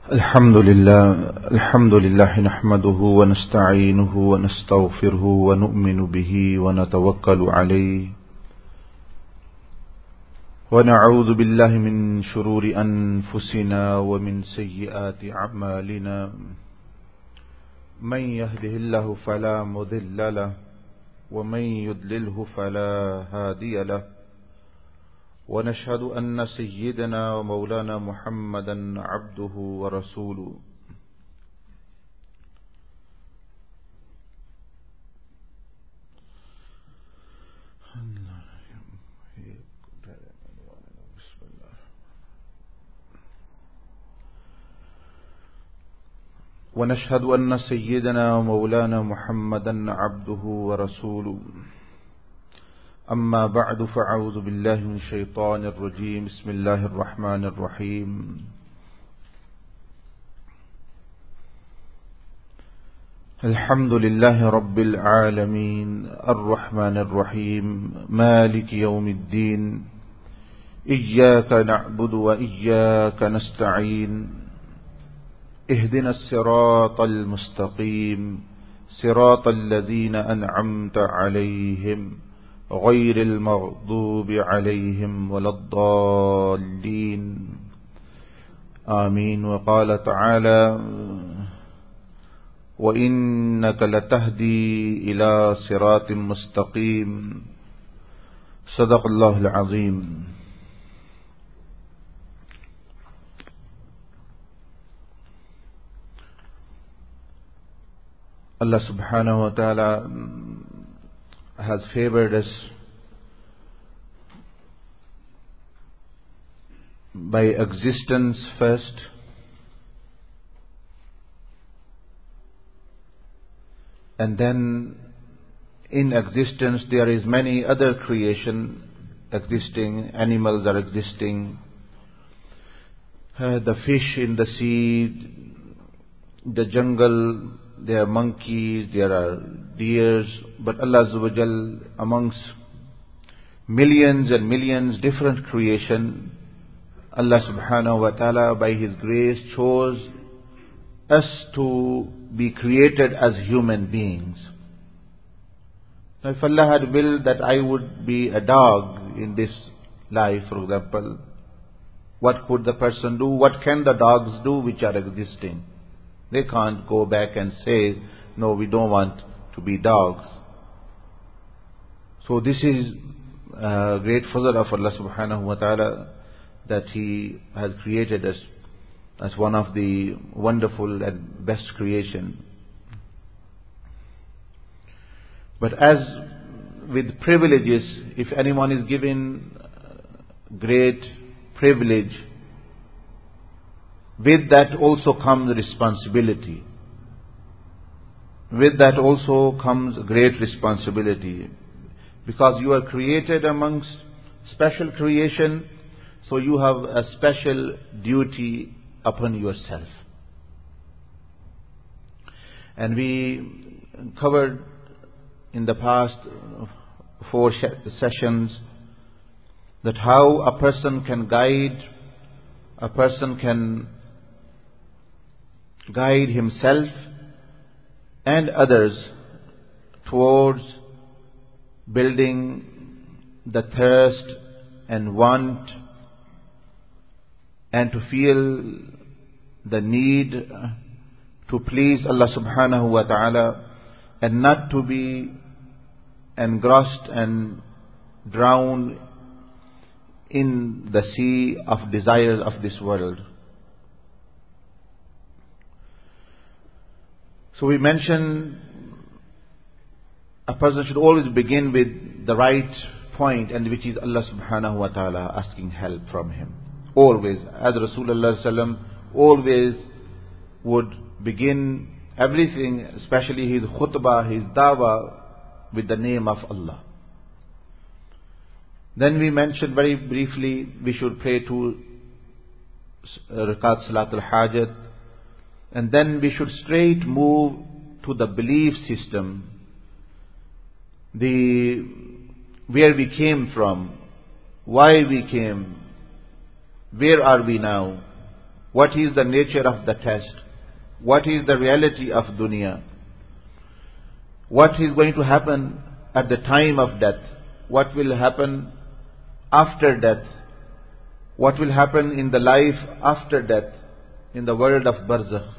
الحمد لله نحمده ونستعينه ونستغفره ونؤمن به ونتوكل عليه ونعوذ بالله من شرور أنفسنا ومن سيئات أعمالنا من يهده الله فلا مضل له ومن يضلله فلا هادي له ونشهد أن سيدنا ومولانا محمدا عبده ورسوله ونشهد أن سيدنا ومولانا محمدا عبده ورسوله أما بعد فأعوذ بالله من الشيطان الرجيم بسم الله الرحمن الرحيم الحمد لله رب العالمين الرحمن الرحيم مالك يوم الدين إياك نعبد وإياك نستعين اهدنا الصراط المستقيم صراط الذين أنعمت عليهم غير المغضوب عليهم ولا الضالين آمين. وقال تعالى وإنك لتهدي إلى صراط مستقيم صدق الله العظيم. Allah subhanahu wa ta'ala has favored us by existence first, and then in existence there is many other creation existing. Animals are existing, the fish in the sea, the jungle, there are monkeys, there are deers, but Allah Azza wa Jal, amongst millions and millions different creation, Allah subhanahu wa ta'ala by His grace chose us to be created as human beings. Now if Allah had willed that I would be a dog in this life, for example, what could the person do? What can the dogs do which are existing? They can't go back and say, no, we don't want to be dogs. So this is a great fazl of Allah subhanahu wa ta'ala that He has created us as one of the wonderful and best creation. But as with privileges, if anyone is given great privilege, with that also comes responsibility. With that also comes great responsibility. Because you are created amongst special creation, so you have a special duty upon yourself. And we covered in the past 4 sessions that how a person can guide himself and others towards building the thirst and want and to feel the need to please Allah subhanahu wa ta'ala and not to be engrossed and drowned in the sea of desires of this world. So we mentioned a person should always begin with the right point, and which is Allah subhanahu wa ta'ala, asking help from Him. Always, as Rasulullah sallam always would begin everything, especially his khutbah, his dawah, with the name of Allah. Then we mentioned very briefly we should pray 2 rakat Salatul Hajat, and then we should straight move to the belief system, where we came from, why we came, where are we now, What is the nature of the test? What is the reality of dunya? What is going to happen at the time of death? What will happen after death? What will happen in the life after death, in the world of barzakh?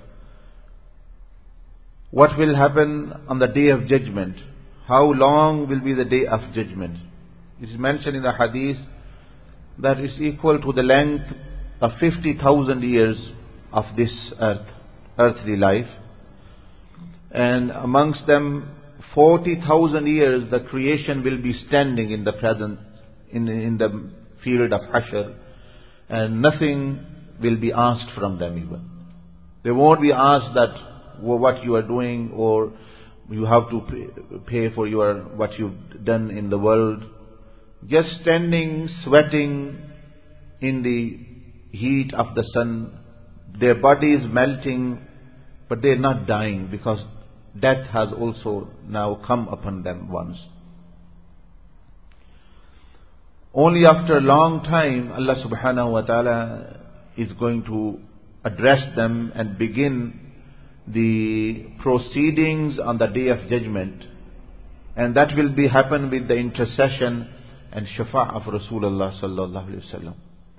What will happen on the day of judgment? How long will be the day of judgment? It is mentioned in the hadith that is equal to the length of 50,000 years of this earthly life. And amongst them, 40,000 years the creation will be standing in the present, in the field of Hashr, and nothing will be asked from them even. They won't be asked that what you are doing, or you have to pay for what you've done in the world. Just standing, sweating in the heat of the sun, their body is melting, but they are not dying, because death has also now come upon them once. Only after a long time, Allah subhanahu wa ta'ala is going to address them and begin the proceedings on the day of judgment. And that will happen with the intercession and shafa' of Rasulullah sallallahu alaihi wasallam.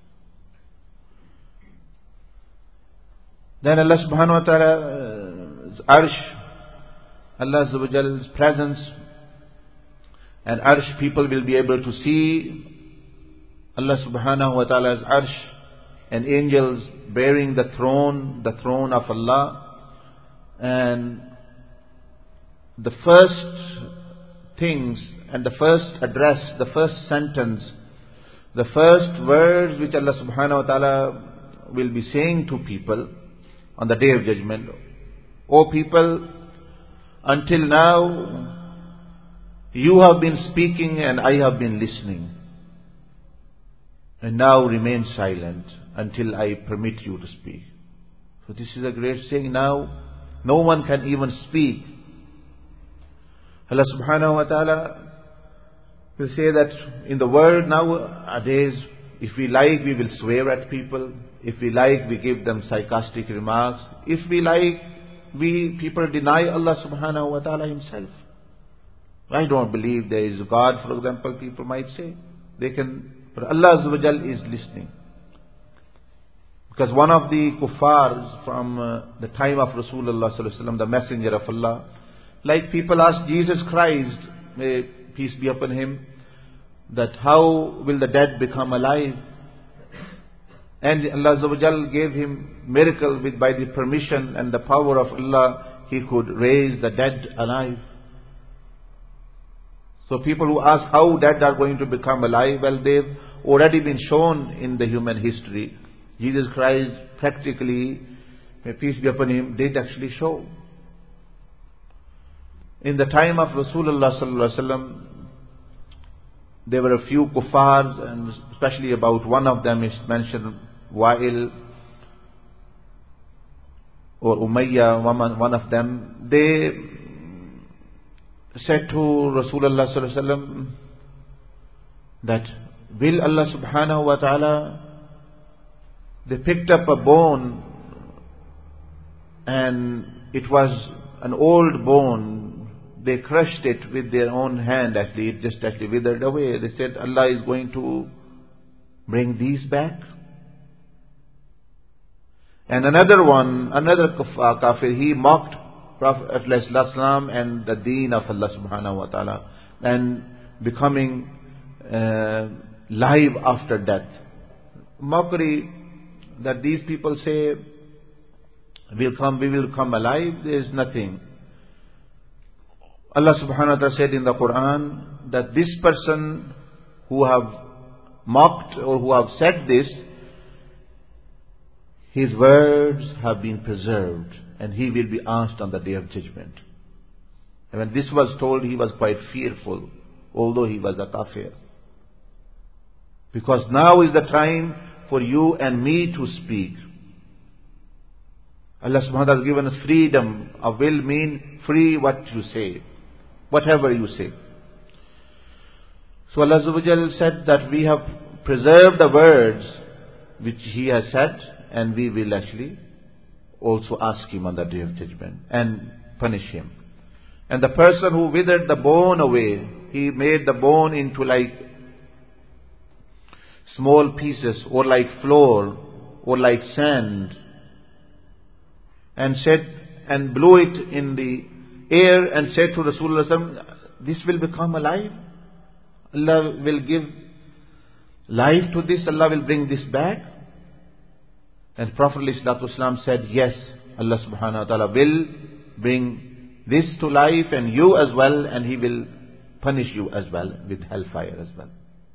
Then Allah subhanahu wa ta'ala's arsh, Allah azza wa jal's presence and arsh, people will be able to see Allah subhanahu wa ta'ala's arsh and angels bearing the throne of Allah. And the first things and the first address, the first sentence, the first words which Allah subhanahu wa ta'ala will be saying to people on the day of judgment: O people, until now you have been speaking and I have been listening, and now remain silent until I permit you to speak. So this is a great saying. Now no one can even speak. Allah subhanahu wa ta'ala will say that in the world nowadays, if we like, we will swear at people. If we like, we give them sarcastic remarks. If we like, people deny Allah subhanahu wa ta'ala himself. I don't believe there is a God, for example, people might say. But Allah azza wa jal is listening. Because one of the kuffars from the time of Rasulullah sallallahu alaihi wasallam, the messenger of Allah, like people asked Jesus Christ, may peace be upon him, that how will the dead become alive? And Allah azza wa jal gave him miracle by the permission and the power of Allah, he could raise the dead alive. So people who ask how dead are going to become alive, well, they've already been shown in the human history. Jesus Christ practically, may peace be upon him, did actually show. In the time of Rasulullah sallallahu alaihi wasallam, there were a few kuffars, and especially about one of them is mentioned, Wa'il or Umayyah, one of them. They said to Rasulullah sallallahu alaihi wasallam that, will Allah subhanahu wa ta'ala, they picked up a bone, and it was an old bone. They crushed it with their own hand, actually. It just actually withered away. They said, Allah is going to bring these back. And another kafir, he mocked Prophet ﷺ and the deen of Allah subhanahu wa ta'ala, and becoming live after death. Mockery that these people say, we will come alive, there is nothing. Allah subhanahu wa ta'ala said in the Quran that this person who have mocked or who have said this, his words have been preserved and he will be asked on the day of judgment. And when this was told, he was quite fearful, although he was a kafir. Because now is the time for you and me to speak. Allah subhanahu wa ta'ala has given us freedom. A will mean free what you say, whatever you say. So Allah azza wa jal said that we have preserved the words which He has said, and we will actually also ask him on the day of judgment and punish him. And the person who withered the bone away, he made the bone into like small pieces or like flour or like sand, and said and blew it in the air and said to Rasulullah, this will become alive. Allah will give life to this. Allah will bring this back. And Prophet ﷺ said, yes, Allah subhanahu wa ta'ala will bring this to life and you as well, and He will punish you as well with hellfire as well.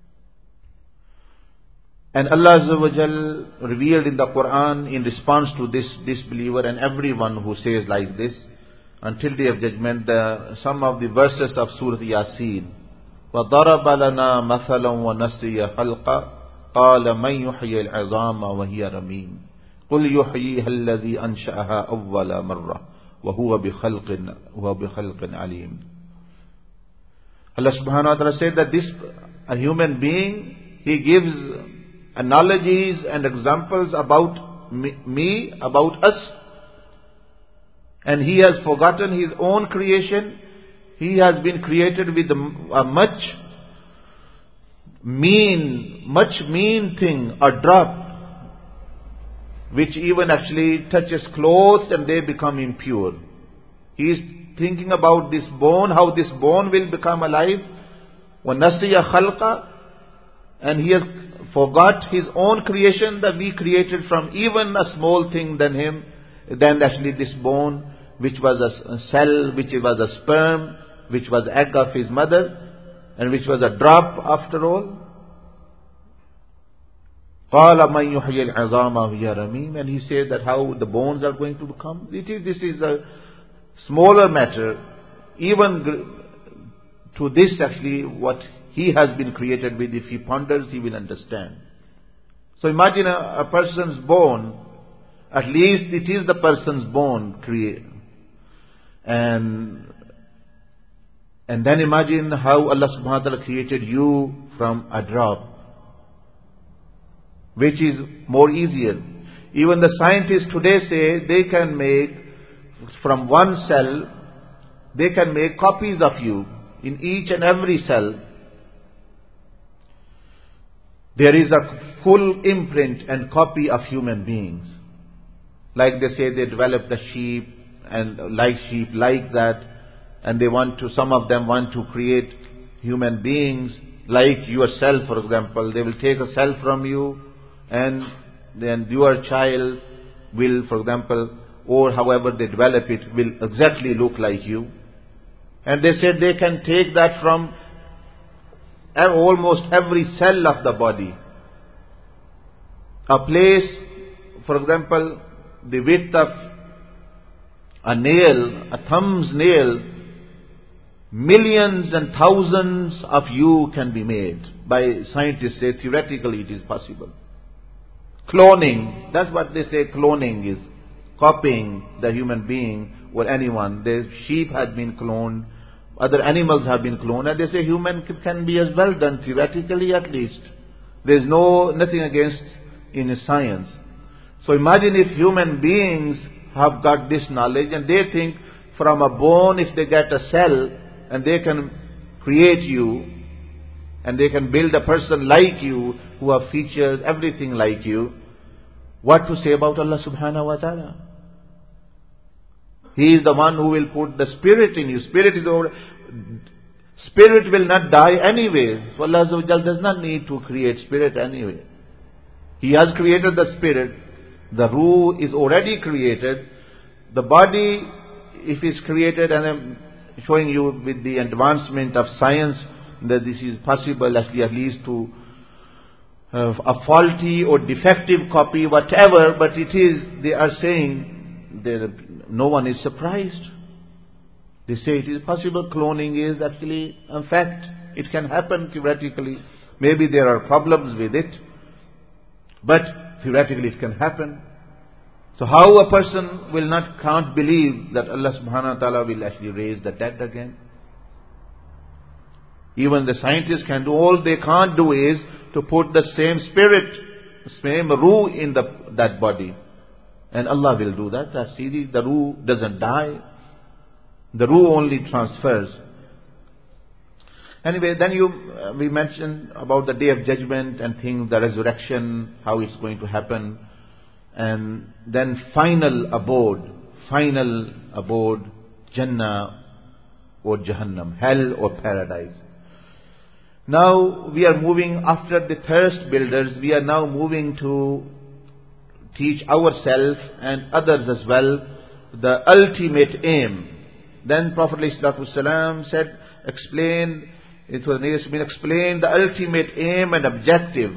And Allah Azza wa Jal revealed in the Quran in response to this disbeliever and everyone who says like this, until day of judgment, some of the verses of Surah Yasin. وَضَرَبَ لَنَا مَثَلًا وَنَسِيَ خَلْقًا قَالَ مَنْ يُحْيِي الْعِظَامَ وَهِيَ رَمِيمٌ قُلْ يُحْيِيهَا الَّذِي أَنْشَأَهَا أَوَّلَ مَرَّةٍ وَهُوَ بِخَلْقٍ عَلِيمٍ. Allah subhanahu wa ta'ala said that a human being, he gives analogies and examples about me, about us, and he has forgotten his own creation. He has been created with a much mean thing, a drop, which even actually touches clothes and they become impure. He is thinking about this bone, how this bone will become alive. وَنَسِيَ خَلْقًا, and he has forgot his own creation that we created from even a small thing than actually this bone, which was a cell, which was a sperm, which was egg of his mother, and which was a drop after all. قَالَ مَنْ يُحْيِي الْعِظَامَ وَهِيَ رَمِيمٌ, and he said that how the bones are going to become. This is a smaller matter. Even to this actually, what he has been created with, if he ponders, he will understand. So imagine a person's bone. At least it is the person's bone created. And then imagine how Allah subhanahu wa ta'ala created you from a drop, which is more easier. Even the scientists today say they can make, from one cell, they can make copies of you in each and every cell. There is a full imprint and copy of human beings. Like they say, they developed the sheep and like that, and some of them want to create human beings like yourself, for example. They will take a cell from you, and then your child will, for example, or however they develop it, will exactly look like you. And they said they can take that from almost every cell of the body. A place, for example, the width of a nail, a thumb's nail, millions and thousands of you can be made. By scientists say theoretically it is possible. Cloning, that's what they say cloning is. Copying the human being or anyone. The sheep had been cloned, other animals have been cloned, and they say human can be as well done, theoretically at least. There is nothing against in science. So imagine if human beings have got this knowledge and they think from a bone, if they get a cell and they can create you and they can build a person like you who have features, everything like you, what to say about Allah subhanahu wa ta'ala? He is the one who will put the spirit in you. Spirit will not die anyway. So Allah Azza wa Jal does not need to create spirit anyway. He has created the spirit. The ruh is already created. The body, if it's created, and I'm showing you with the advancement of science that this is possible at least to have a faulty or defective copy, whatever, but it is, they are saying, no one is surprised. They say it is possible. Cloning is actually a fact. It can happen theoretically. Maybe there are problems with it, but theoretically it can happen. So how a person can't believe that Allah subhanahu wa ta'ala will actually raise the dead again? Even the scientists can do, all they can't do is to put the same spirit same ruh in that body. And Allah will do that. That's easy. The ruh doesn't die. The ruh only transfers. Anyway, then we mentioned about the day of judgment and things, the resurrection, how it's going to happen. And then final abode, Jannah or Jahannam, hell or paradise. Now we are moving, after the thirst builders, we are now moving to teach ourselves and others as well the ultimate aim. Then Prophet ﷺ said, explain the ultimate aim and objective.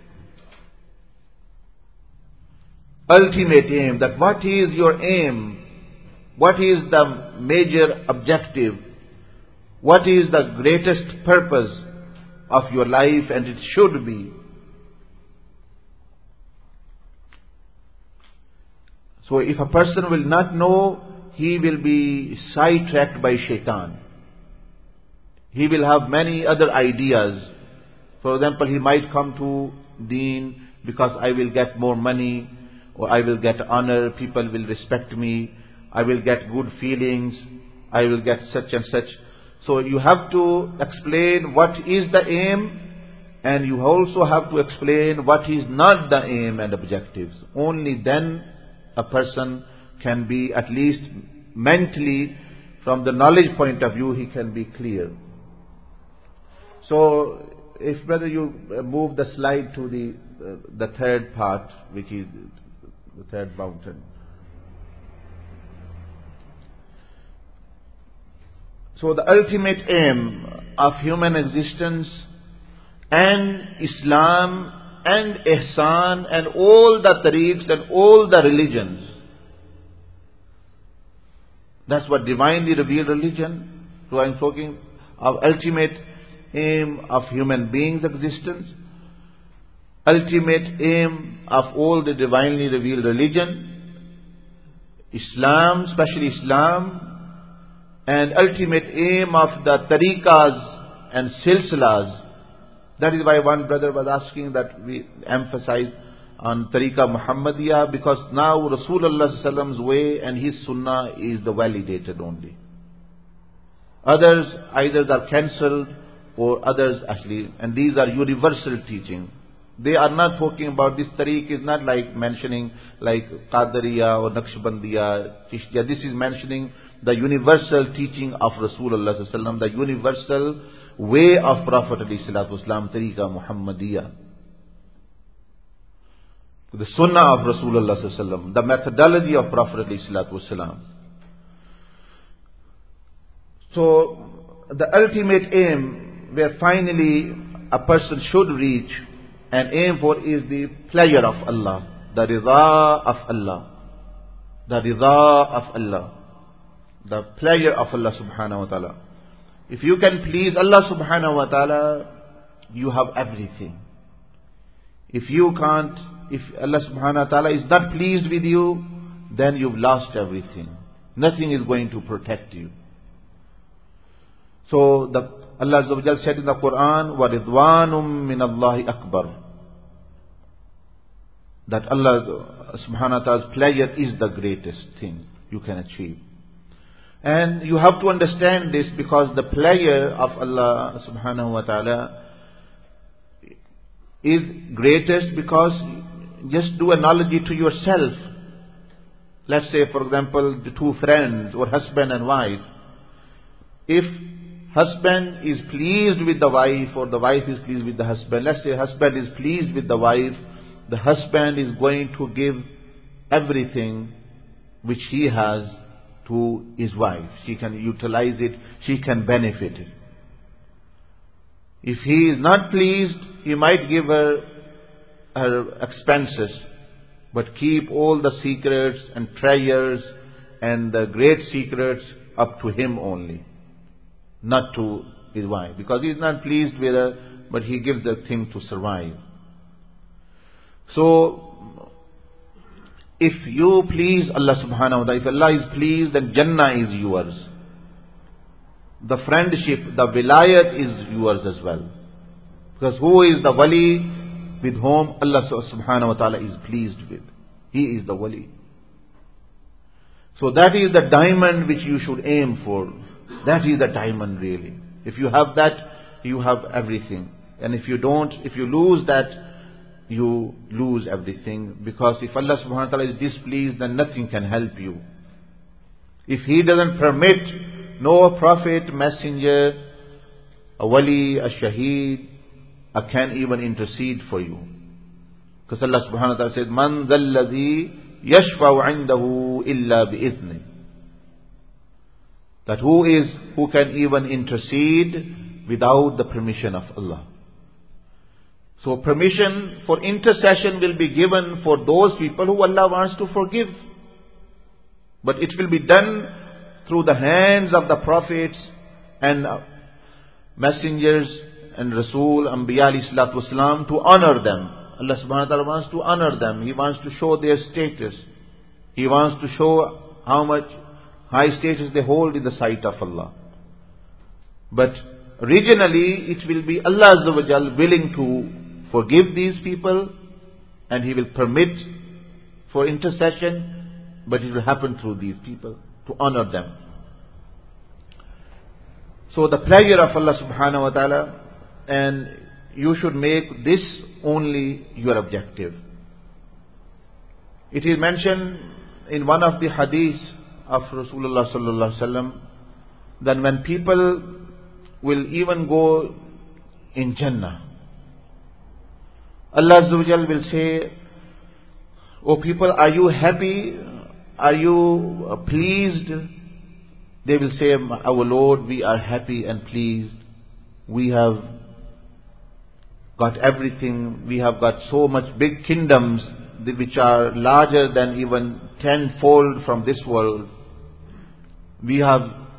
Ultimate aim, that what is your aim? What is the major objective? What is the greatest purpose of your life? And it should be. So if a person will not know, he will be sidetracked by shaitan. He will have many other ideas. For example, he might come to deen because I will get more money, or I will get honor, people will respect me, I will get good feelings, I will get such and such. So you have to explain what is the aim, and you also have to explain what is not the aim and objectives. Only then a person can be, at least mentally, from the knowledge point of view, he can be clear. So, if brother you move the slide to the third part, which is the third mountain. So the ultimate aim of human existence and Islam and Ihsan and all the tariqs and all the religions, that's what divinely revealed religion. So I'm talking of ultimate aim of human beings' existence, ultimate aim of all the divinely revealed religion, Islam, especially Islam, and ultimate aim of the tariqas and silsilas. That is why one brother was asking that we emphasize on tariqa Muhammadiyah, because now Rasulullah Sallam's way and his sunnah is the validated only. Others either are cancelled or others actually, and these are universal teaching. They are not talking about this tariq, is not like mentioning like Qadariya or Naqshbandiya, Chishtiya. This is mentioning the universal teaching of Rasulullah Sallallahu Alaihi Wasallam, the universal way of Prophet Sallallahu Alaihi Wasallam, tariqa Muhammadiyah. The sunnah of Rasulullah Sallallahu Alaihi Wasallam, the methodology of Prophet Sallallahu Alaihi Wasallam. So, the ultimate aim, where finally a person should reach and aim for, is the pleasure of Allah, the rida of Allah, the rida of Allah, the pleasure of Allah subhanahu wa ta'ala. If you can please Allah subhanahu wa ta'ala, you have everything. If you can't, if Allah subhanahu wa ta'ala is not pleased with you, then you've lost everything. Nothing is going to protect you. So Allah Azza wa Jal said in the Quran, وَرِضْوَانٌ مِّنَ اللَّهِ أَكْبَرُ, that Allah subhanahu wa ta'ala's pleasure is the greatest thing you can achieve. And you have to understand this, because the pleasure of Allah subhanahu wa ta'ala is greatest, because just do analogy to yourself. Let's say, for example, the two friends or husband and wife. If husband is pleased with the wife, or the wife is pleased with the husband, let's say husband is pleased with the wife, the husband is going to give everything which he has to his wife. She can utilize it, she can benefit it. If he is not pleased, he might give her expenses, but keep all the secrets and treasures and the great secrets up to him only, not to his wife, because he is not pleased with her, but he gives the thing to survive. So, if you please Allah subhanahu wa ta'ala, if Allah is pleased, then Jannah is yours. The friendship, the wilayat is yours as well. Because who is the wali with whom Allah subhanahu wa ta'ala is pleased with. He is the wali. So that is the diamond which you should aim for. That is the diamond really. If you have that, you have everything. And if you don't, if you lose that, you lose everything. Because if Allah subhanahu wa ta'ala is displeased, then nothing can help you. If He doesn't permit, no prophet, messenger, a wali, a shaheed, can even intercede for you. Because Allah subhanahu wa ta'ala said, Man zalladhi yashfa'u indahu illa bi'ithni. That who can even intercede without the permission of Allah. So permission for intercession will be given for those people who Allah wants to forgive. But it will be done through the hands of the prophets and messengers and Rasul, Anbiya alayhi salatu wasalam, to honor them. Allah subhanahu wa ta'ala wants to honor them. He wants to show their status. He wants to show how much high status they hold in the sight of Allah. But originally it will be Allah Azza wa Jal willing to forgive these people, and He will permit for intercession, but it will happen through these people to honor them. So the pleasure of Allah subhanahu wa ta'ala, and you should make this only your objective. It is mentioned in one of the hadiths of Rasulullah sallallahu alaihi wasallam that when people will even go in Jannah, Allah Azza wa Jal will say, "O people, are you happy? Are you pleased?" They will say, "Our Lord, we are happy and pleased. We have got everything. We have got so much big kingdoms which are larger than even tenfold from this world. We have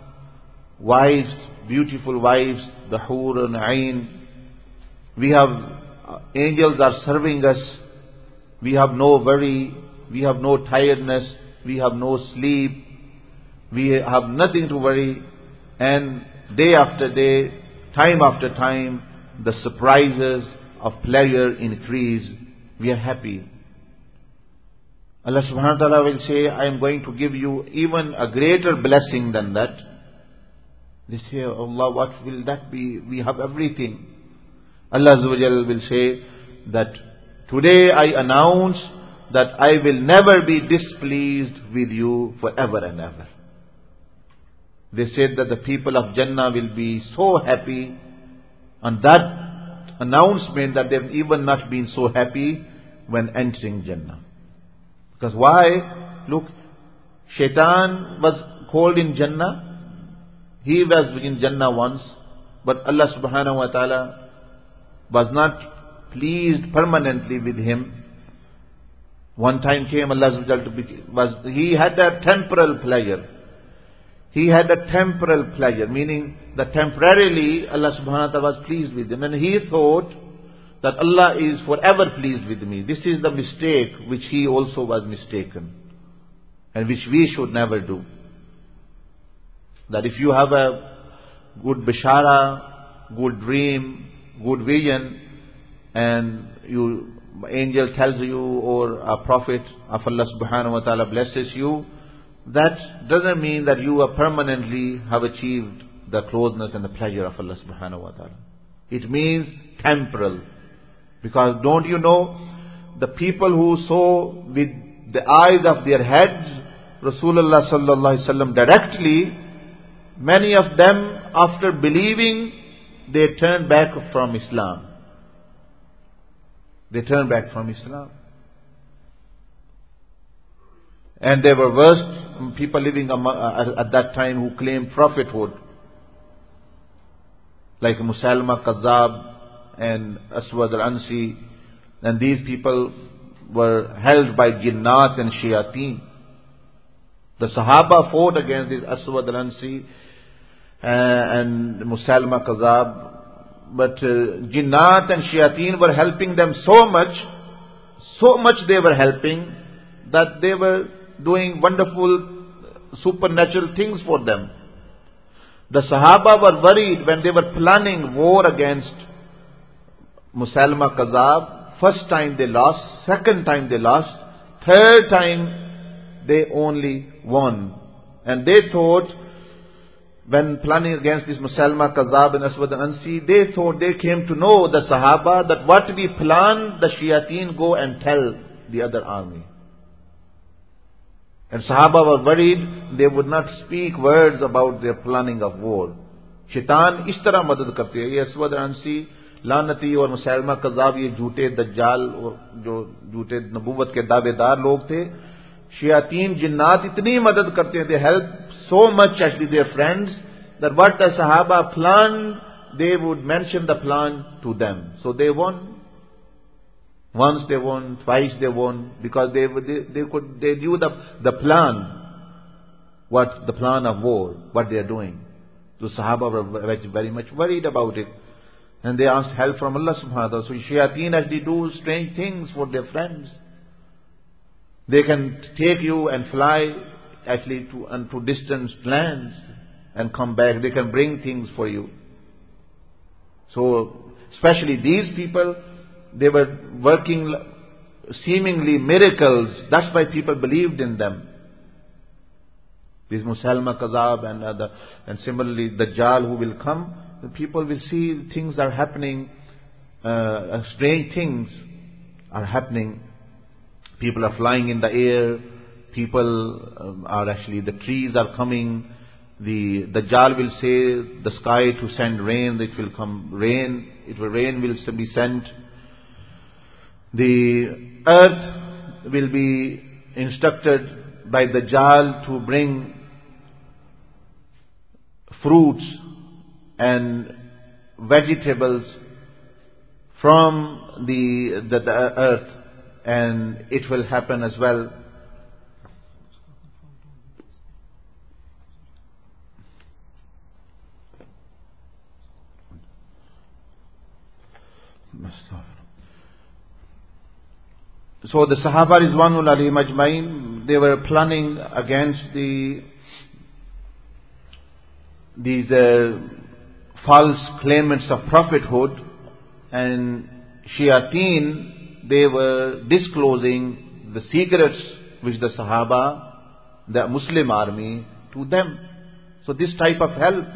wives, beautiful wives, the Hur and Ain. We have angels are serving us. We have no worry. We have no tiredness. We have no sleep. We have nothing to worry." And day after day, time after time, the surprises of pleasure increase. We are happy. Allah subhanahu wa ta'ala will say, "I am going to give you even a greater blessing than that." They say, "Allah, what will that be? We have everything." Allah Azza wa Jal will say that, "Today I announce that I will never be displeased with you forever and ever." They said that the people of Jannah will be so happy on that announcement that they've even not been so happy when entering Jannah. Because why? Look, Shaitan was called in Jannah. He was in Jannah once, but Allah subhanahu wa ta'ala was not pleased permanently with him. One time came Allah he had a temporal pleasure. He had a temporal pleasure, meaning that temporarily Allah subhanahu wa ta'ala was pleased with him. And he thought that Allah is forever pleased with me. This is the mistake which he also was mistaken, and which we should never do. That if you have a good bishara, good dream, good vision, and angel tells you, or a prophet of Allah subhanahu wa ta'ala blesses you, that doesn't mean that you are permanently have achieved the closeness and the pleasure of Allah subhanahu wa ta'ala. It means temporal. Because don't you know, the people who saw with the eyes of their heads Rasulullah sallallahu alaihi wasallam directly, many of them after believing, they turned back from Islam. They turned back from Islam. And there were worst people living at that time who claimed prophethood, like Musailama Kazzab and Aswad al-Ansi. And these people were held by Jinnat and Shayateen. The Sahaba fought against this Aswad al-Ansi and Musailama Kazzab. But Jinnat and Shayateen were helping them so much they were helping, that they were doing wonderful supernatural things for them. The Sahaba were worried when they were planning war against Musailama Kazzab. First time they lost, second time they lost, third time they only won. And they thought, when planning against this Musailama, Kazab and Aswad al-Ansi, they thought, they came to know, the Sahaba, that what we plan, the Shayateen go and tell the other army. And Sahaba were worried, they would not speak words about their planning of war. Shaitan इस तरह मदद करते हैं. ये Aswad Anshi, लानती और Musaylima कज़ाब, ये झूठे दज्जाल और जो झूठे नबूवत के दावेदार लोग थे, शयातीन जिन्नात इतनी मदद करते हैं. They help so much actually their friends, that what the Sahaba planned, they would mention the plan to them. So they won. Once they won, twice they won, because they knew the plan, what the plan of war, what they are doing. So Sahaba were very much worried about it. And they asked help from Allah subhanahu wa ta'ala. So shayateen actually do strange things for their friends. They can take you and fly actually to distant lands and come back. They can bring things for you. So especially these people, they were working seemingly miracles. That's why people believed in them. This Musailama Kazab and similarly Dajjal who will come, the people will see things are happening, strange things are happening. People are flying in the air. People are actually, the trees are coming. The Dajjal will say the sky to send rain, it will come rain. Rain will be sent. The earth will be instructed by the Dajjal to bring fruits and vegetables from the earth, and it will happen as well. So the Sahaba Rizwanul Alayhim Ajmain, they were planning against these false claimants of prophethood, and Shayateen, they were disclosing the secrets which the Sahaba, the Muslim army, to them. So this type of help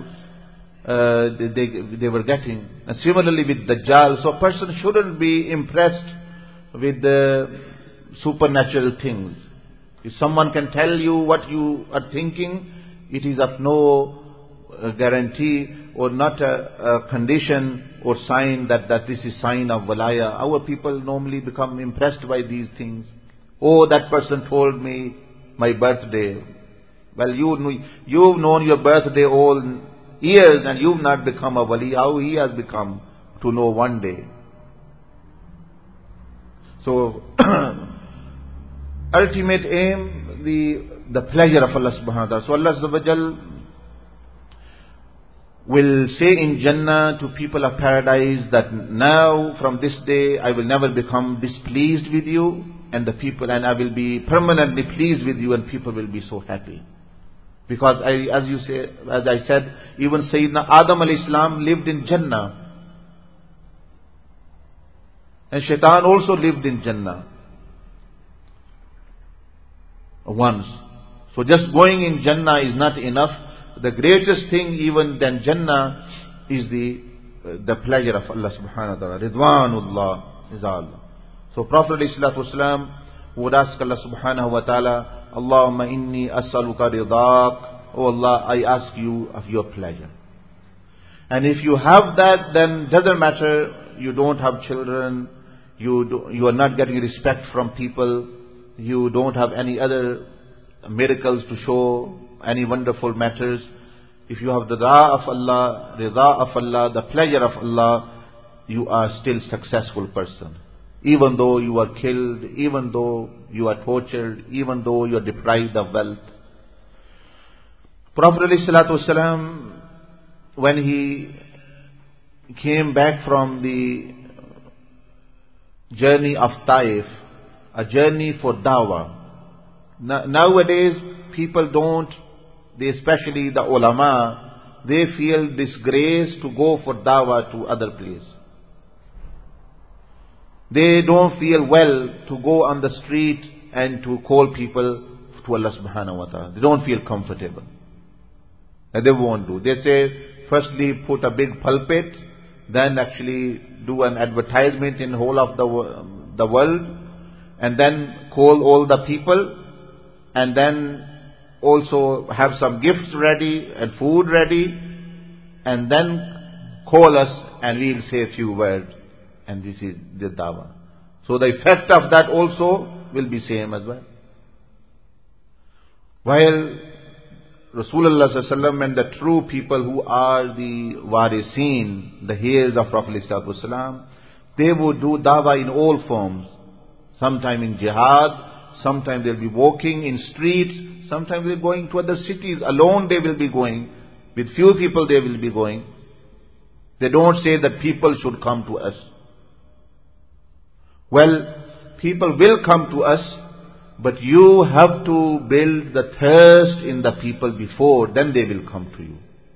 they were getting. And similarly with Dajjal, so a person shouldn't be impressed with the supernatural things. If someone can tell you what you are thinking, it is of no guarantee or not a condition or sign that this is sign of walaya. Our people normally become impressed by these things. Oh, that person told me my birthday. Well, you've known your birthday all years and you've not become a wali. How he has become to know one day. So, ultimate aim, the pleasure of Allah subhanahu wa ta'ala. So Allah Azza wa Jal will say in Jannah to people of paradise that now from this day I will never become displeased with you and I will be permanently pleased with you, and people will be so happy. Because as I said, even Sayyidina Adam alayhi salam lived in Jannah. And Shaitan also lived in Jannah once. So just going in Jannah is not enough. The greatest thing even than Jannah is the pleasure of Allah subhanahu wa ta'ala. Ridwanullah is Allah. So Prophet ﷺ would ask Allah subhanahu wa ta'ala, Allahumma inni as'aluka ridak. Oh Allah, I ask you of your pleasure. And if you have that, then doesn't matter, you don't have children, you are not getting respect from people, you don't have any other miracles to show, any wonderful matters. If you have the rida of Allah, the pleasure of Allah, you are still successful person. Even though you are killed, even though you are tortured, even though you are deprived of wealth. Prophet ﷺ, when he came back from the journey of Taif, a journey for dawah. Nowadays, people don't, especially the ulama, they feel disgrace to go for dawah to other place. They don't feel well to go on the street and to call people to Allah subhanahu wa ta'ala. They don't feel comfortable. And they won't do. They say, firstly put a big pulpit, then actually do an advertisement in whole of the world, and then call all the people, and then also have some gifts ready and food ready, and then call us and we'll say a few words. And this is the dawah. So the effect of that also will be same as well. While Rasulullah sallallahu alaihi wasallam and the true people who are the wariseen, the heirs of Prophet sallallahu alaihi wasallam, they would do dawah in all forms. Sometime in jihad, sometime they'll be walking in streets, sometimes they're going to other cities. Alone they will be going. With few people they will be going. They don't say that people should come to us. Well, people will come to us, but you have to build the thirst in the people before, then they will come to you.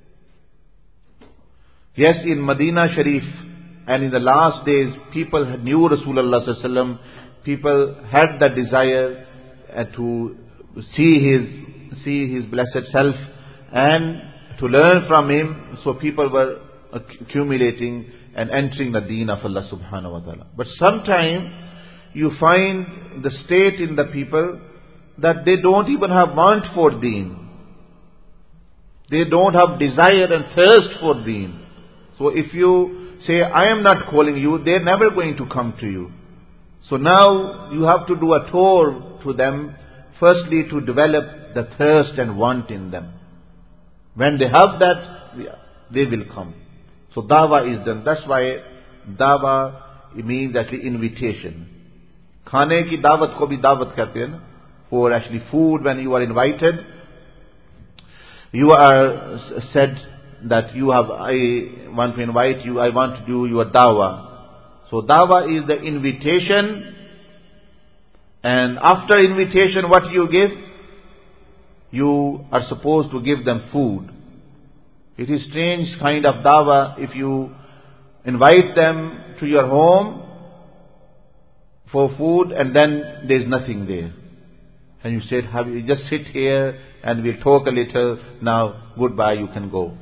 Yes, in Medina Sharif and in the last days, people knew Rasulullah sallallahu alaihi wasallam. People had the desire to see his blessed self and to learn from him. So people were accumulating and entering the deen of Allah subhanahu wa ta'ala. But sometimes you find the state in the people that they don't even have want for deen. They don't have desire and thirst for deen. So if you say, I am not calling you, they're never going to come to you. So now you have to do a tour to them, firstly to develop the thirst and want in them. When they have that, they will come. So dawah is done. That's why dawah, it means actually invitation. Khane ki dawat ko bhi dawat kehte hain, or actually food. When you are invited, you are said that I want to invite you, I want to do your dawah. So dawah is the invitation, and after invitation what you give? You are supposed to give them food. It is strange kind of dawah if you invite them to your home for food and then there is nothing there. And you said, you just sit here and we'll talk a little, now goodbye, you can go.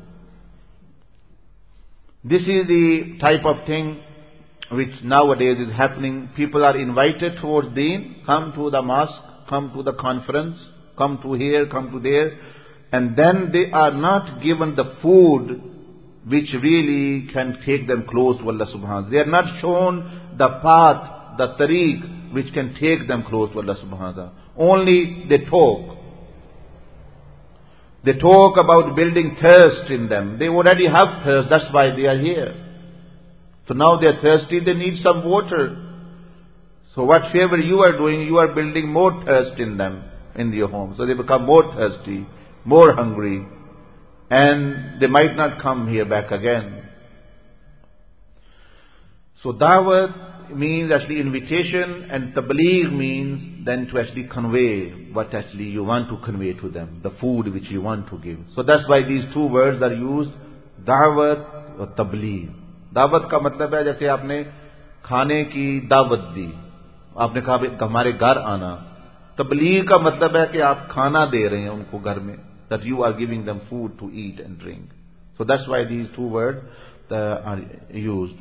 This is the type of thing which nowadays is happening. People are invited towards deen, come to the mosque, come to the conference, come to here, come to there, and then they are not given the food which really can take them close to Allah subhanahu wa ta'ala. They are not shown the path, the tariq, which can take them close to Allah subhanahu wa ta'ala. Only they talk. They talk about building thirst in them. They already have thirst, that's why they are here. So now they are thirsty, they need some water. So what favor you are doing, you are building more thirst in them, in your home. So they become more thirsty, more hungry, and they might not come here back again. So da'wat means actually invitation, and tabligh means then to actually convey what actually you want to convey to them, the food which you want to give. So that's why these two words are used, da'wat or tabligh. दावत का मतलब है जैसे आपने खाने की दावत दी, आपने कहा हमारे घर आना. तबलीग का मतलब है कि आप खाना दे रहे हैं उनको घर में, that you are giving them food to eat and drink. So that's why these two words are used.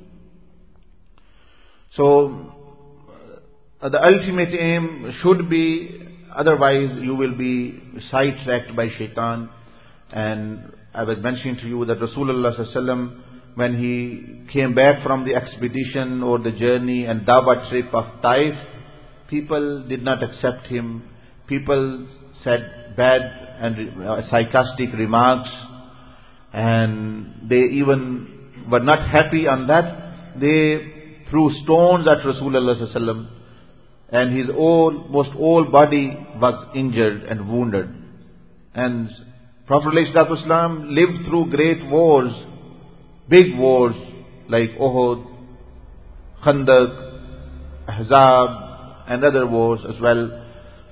So the ultimate aim should be, otherwise you will be sidetracked by shaitan. And I was mentioning to you that Rasulullah sallallahu alaihi wasallam, when he came back from the expedition or the journey and dawah trip of Taif, people did not accept him. People said bad and sarcastic remarks, and they even were not happy on that. They threw stones at Rasulullah sallallahu alaihi wasallam, and his almost all body was injured and wounded. And Prophet ﷺ lived through great wars, big wars like Uhud, Khandaq, Ahzab, and other wars as well.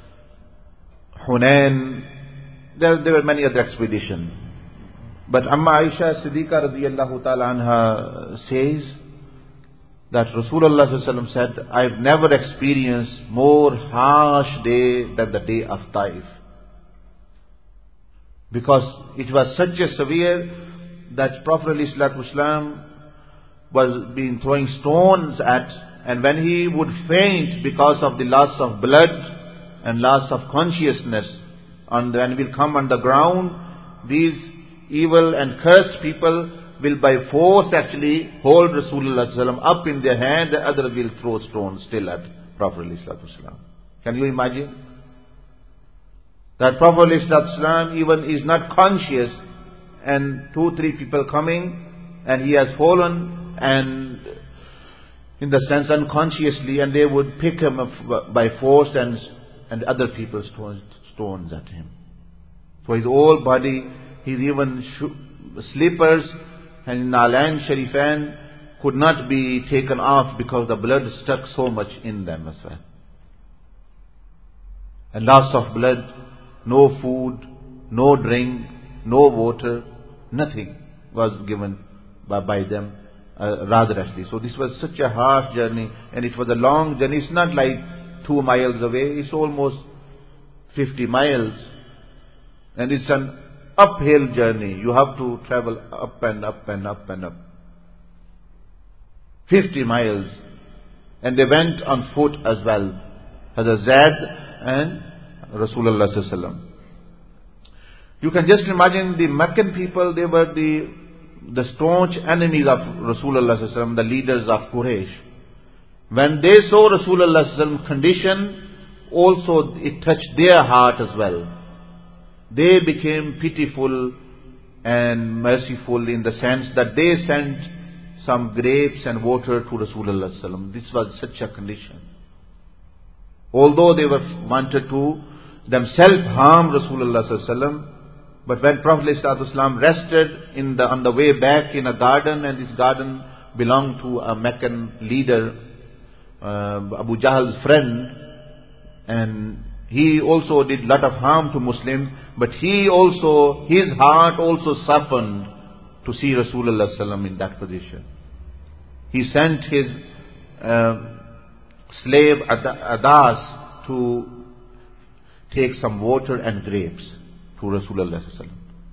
Hunain, there were many other expeditions. But Amma Aisha Siddiqa radiyallahu ta'ala anha says that Rasulullah sallallahu alaihi wasallam said, I've never experienced more harsh day than the day of Taif. Because it was such a severe that Prophet ﷺ was being throwing stones at, and when he would faint because of the loss of blood and loss of consciousness, and when will come on the ground, these evil and cursed people will by force actually hold Rasulullah ﷺ up in their hand, the others will throw stones still at Prophet ﷺ. Can you imagine? That Prophet ﷺ even is not conscious, and 2-3 people coming, and he has fallen, and in the sense unconsciously, and they would pick him up by force, and other people stones at him. For his whole body, his even slippers and Nalain Sharifan could not be taken off because the blood stuck so much in them as well. And loss of blood, no food, no drink, no water, nothing was given by them, rather actually. So this was such a harsh journey, and it was a long journey. It's not like 2 miles away, it's almost 50 miles. And it's an uphill journey. You have to travel up and up and up and up. 50 miles. And they went on foot as well. Hazrat Zaid and Rasulullah sallallahu alaihi wasallam. You can just imagine the Meccan people, they were the staunch enemies of Rasulullah sallallahu alaihi wasallam, the leaders of Quraysh. When they saw Rasulullah sallallahu alaihi wasallam condition, also it touched their heart as well. They became pitiful and merciful in the sense that they sent some grapes and water to Rasulullah sallallahu alaihi wasallam. This was such a condition. Although they wanted to themselves harm Rasulullah sallallahu alaihi wasallam, but when Prophet ﷺ rested on the way back in a garden, and this garden belonged to a Meccan leader, Abu Jahl's friend, and he also did lot of harm to Muslims, but his heart also softened to see Rasulullah ﷺ in that position. He sent his slave Adas to take some water and grapes to Rasulullah ﷺ.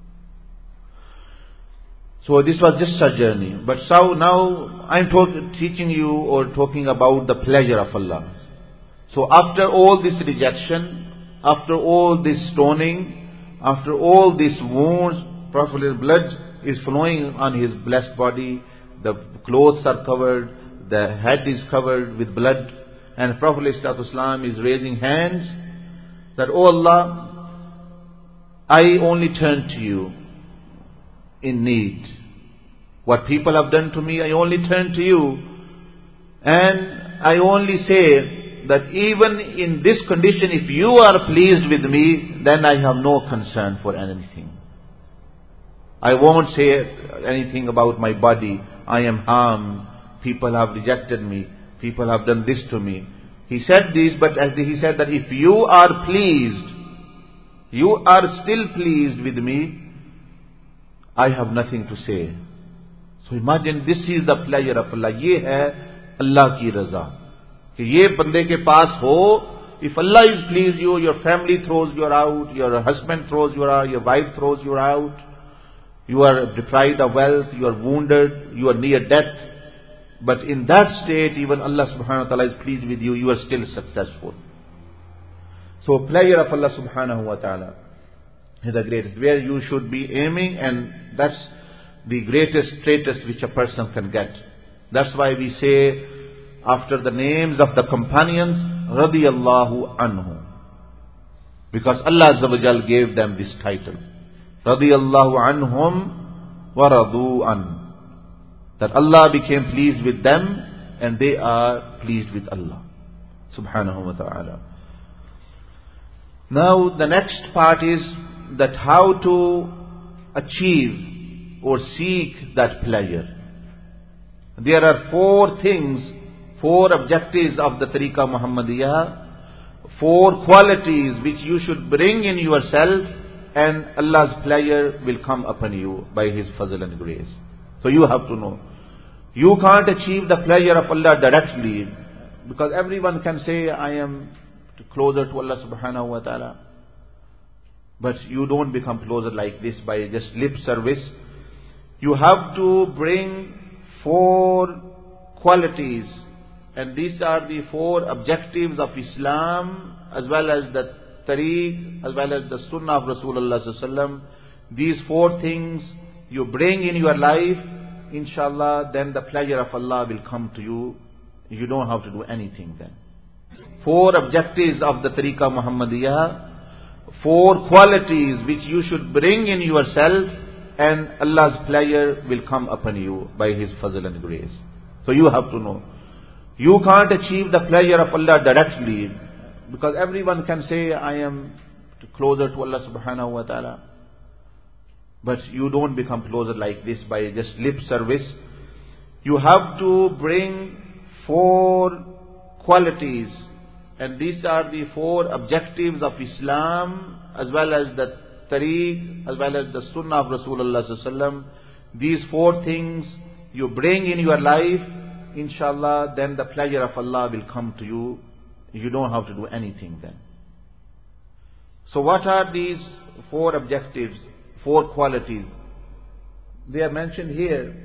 So this was just a journey. But so now I'm teaching you or talking about the pleasure of Allah. So after all this rejection, after all this stoning, after all these wounds, Prophet's blood is flowing on his blessed body, the clothes are covered, the head is covered with blood, and Prophet ﷺ is raising hands that, "Oh Allah, I only turn to you in need. What people have done to me, I only turn to you. And I only say that even in this condition, if you are pleased with me, then I have no concern for anything. I won't say anything about my body. I am harmed. People have rejected me. People have done this to me." He said this, but as he said that if you are pleased, you are still pleased with me, I have nothing to say. So imagine, this is the pleasure of Allah. ये है Allah की रजा कि ये बंदे के पास हो. If Allah is pleased you, your family throws you out, your husband throws you out, your wife throws you out, you are deprived of wealth, you are wounded, you are near death. But in that state, even Allah subhanahu wa ta'ala is pleased with you, you are still successful. So pleasure of Allah subhanahu wa ta'ala is the greatest, where you should be aiming, and that's the greatest status which a person can get. That's why we say after the names of the companions, radiyallahu anhu. Because Allah Azza wa Jal gave them this title. Radiyallahu anhum wa radu an. That Allah became pleased with them, and they are pleased with Allah subhanahu wa ta'ala. Now the next part is that how to achieve or seek that pleasure. There are 4 things, 4 objectives of the Tariqah Muhammadiyah, 4 qualities which you should bring in yourself, and Allah's pleasure will come upon you by His fazl and grace. So you have to know. You can't achieve the pleasure of Allah directly, because everyone can say, I am closer to Allah subhanahu wa ta'ala. But you don't become closer like this by just lip service. You have to bring 4 qualities, and these are the 4 objectives of Islam, as well as the tariq, as well as the sunnah of Rasulullah sallallahu alaihi wasallam. These 4 things you bring in your life, inshallah, then the pleasure of Allah will come to you. You don't have to do anything then. 4 objectives of the tariqah Muhammadiyah, 4 qualities which you should bring in yourself, and Allah's pleasure will come upon you by His fazl and grace. So you have to know. You can't achieve the pleasure of Allah directly, because everyone can say, I am closer to Allah subhanahu wa ta'ala. But you don't become closer like this by just lip service. You have to bring 4 qualities, and these are the 4 objectives of Islam, as well as the tariq, as well as the sunnah of Rasulullah sallallahu alaihi wasallam. These 4 things you bring in your life, inshallah, then the pleasure of Allah will come to you. You don't have to do anything then. So what are these 4 objectives, 4 qualities? They are mentioned here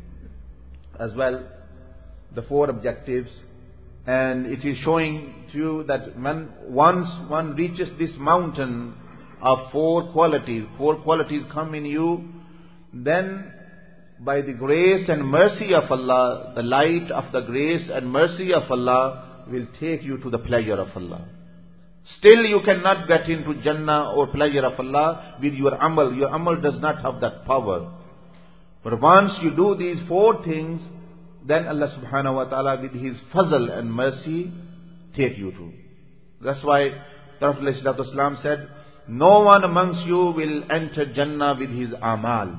as well, the 4 objectives. And it is showing to you that once one reaches this mountain of 4 qualities come in you, then by the grace and mercy of Allah, the light of the grace and mercy of Allah will take you to the pleasure of Allah. Still you cannot get into Jannah or pleasure of Allah with your amal. Your amal does not have that power. But once you do these 4 things, then Allah subhanahu wa ta'ala with His fazl and mercy take you to. That's why Prophet ﷺ said, no one amongst you will enter Jannah with his amal.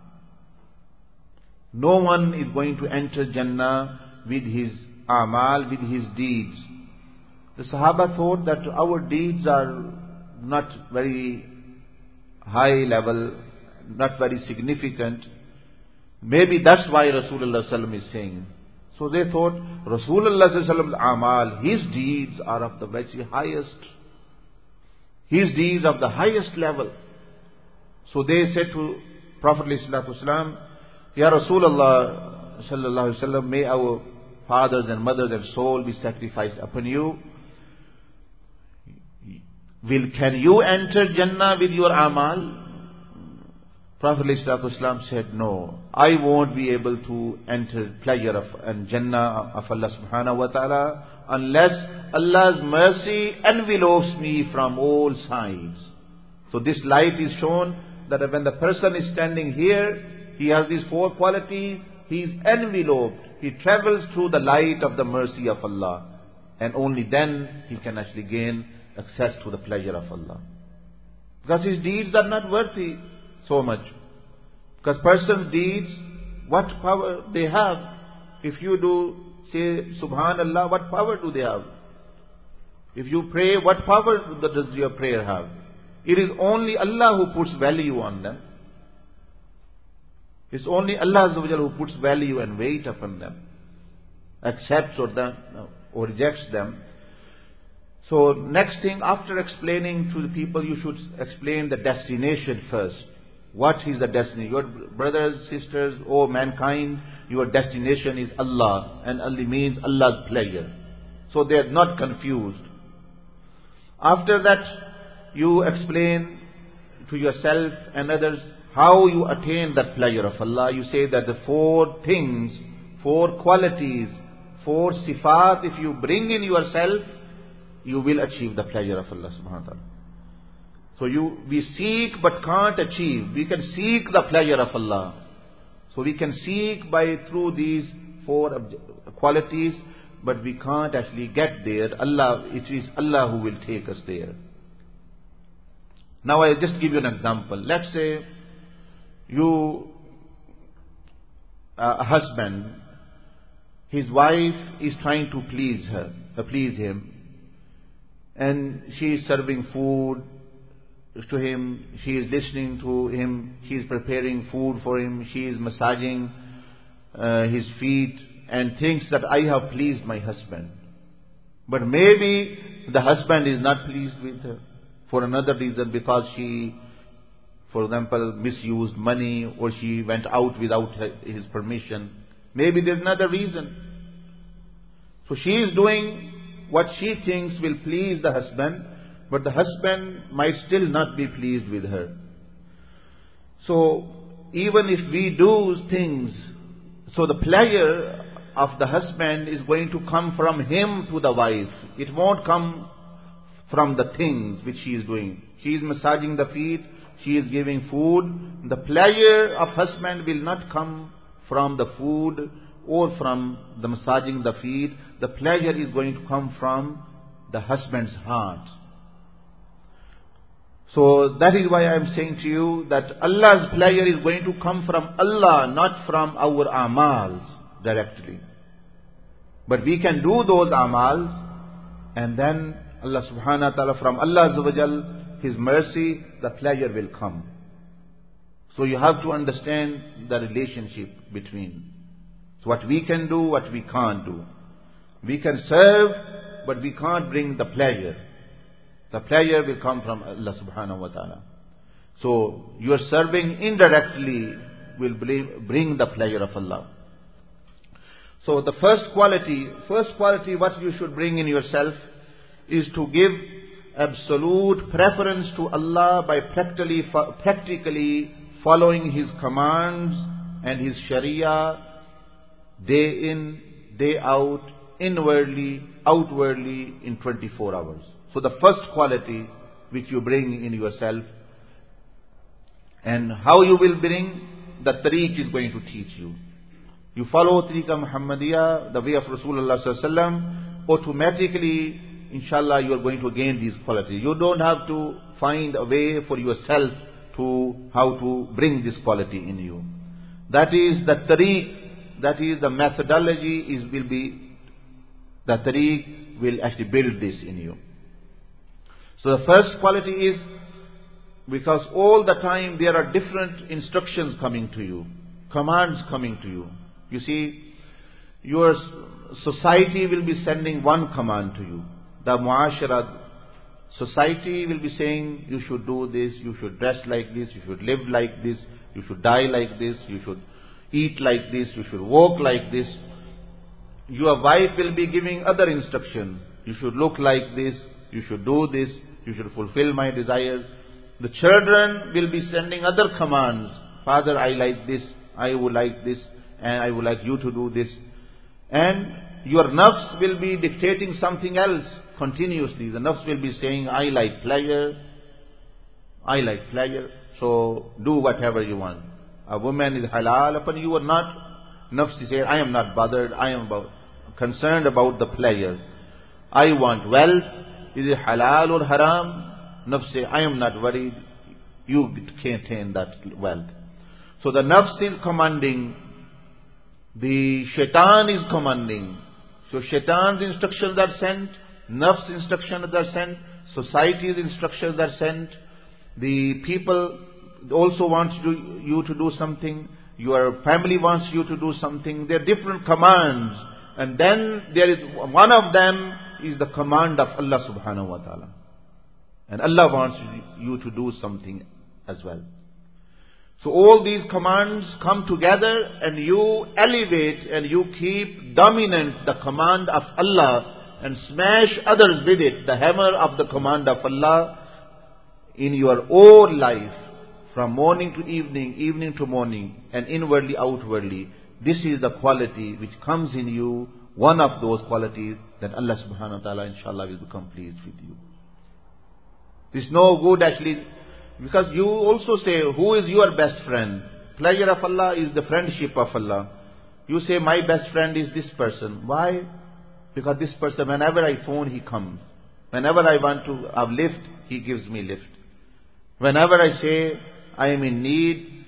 No one is going to enter Jannah with his amal, with his deeds. The Sahaba thought that our deeds are not very high level, not very significant. Maybe that's why Rasulullah sallallahu alaihi wasallam is saying. So they thought Rasulullah sallallahu alaihi wasallam's amal, his deeds are of the very highest. His deeds of the highest level. So they said to Prophet sallallahu alaihi wasallam, Ya Rasulullah sallallahu alaihi wasallam, may our fathers and mothers and soul be sacrificed upon you. Can you enter Jannah with your amal? Prophet ﷺ said, no, I won't be able to enter pleasure of and Jannah of Allah subhanahu wa ta'ala unless Allah's mercy envelopes me from all sides. So this light is shown that when the person is standing here, he has these 4 qualities, he is enveloped, he travels through the light of the mercy of Allah, and only then he can actually gain access to the pleasure of Allah. Because his deeds are not worthy so much. Because person's deeds, what power they have? If you do say Subhanallah, what power do they have? If you pray, what power does your prayer have? It is only Allah who puts value on them. It's only Allah Azza wa Jalla who puts value and weight upon them, accepts or rejects them. So next thing, after explaining to the people, you should explain the destination first. What is the destiny? Your brothers, sisters, oh mankind, your destination is Allah, and Allah means Allah's pleasure. So they are not confused. After that, you explain to yourself and others how you attain that pleasure of Allah. You say that the 4 things, 4 qualities, 4 sifat, if you bring in yourself, you will achieve the pleasure of Allah subhanahu wa ta'ala. So we seek but can't achieve. We can seek the pleasure of Allah. So we can seek through these 4 qualities, but we can't actually get there. It is Allah who will take us there. Now I'll just give you an example. Let's say a husband, his wife is trying to please him, and she is serving food to him, she is listening to him, she is preparing food for him, she is massaging his feet and thinks that I have pleased my husband. But maybe the husband is not pleased with her for another reason, because she, for example, misused money, or she went out without his permission. Maybe there's another reason. So she is doing what she thinks will please the husband, but the husband might still not be pleased with her. So even if we do things, so the pleasure of the husband is going to come from him to the wife. It won't come from the things which she is doing. She is massaging the feet, she is giving food. The pleasure of husband will not come from the food or from the massaging the feet. The pleasure is going to come from the husband's heart. So that is why I am saying to you that Allah's pleasure is going to come from Allah, not from our amals directly. But we can do those amals, and then Allah subhanahu wa ta'ala, from Allah azza wa jal, His mercy, the pleasure will come. So you have to understand the relationship between. So what we can do, what we can't do. We can serve, but we can't bring the pleasure. The pleasure will come from Allah subhanahu wa ta'ala. So your serving indirectly will bring the pleasure of Allah. So the first quality what you should bring in yourself is to give absolute preference to Allah by practically following His commands and His Sharia day in, day out, inwardly, outwardly, in 24 hours. So the first quality which you bring in yourself, and how you will bring, the tariq is going to teach you. You follow tariqa Muhammadiyah, the way of Rasulullah sallallahu alaihi wasallam, automatically, inshallah, you are going to gain these qualities. You don't have to find a way for yourself to how to bring this quality in you. That is the tariq, that is the methodology, the tariq will actually build this in you. So the first quality is, because all the time there are different instructions coming to you, commands coming to you. You see, your society will be sending one command to you. The muashara society will be saying, you should do this, you should dress like this, you should live like this, you should die like this, you should eat like this, you should walk like this. Your wife will be giving other instructions. You should look like this, you should do this, you should fulfill my desires. The children will be sending other commands. Father, I like this, I would like this, and I would like you to do this. And your nafs will be dictating something else continuously. The nafs will be saying, I like pleasure, so do whatever you want. A woman is halal upon you or not. Nafs says, I am not bothered, I am concerned about the pleasure. I want wealth, is it halal or haram? Nafs says, I am not worried, you can't attain that wealth. So the nafs is commanding, the shaitan is commanding. So shaitan's instructions are sent, nafs instructions are sent, society's instructions are sent. The people also want you to do something, your family wants you to do something. There are different commands, and then there is one of them is the command of Allah subhanahu wa ta'ala. And Allah wants you to do something as well. So all these commands come together, and you elevate and you keep dominant the command of Allah and smash others with it, the hammer of the command of Allah in your own life, from morning to evening, evening to morning, and inwardly, outwardly. This is the quality which comes in you, one of those qualities that Allah subhanahu wa ta'ala inshallah will become pleased with you. It's no good actually, because you also say, who is your best friend? Pleasure of Allah is the friendship of Allah. You say, my best friend is this person. Why? Because this person, whenever I phone, he comes. Whenever I want to have lift, he gives me lift. Whenever I say I am in need,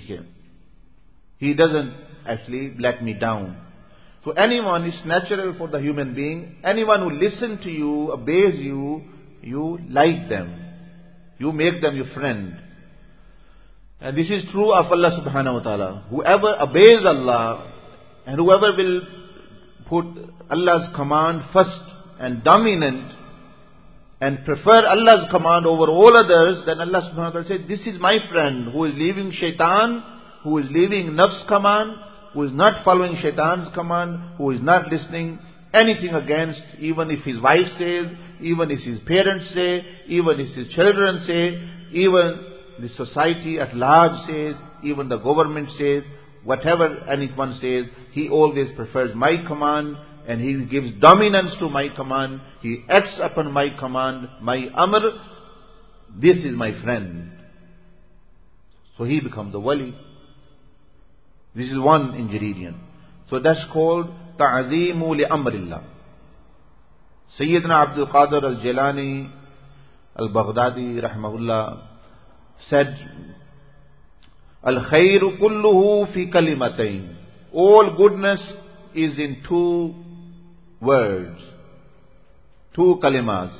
he doesn't actually let me down. So anyone, is natural for the human being. Anyone who listens to you, obeys you, you like them. You make them your friend. And this is true of Allah subhanahu wa ta'ala. Whoever obeys Allah And whoever will put Allah's command first and dominant and prefer Allah's command over all others, then Allah subhanahu wa ta'ala said, this is my friend who is leaving shaitan, who is leaving nafs command, who is not following shaitan's command, who is not listening anything against, even if his wife says, even if his parents say, even if his children say, even the society at large says, even the government says, whatever anyone says, he always prefers my command and he gives dominance to my command. He acts upon my command, my amr. This is my friend. So he becomes the wali. This is one ingredient. So that's called ta'azimu li amrillah. Sayyidina Abdul Qadir al-Jilani al-Baghdadi rahimahullah said, al-khayru kulluhu fi kalimatayn. All goodness is in two words, two kalimas.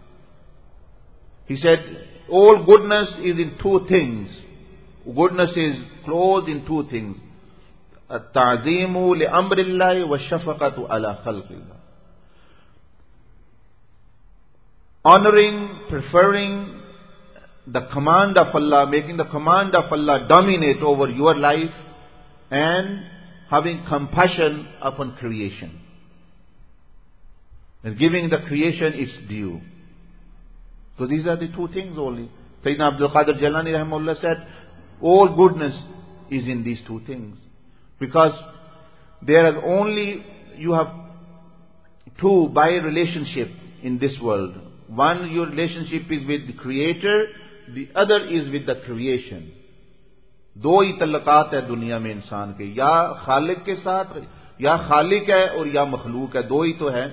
He said, all goodness is in two things. Goodness is closed in two things. At-ta'zimu li amrillahi wa shafaqatu ala khalqillah. Honoring, preferring the command of Allah, making the command of Allah dominate over your life, and having compassion upon creation. And giving the creation its due. So these are the two things only. Sayyidina Abdul Qadir Jilani rahimahullah said, all goodness is in these two things. Because there is only, you have two by relationship in this world. One, your relationship is with the Creator, the other is with the creation. दो ही तल्लकात है दुनिया में इंसान के, या खालिक के साथ, या खालिक है और या मखलूक है, दो ही तो है.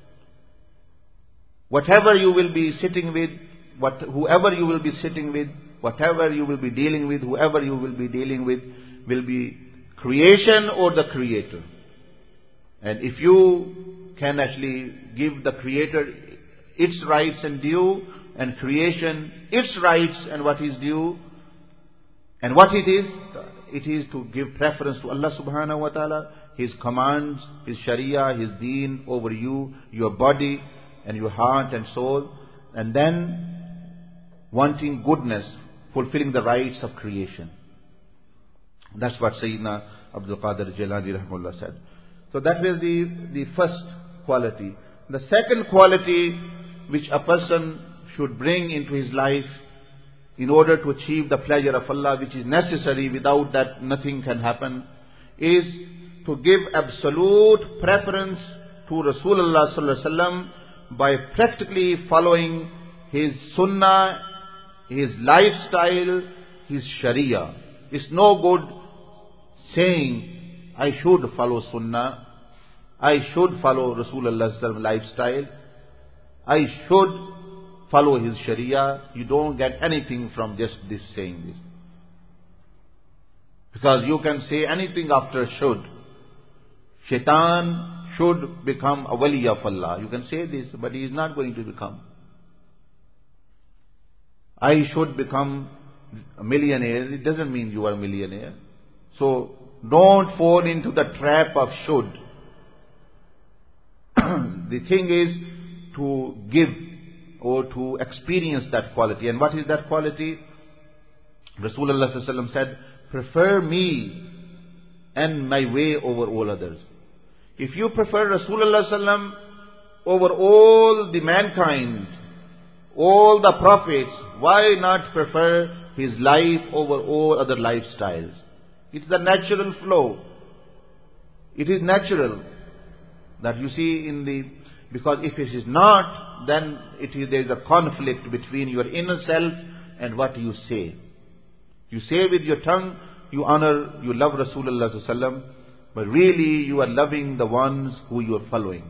Whatever you will be sitting with, whoever you will be sitting with, whatever you will be dealing with, whoever you will be dealing with, will be creation or the Creator. And if you can actually give the Creator its rights and due, and creation its rights and what is due, and what it is to give preference to Allah subhanahu wa ta'ala, His commands, His sharia, His deen over you, your body and your heart and soul, and then wanting goodness, fulfilling the rights of creation. That's what Sayyidina Abdul Qadir Jilani rahimahullah said. So that was the first quality. The second quality which a person should bring into his life in order to achieve the pleasure of Allah, which is necessary, without that nothing can happen, is to give absolute preference to Rasulullah sallallahu alaihi wasallam by practically following his sunnah, his lifestyle, his sharia. It's no good saying, I should follow sunnah, I should follow Rasulullah sallallahu alaihi wasallam lifestyle, I should follow his sharia. You don't get anything from just this saying this. Because you can say anything after should. Shaitan should become a wali of Allah. You can say this, but he is not going to become. I should become a millionaire. It doesn't mean you are a millionaire. So don't fall into the trap of should. The thing is to give or to experience that quality. And what is that quality? Rasulullah sallallahu alaihi wasallam said, prefer me and my way over all others. If you prefer Rasulullah sallallahu alaihi wasallam over all the mankind, all the prophets, why not prefer his life over all other lifestyles? It's the natural flow. It is natural that you see in the, because if it is not, then there is a conflict between your inner self and what you say. You say with your tongue, you honor, you love Rasulullah sallallahu alaihi wasallam, but really you are loving the ones who you are following.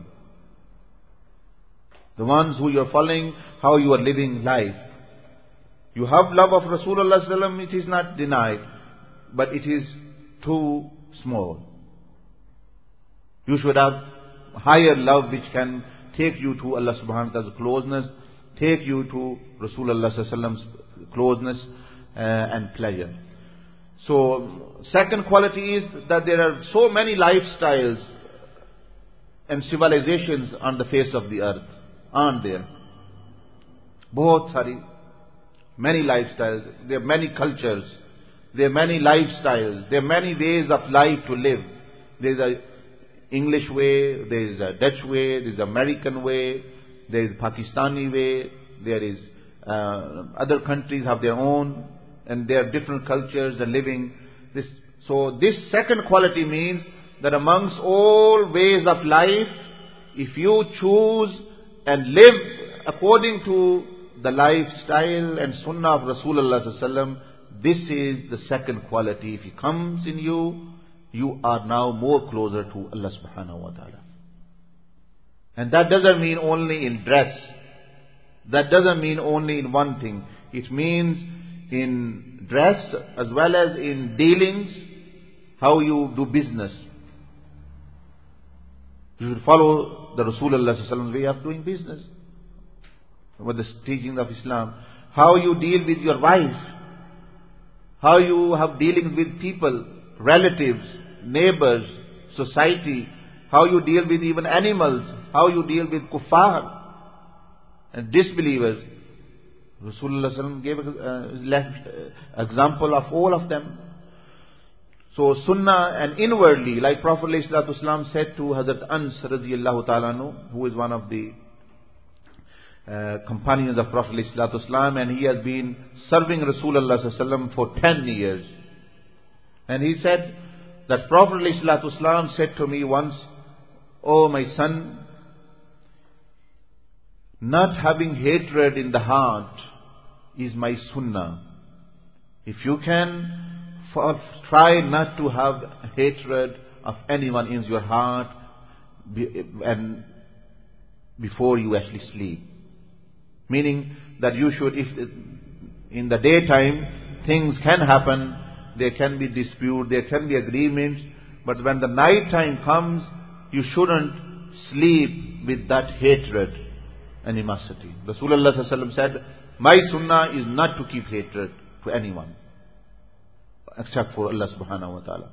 The ones who you are following, how you are living life. You have love of Rasulullah sallallahu alaihi wasallam, it is not denied, but it is too small. You should have higher love which can take you to Allah subhanahu wa ta'ala's closeness, take you to Rasulullah sallallahu alaihi wasallam's closeness and pleasure. So, second quality is that there are so many lifestyles and civilizations on the face of the earth, aren't there? Bahut sari, many lifestyles, there are many cultures, there are many lifestyles, there are many ways of life to live. There is a English way, there is a Dutch way, there is American way, there is Pakistani way, there is other countries have their own, and there are different cultures and living. So this second quality means that amongst all ways of life, if you choose and live according to the lifestyle and sunnah of Rasulullah sallallahu alaihi wasallam, this is the second quality. If it comes in you, you are now more closer to Allah subhanahu wa ta'ala. And that doesn't mean only in dress. That doesn't mean only in one thing. It means in dress as well as in dealings, how you do business. You should follow the Rasulullah sallallahu alaihi wasallam way of doing business. With the teaching of Islam. How you deal with your wife. How you have dealings with people, relatives, neighbors, society. How you deal with even animals. How you deal with kuffar and disbelievers. Rasulullah sallallahu alaihi wasallam gave example of all of them. So sunnah and inwardly, like Prophet ﷺ said to Hazrat Ans radiyallahu ta'ala anhu, who is one of the companions of Prophet ﷺ, and he has been serving Rasulullah ﷺ for 10 years. And he said that Prophet ﷺ said to me once, "Oh my son, not having hatred in the heart is my sunnah. If you can try not to have hatred of anyone in your heart and before you actually sleep." Meaning that you should, if in the daytime things can happen, there can be dispute, there can be agreements, but when the night time comes, you shouldn't sleep with that hatred, animosity. Rasulullah sallallahu alaihi wasallam said, "My sunnah is not to keep hatred to anyone except for Allah subhanahu wa ta'ala."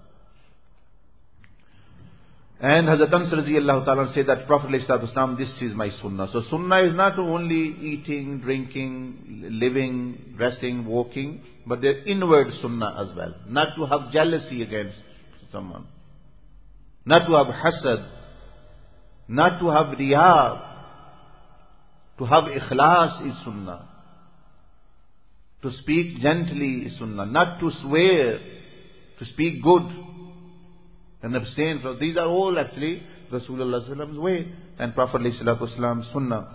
And Hazrat Ans radiyallahu ta'ala said that Prophet ﷺ, this is my sunnah. So sunnah is not only eating, drinking, living, dressing, walking, but the inward sunnah as well. Not to have jealousy against someone. Not to have hasad. Not to have riyah. To have ikhlas is sunnah. To speak gently is sunnah. Not to swear. To speak good. And abstain from these are all actually Rasulullah sallallahu alaihi wasallam's way and Prophet sallallahu alaihi wasallam's sunnah.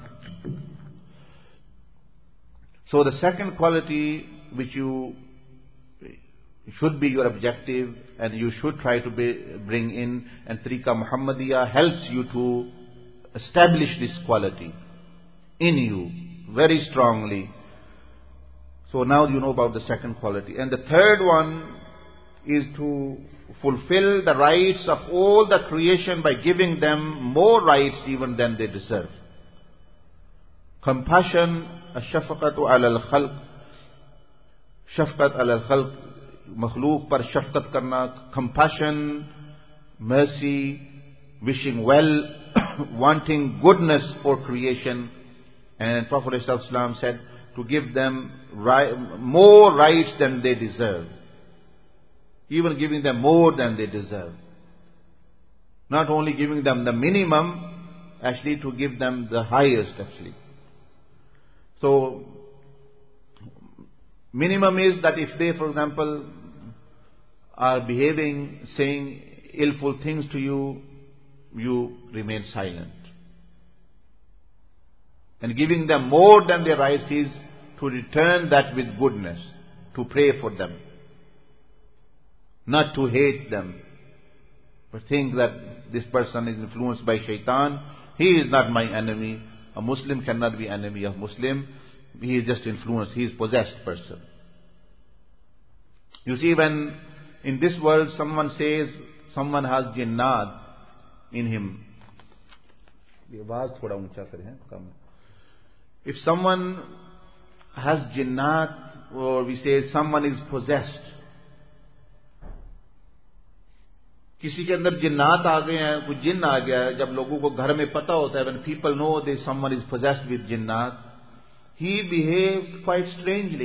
So the second quality which you should be your objective and you should try to bring in, and Tariqa Muhammadiyah helps you to establish this quality in you very strongly. So now you know about the second quality. And the third one is to fulfill the rights of all the creation by giving them more rights even than they deserve. Compassion, ashafaqatu ala al-khalq, shafqat ala al-khalq, makhlooq par shafqat karna, compassion, mercy, wishing well, wanting goodness for creation. And Prophet ﷺ said to give them more rights than they deserve. Even giving them more than they deserve. Not only giving them the minimum, actually to give them the highest actually. So, minimum is that if they, for example, are behaving, saying illful things to you, you remain silent. And giving them more than their rights is to return that with goodness, to pray for them. Not to hate them, but think that this person is influenced by shaitan. He is not my enemy. A Muslim cannot be enemy of Muslim. He is just influenced. He is possessed person. You see, when in this world someone says someone has jinnat in him. If someone has jinnat, or we say someone is possessed, किसी के अंदर जिन्नात आ गए हैं, कोई जिन्न आ गया है, जब लोगों को घर में पता होता है, when people know that someone is possessed with jinnat, he behaves quite strangely,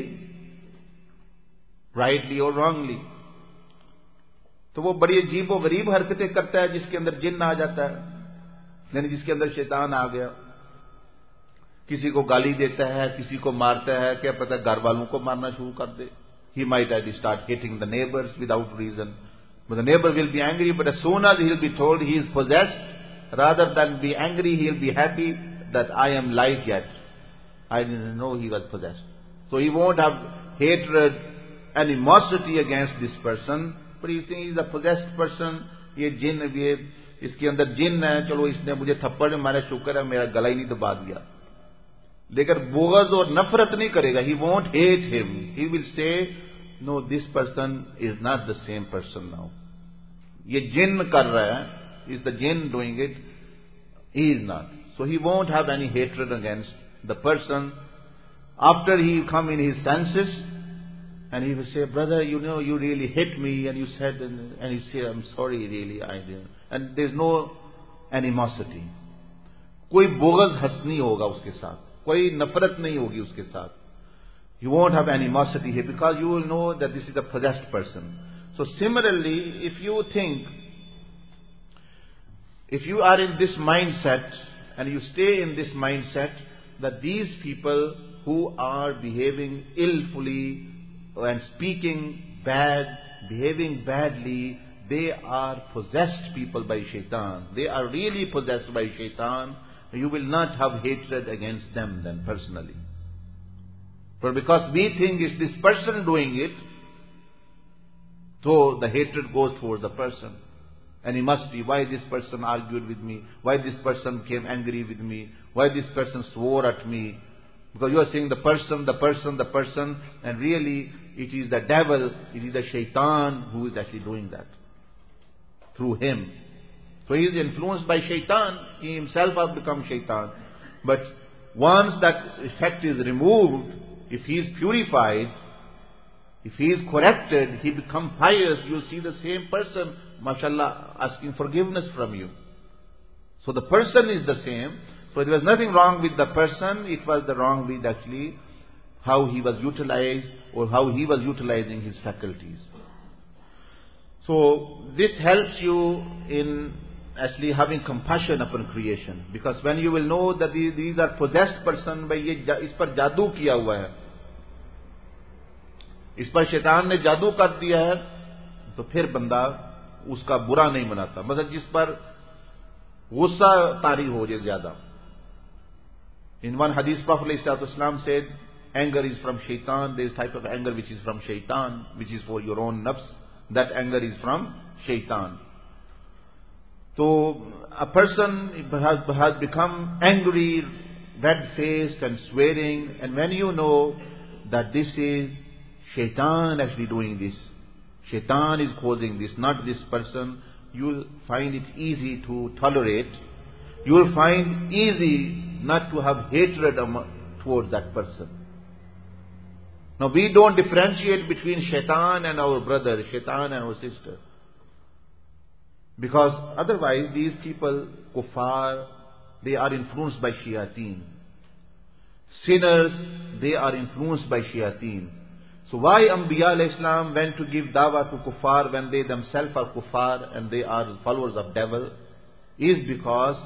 rightly or wrongly. तो वो बड़ी अजीब व गरीब हरकतें करता है जिसके अंदर जिन्न आ जाता है, यानी जिसके अंदर शैतान आ गया। किसी को गाली देता है, किसी को मारता है, क्या पता घर वालों को मारना शुरू कर दे। He might start hitting the neighbors without reason. But the neighbor will be angry, but as soon as he will be told he is possessed, rather than be angry, he will be happy that I am alive yet. I didn't know he was possessed. So he won't have hatred, animosity against this person, but he thinks he is a possessed person, ये जिन, ये इसके अंदर जिन है, चलो इसने मुझे थप्पड़ मारा, शुक्र है मेरा गला ही नहीं दबा दिया। लेकिन बुग़्ज़ और नफरत नहीं करेगा। He won't hate him. He will say, no, this person is not the same person now. ये जिन कर रहा है, is the jinn doing it, he is not. So he won't have any hatred against the person. After he come in his senses, and he will say, brother, you know, you really hit me, and you said, and he say, I'm sorry, really, I didn't. And there's no animosity. कोई bogus हंस नहीं होगा उसके साथ, कोई नफरत नहीं होगी उसके साथ. You won't have animosity here because you will know that this is a possessed person. So similarly, if you think, if you are in this mindset and you stay in this mindset that these people who are behaving illfully and speaking bad, behaving badly, they are possessed people by shaitan. They are really possessed by shaitan. You will not have hatred against them then personally. But because we think it's this person doing it, so the hatred goes towards the person. And he must be, why this person argued with me? Why this person became angry with me? Why this person swore at me? Because you are saying the person, and really it is the devil, it is the shaitan who is actually doing that. Through him. So he is influenced by shaitan. He himself has become shaitan. But once that effect is removed, if he is purified, if he is corrected, he becomes pious, you see the same person, mashallah, asking forgiveness from you. So the person is the same. So there was nothing wrong with the person, it was the wrong with actually how he was utilized or how he was utilizing his faculties. So this helps you in actually having compassion upon creation. Because when you will know that these are possessed person, by ये इस पर जादू किया हुआ है, इस पर शैतान ने जादू कर दिया है, तो फिर बंदा उसका बुरा नहीं मनाता. मतलब जिस पर गुस्सा तारी हो जाए ज्यादा. In one hadith, Prophet ﷺ said, anger is from shaitan. There is type of anger which is from shaitan, which is for your own nafs. That anger is from shaitan. So a person has become angry, red-faced and swearing, and when you know that this is shaitan actually doing this, shaitan is causing this, not this person, you will find it easy to tolerate. You will find easy not to have hatred towards that person. Now we don't differentiate between shaitan and our brother, shaitan and our sister. Because otherwise these people, kuffar, they are influenced by shayateen. Sinners, they are influenced by shayateen. So why Anbiya alayhi salam went to give dawah to kuffar when they themselves are kuffar and they are followers of devil? Is because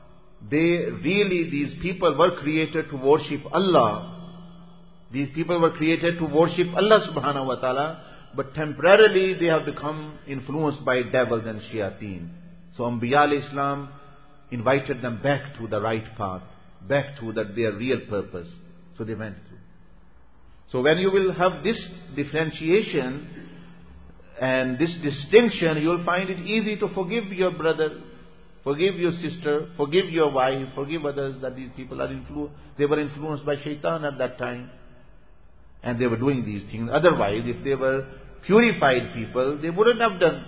these people were created to worship Allah. These people were created to worship Allah subhanahu wa ta'ala, but temporarily they have become influenced by devils and shayateen. So Anbiya alayhi salam invited them back to the right path, back to their real purpose. So they went through. So when you will have this differentiation and this distinction, you will find it easy to forgive your brother, forgive your sister, forgive your wife, forgive others, that these people are they were influenced by shaitan at that time. And they were doing these things. Otherwise, if they were purified people, they wouldn't have done.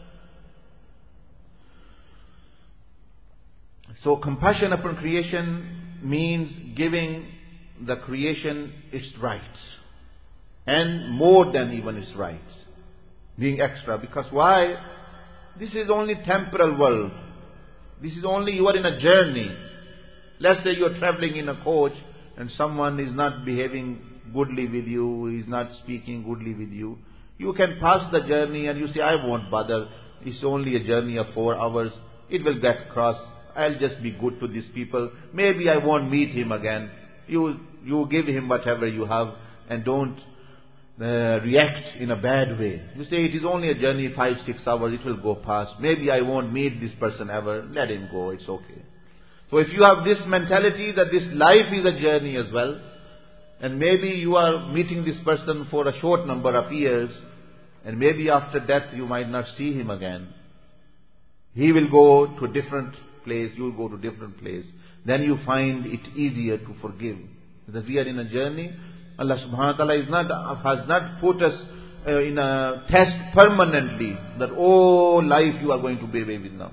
So compassion upon creation means giving the creation its rights. And more than even its rights. Being extra. Because why? This is only temporal world. This is only, you are in a journey. Let's say you're traveling in a coach and someone is not behaving goodly with you, is not speaking goodly with you. You can pass the journey and you say, I won't bother. It's only a journey of 4 hours. It will get crossed. I'll just be good to these people. Maybe I won't meet him again. You give him whatever you have and don't react in a bad way. You say it is only a journey, 5-6 hours, it will go past. Maybe I won't meet this person ever. Let him go, it's okay. So if you have this mentality that this life is a journey as well, and maybe you are meeting this person for a short number of years, and maybe after death you might not see him again. He will go to a different place, you will go to a different place. Then you find it easier to forgive. Because we are in a journey. Allah subhanahu wa ta'ala has not put us in a test permanently, that life you are going to be away with now.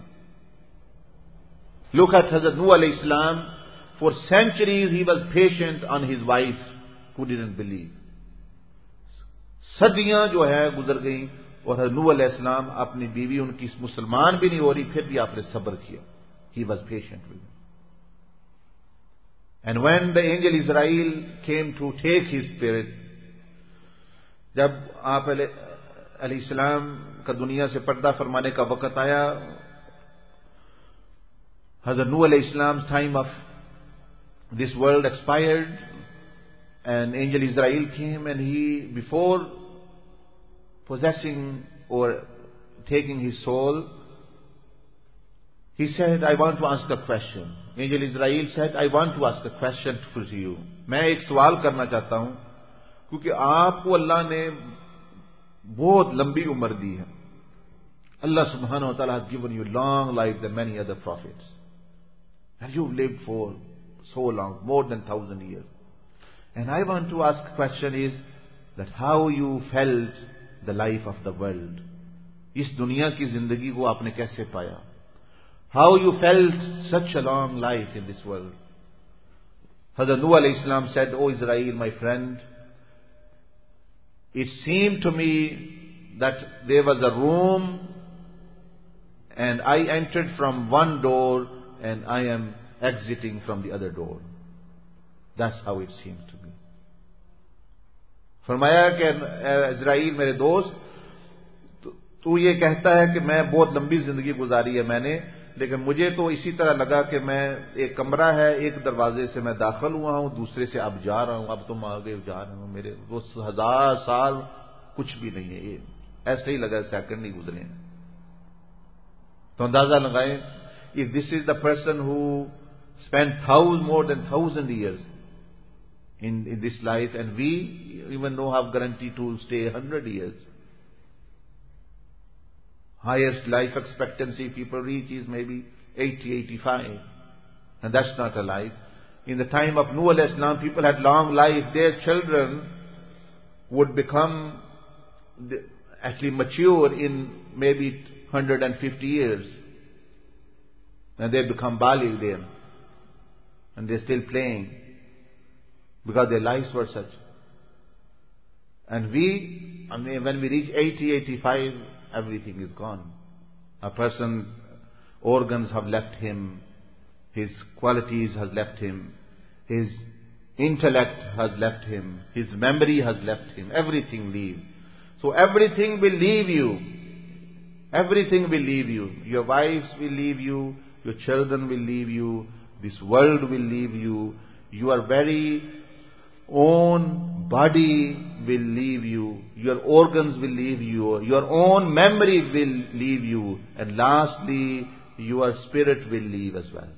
Look at Hazrat Nuh alayhi salam. For centuries he was patient on his wife who didn't believe. सदियां जो है गुजर गई और हज़रत नूह अलैहिस्सलाम अपनी बीवी उनकी मुसलमान भी नहीं हो रही, फिर भी आपने सब्र किया. He was patient with him. And when the angel Israel came to take his spirit, जब आप अलैहिस्सलाम का दुनिया से पर्दा फरमाने का वक़्त आया, हज़रत नूह अलैहिस्सलाम's time of this world expired, and angel Israel came, and he, before possessing or taking his soul, he said, I want to ask a question. Angel Israel said, I want to ask a question for you. मैं एक सवाल करना चाहता हूं, क्योंकि आपको अल्लाह ने बहुत लंबी उम्र दी है. Allah subhanahu wa ta'ala has given you long life than many other prophets. And you've lived for so long, more than 1,000 years. And I want to ask a question is that how you felt the life of the world. इस दुनिया की जिंदगी को आपने कैसे पाया? How you felt such a long life in this world. Hazrat Nuh alayhi salam said, O Israel, my friend, it seemed to me that there was a room and I entered from one door and I am exiting from the other door. That's how it seemed to me. फरमाया कि Israel मेरे दोस्त, तू ये कहता है कि मैं बहुत लंबी जिंदगी गुजारी है मैंने, लेकिन मुझे तो इसी तरह लगा कि मैं एक कमरा है, एक दरवाजे से मैं दाखिल हुआ हूं, दूसरे से अब जा रहा हूं, अब तुम आगे जा रहे हो, मेरे वो 1000 साल कुछ भी नहीं है, ये ऐसे ही लगा सेकंड ही गुजरे हैं. तो अंदाजा लगाएं, if this is the person who spent more than 1,000 years in this life, and we even don't have guarantee to stay 100 years. Highest life expectancy people reach is maybe 80, 85. And that's not a life. In the time of Nuh alayhi salam, people had long life. Their children would become actually mature in maybe 150 years. And they become baligh then. And they're still playing. Because their lives were such. And when we reach 80, 85, everything is gone. A person's organs have left him, his qualities has left him, his intellect has left him, his memory has left him, everything leaves. So everything will leave you. Everything will leave you. Your wives will leave you, your children will leave you, this world will leave you, your very own body will leave you, your organs will leave you, your own memory will leave you, and lastly, your spirit will leave as well.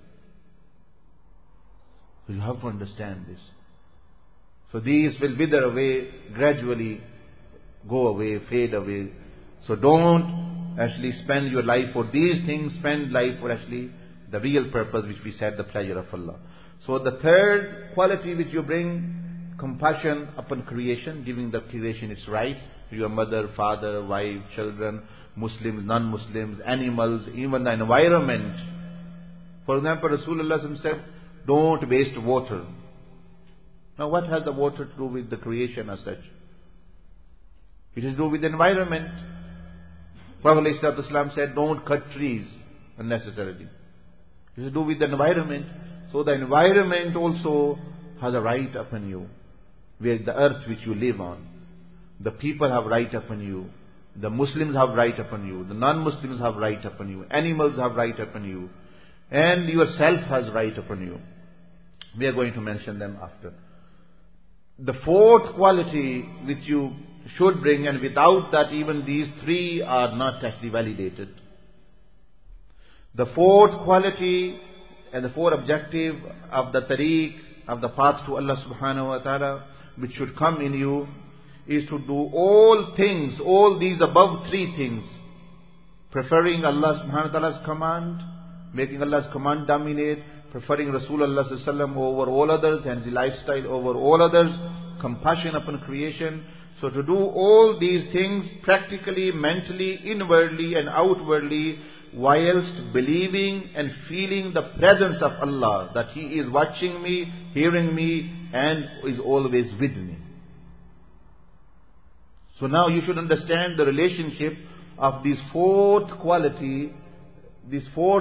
So you have to understand this. So these will wither away, gradually go away, fade away. So don't actually spend your life for these things, spend life for actually the real purpose which we said, the pleasure of Allah. So the third quality which you bring, compassion upon creation, giving the creation its right, your mother, father, wife, children, Muslims, non-Muslims, animals, even the environment. For example, Rasulullah said, don't waste water. Now what has the water to do with the creation as such? It is to do with the environment. Prophet ﷺ said, don't cut trees unnecessarily. It is to do with the environment. So the environment also has a right upon you. Where the earth which you live on. The people have right upon you. The Muslims have right upon you. The non-Muslims have right upon you. Animals have right upon you. And yourself has right upon you. We are going to mention them after. The fourth quality which you should bring, and without that even these three are not actually validated. The fourth quality and the fourth objective of the tariq, of the path to Allah subhanahu wa ta'ala, which should come in you, is to do all things, all these above three things. Preferring Allah subhanahu wa ta'ala's command, making Allah's command dominate, preferring Rasulullah sallallahu alaihi wasallam over all others, and his lifestyle over all others, compassion upon creation. So to do all these things practically, mentally, inwardly and outwardly, whilst believing and feeling the presence of Allah, that He is watching me, hearing me, and is always with me. So now you should understand the relationship of this fourth quality with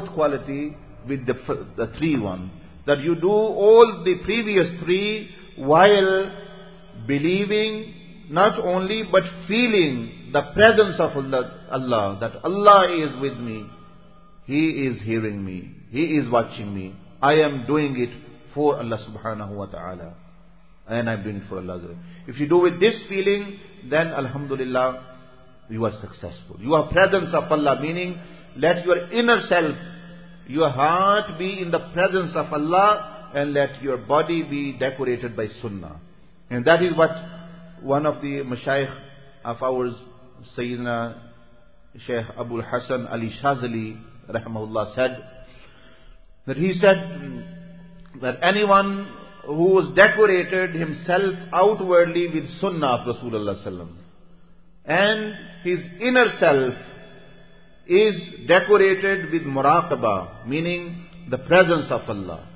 the three one. That you do all the previous three while believing not only but feeling the presence of Allah, that Allah is with me, He is hearing me, He is watching me, I am doing it for Allah subhanahu wa ta'ala, and I am doing it for Allah. If you do with this feeling, then alhamdulillah, you are successful. You are presence of Allah, meaning let your inner self, your heart be in the presence of Allah, and let your body be decorated by sunnah. And that is what one of the mashayikh of ours, Sayyidina Shaykh Abul Hasan Ali Shazali rahimahullah said, that he said that anyone who has decorated himself outwardly with sunnah of Rasulullah sallam, and his inner self is decorated with muraqabah, meaning the presence of Allah.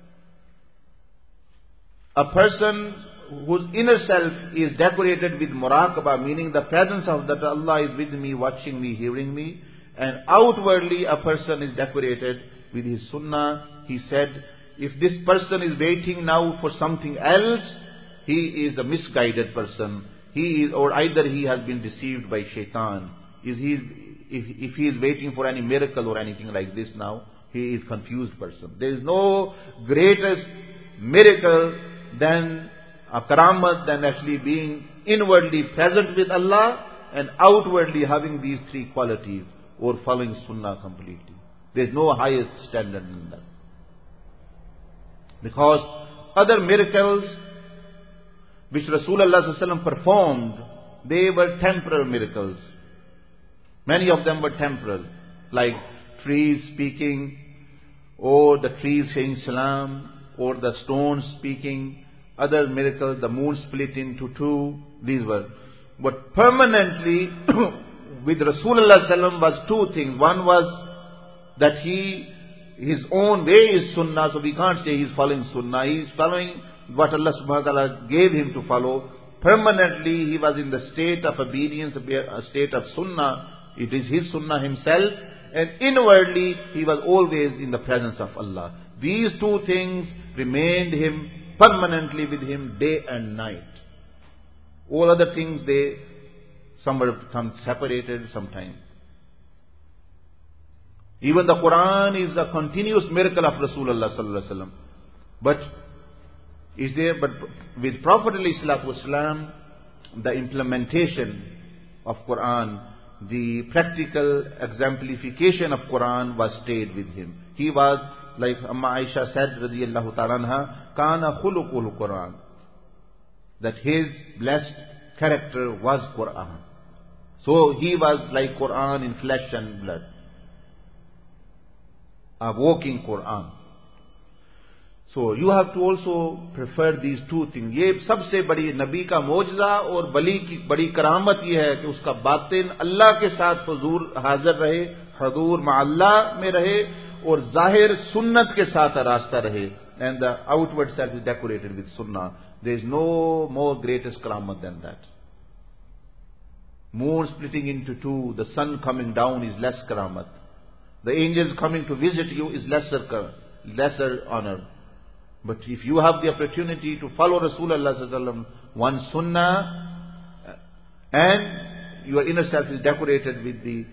A person whose inner self is decorated with muraqabah, meaning the presence of that Allah is with me, watching me, hearing me, and outwardly a person is decorated with his sunnah. He said, if this person is waiting now for something else, he is a misguided person. He is, or either he has been deceived by shaitan. If he is waiting for any miracle or anything like this now, he is a confused person. There is no greatest miracle than a karamat, than actually being inwardly present with Allah and outwardly having these three qualities, or following sunnah completely. There is no highest standard than that. Because other miracles which Rasulullah ﷺ performed, they were temporal miracles. Many of them were temporal, like trees speaking, or the trees saying salam, or the stones speaking. Other miracles, the moon split into two, these were. But permanently with Rasulullah ﷺ was two things. One was that his own way is sunnah, so we can't say he's following sunnah. He is following what Allah subhanahu wa ta'ala gave him to follow. Permanently he was in the state of obedience, a state of sunnah. It is his sunnah himself. And inwardly he was always in the presence of Allah. These two things remained him permanently with him day and night. All other things, they somewhat become separated sometime. Even the Quran is a continuous miracle of Rasulullah sallallahu alaihi wasallam. But with Prophet alayhi salatu wasalam, the implementation of Quran, the practical exemplification of Quran was stayed with him. He was, like Amma Aisha said, radiyallahu ta'ala anha, kana khuluqul Quran, that his blessed character was Quran. So he was like Quran in flesh and blood, a walking Quran. So you have to also prefer these two things. ये सबसे बड़ी नबी का मोजज़ा और वली की बड़ी करामत ये है कि उसका बातिन अल्लाह के साथ हुजूर हाजिर रहे, हुजूर मअल्लाह में रहे, और जाहिर सुन्नत के साथ रास्ता रहे. And the outward self is decorated with sunnah. There is no more greatest karamat than that. Moon splitting into two, the sun coming down is less karamat. The angels coming to visit you is lesser honor. But if you have the opportunity to follow Rasulullah sallallahu alaihi wasallam, one sunnah, and your inner self is decorated with the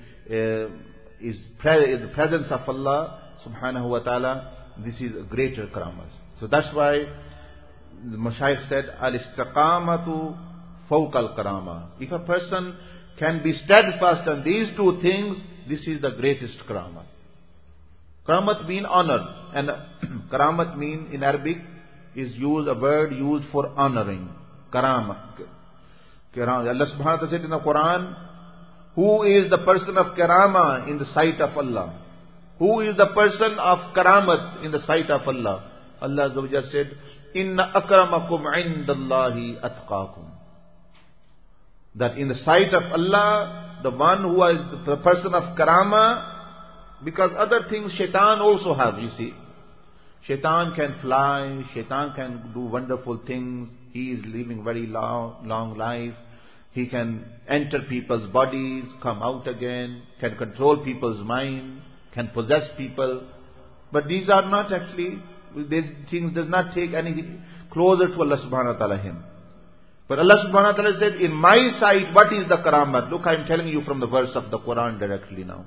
presence of Allah subhanahu wa ta'ala, this is a greater karamas. So that's why the Mashaykh said, al-istiqamatu fawqa al-karama. If a person can be steadfast on these two things, this is the greatest karamat. Karamat mean honor, and karamat mean in Arabic is used, a word used for honoring. Karama. Allah subhanahu wa ta'ala said in the Quran, who is the person of karama in the sight of Allah? Who is the person of karamat in the sight of Allah? Allah Azza wa Jalla said, Inna akramakum indallahi atqakum. That in the sight of Allah, the one who is the person of karama, because other things shaitan also have, you see. Shaitan can fly, shaitan can do wonderful things, he is living very long life. He can enter people's bodies, come out again, can control people's mind, can possess people. But these are not actually, these things does not take anything closer to Allah subhanahu wa ta'ala him. But Allah subhanahu wa ta'ala said, in my sight, what is the karamat? Look, I am telling you from the verse of the Quran directly now.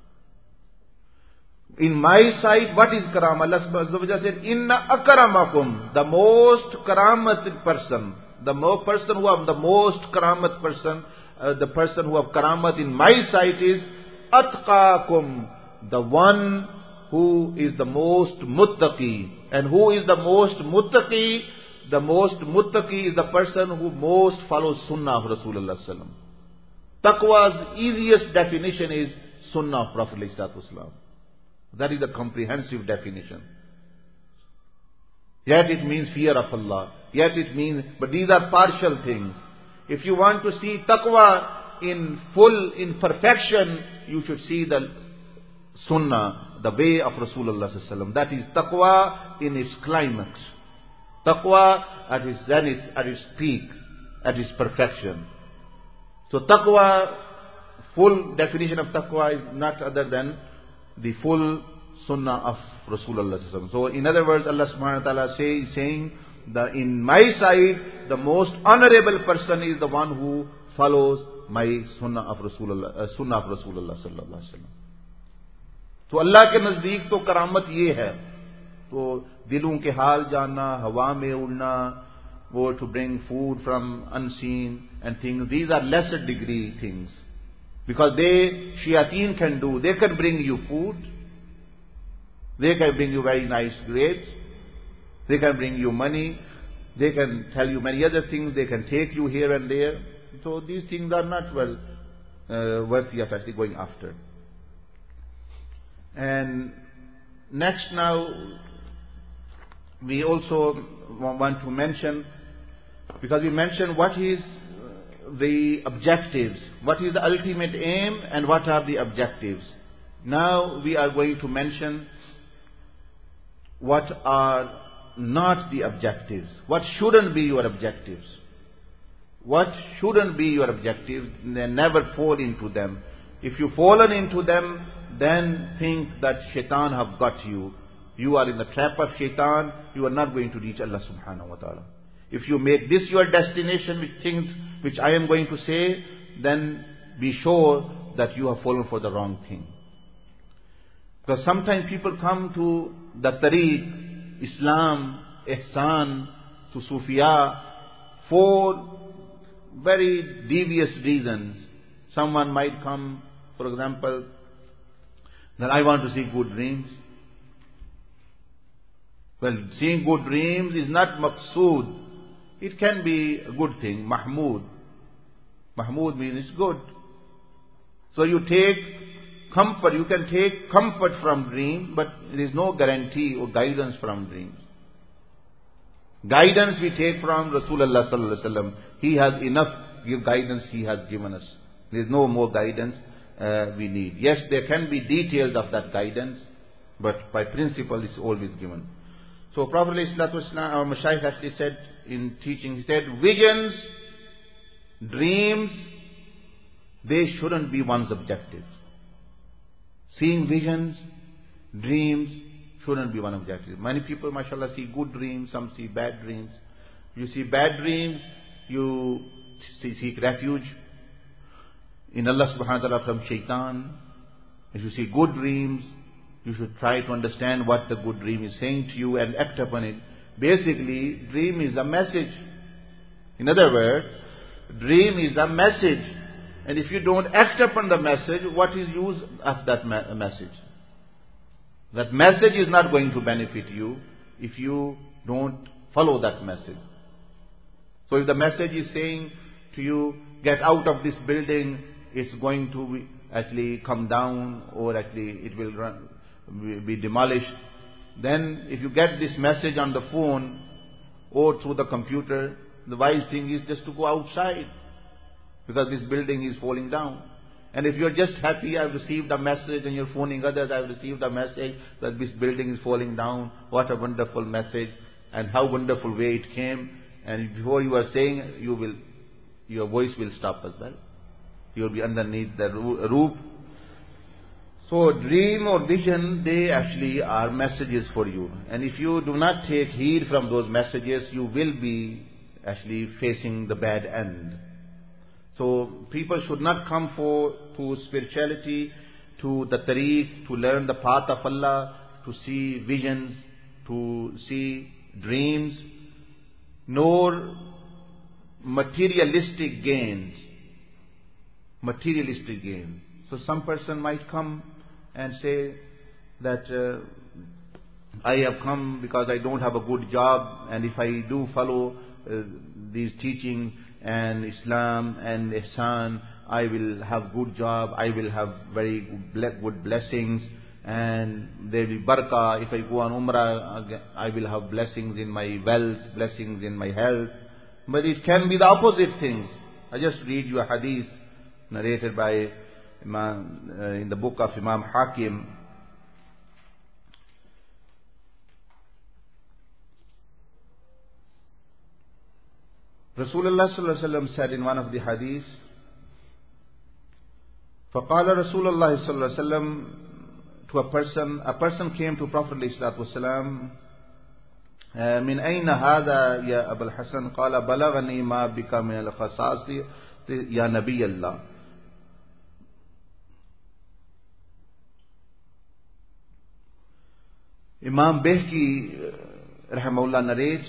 In my sight, what is karam? Allah subhanahu wa ta'ala said, Inna akramakum, the most karamat person, the person who have the most karamat person, the person who have karamat in my sight is atqakum, the one who is the most muttaqi. And who is the most muttaqi? The most muttaqi is the person who most follows sunnah of Rasulullah sallallahu alaihi wasallam. Taqwa's easiest definition is sunnah of Prophet sallallahu alaihi wasallam. That is the comprehensive definition. Yet it means fear of Allah. Yet it means, but these are partial things. If you want to see taqwa in full, in perfection, you should see the sunnah, the way of Rasulullah sallallahu alaihi wasallam. That is taqwa in its climax. Taqwa at its zenith, at its peak, at its perfection. So taqwa, full definition of taqwa is not other than the full sunnah of Rasulullah sallallahu alaihi wasallam. So in other words, Allah subhanahu wa ta'ala is saying that in my sight, the most honorable person is the one who follows my sunnah of Rasulullah sallallahu alaihi wasallam. तो अल्लाह के नजदीक तो करामत ये है, तो दिलों के हाल जानना, हवा में उड़ना, वो to bring food from unseen and things, these are lesser degree things. Because shayateen can do, they can bring you food, they can bring you very nice grapes, they can bring you money, they can tell you many other things, they can take you here and there. So these things are not worthy of actually going after. And next now, we also want to mention, because we mentioned what is the objectives, what is the ultimate aim and what are the objectives. Now we are going to mention what are not the objectives, what shouldn't be your objectives. What shouldn't be your objectives, then never fall into them. If you fallen into them, then think that shaitan have got you. You are in the trap of shaitan, you are not going to reach Allah subhanahu wa ta'ala. If you make this your destination with things which I am going to say, then be sure that you have fallen for the wrong thing. Because sometimes people come to the tariq, Islam, ihsan, to Sufiya, for very devious reasons. Someone might come, for example, that I want to see good dreams. Well, seeing good dreams is not maqsood. It can be a good thing, mahmood. Mahmood means it's good. So you take comfort, you can take comfort from dreams, but there is no guarantee or guidance from dreams. Guidance we take from Rasulullah sallallahu alaihi wasallam. He has enough guidance he has given us. There is no more guidance we need. Yes, there can be details of that guidance, but by principle it's always given. So Prophet ﷺ, our Mashaykh actually said in teaching, he said, visions, dreams they shouldn't be one's objectives. Seeing visions, dreams shouldn't be one objective. Many people, mashallah, see good dreams, some see bad dreams. You see bad dreams, you seek refuge in Allah subhanahu wa ta'ala from shaitan. If you see good dreams, you should try to understand what the good dream is saying to you and act upon it. Basically, dream is a message. In other words, dream is a message. And if you don't act upon the message, what is use of that message? That message is not going to benefit you if you don't follow that message. So if the message is saying to you, get out of this building, it's going to actually come down, or actually it will be demolished. Then if you get this message on the phone or through the computer, the wise thing is just to go outside, because this building is falling down. And if you're just happy, I've received a message, and you're phoning others, I've received a message that this building is falling down, what a wonderful message, and how wonderful way it came. And before you are saying, your voice will stop as well. You'll be underneath the roof. So dream or vision, they actually are messages for you. And if you do not take heed from those messages, you will be actually facing the bad end. So people should not come to spirituality, to the tariq, to learn the path of Allah, to see visions, to see dreams, nor materialistic gains. Materialistic gain. So some person might come and say that I have come because I don't have a good job, and if I do follow these teachings and Islam and Ihsan, I will have good job, I will have very good blessings, and there will be barakah. If I go on Umrah, I will have blessings in my wealth, blessings in my health. But it can be the opposite things. I just read you a hadith narrated by Imam, in the book of Imam Hakim. Rasulullah sallallahu alaihi wasallam said in one of the hadiths, فَقَالَ رَسُولُ اللَّهِ صلى الله عليه وسلم, to a person came to Prophet عليه الصلاة والسلام, من أين هذا يا أبا الحسن؟ قال بلغني ما بك من الخصاص يا نبي الله. Imam Behki rahimahullah narrates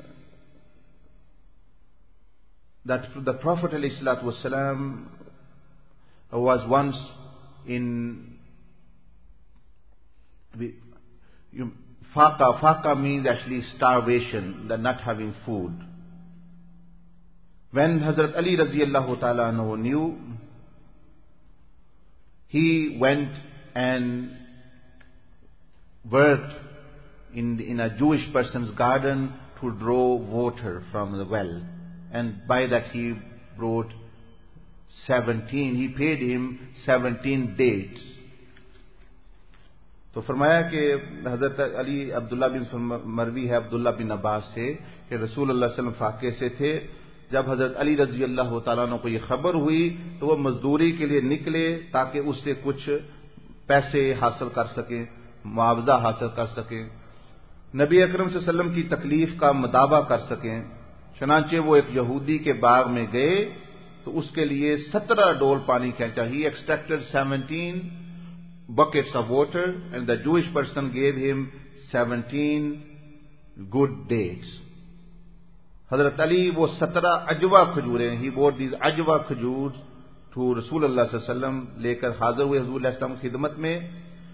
that the Prophet ﷺ was once in faqa. Faqa means actually starvation, the not having food. When Hazrat Ali radiyallahu ta'ala anhu knew, he went and worked in a Jewish person's garden to draw water from the well. And by that he brought 17, he paid him 17 dates. तो फरमाया कि हजरत अली अब्दुल्ला बिन मरवी है अब्दुल्ला बिन अब्बास से कि रसूलुल्लाह सल्लल्लाहु अलैहि वसल्लम फाके से थे. जब हजरत अली रजी अल्लाह तआला अन्हु को ये खबर हुई तो वो मजदूरी के लिए निकले ताकि उससे कुछ पैसे हासिल कर सके, मुआवजा हासिल कर सके, नबी अकरम सल्लल्लाहु अलैहि वसल्लम की तकलीफ का मुदावा कर सकें. चनाचे वो एक यहूदी के बाग में गए तो उसके लिए 17 डोल पानी खींचा. He extracted 17 buckets of water, and the Jewish person gave him 17 good dates. Hazrat Ali वो 17 अजवा खजूरें, he brought these अजवा खजूर to Rasulullah sallallahu alaihi wasallam, लेकर हाजिर हुए हजूर अलैहि की खिदमत में.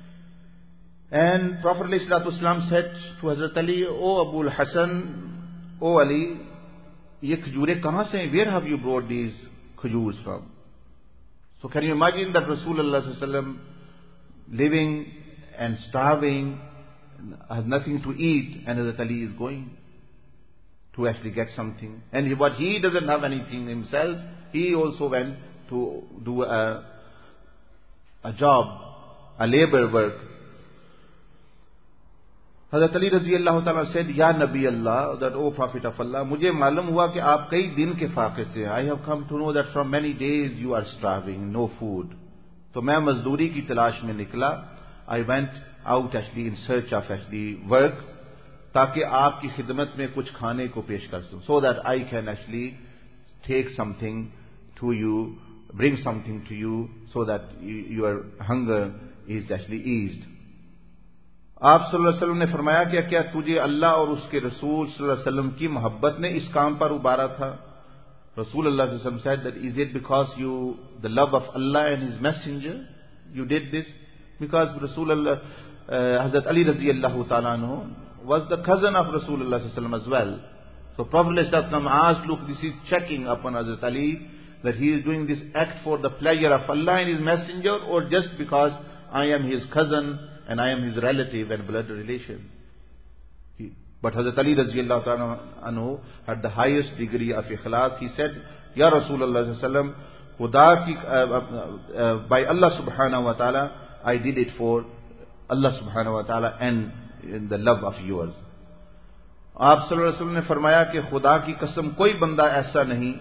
And Prophet ﷺ said to Hazrat Ali, O Abul Hasan, O Ali, ये खजूरें कहां से हैं? Where have you brought these khajurs from? So can you imagine that Rasulullah sallallahu alaihi wasallam living and starving, has nothing to eat, and Hazrat Ali is going to actually get something. And but he doesn't have anything himself. He also went to do a job, a labor work. Hazrat Ali radiyallahu ta'ala said, Ya Nabi Allah, that O Prophet of Allah, मुझे मालूम हुआ कि आप कई दिन के फाके से, I have come to know that from many days you are starving, no food. तो मैं मजदूरी की तलाश में निकला. I went out actually in search of actually work, ताकि आपकी खिदमत में कुछ खाने को पेश कर सकूं, so that I can actually take something to you, bring something to you, so that your hunger is actually eased. आप सल्लल्लाहु अलैहि वसल्लम ने फरमाया कि क्या तुझे अल्लाह और उसके रसूल सल्लल्लाहु अलैहि वसल्लम की मोहब्बत ने इस काम पर उबारा था? रसूल अल्लाह सल्लल्लाहु अलैहि वसल्लम said that is it because you the love of Allah and His Messenger you did this? Because Rasulullah Hazrat Ali radiyallahu ta'ala anhu was the cousin of Rasulullah sallallahu alaihi wasallam as well. So Prophet ﷺ asked, look, this is checking upon Hazrat Ali that he is doing this act for the pleasure of Allah and His Messenger, or just because I am his cousin and I am his relative and blood relation. But Hazrat Ali radiyallahu ta'ala anhu had the highest degree of ikhlas. He said, Ya Rasulullah sallallahu alaihi wasallam, Khuda ki, by Allah subhanahu wa ta'ala, I did it for Allah subhanahu wa ta'ala and in the love of yours. आप सल्लल्लाहु अलैहि वसल्लम ने फरमाया कि खुदा की कसम कोई बंदा ऐसा नहीं.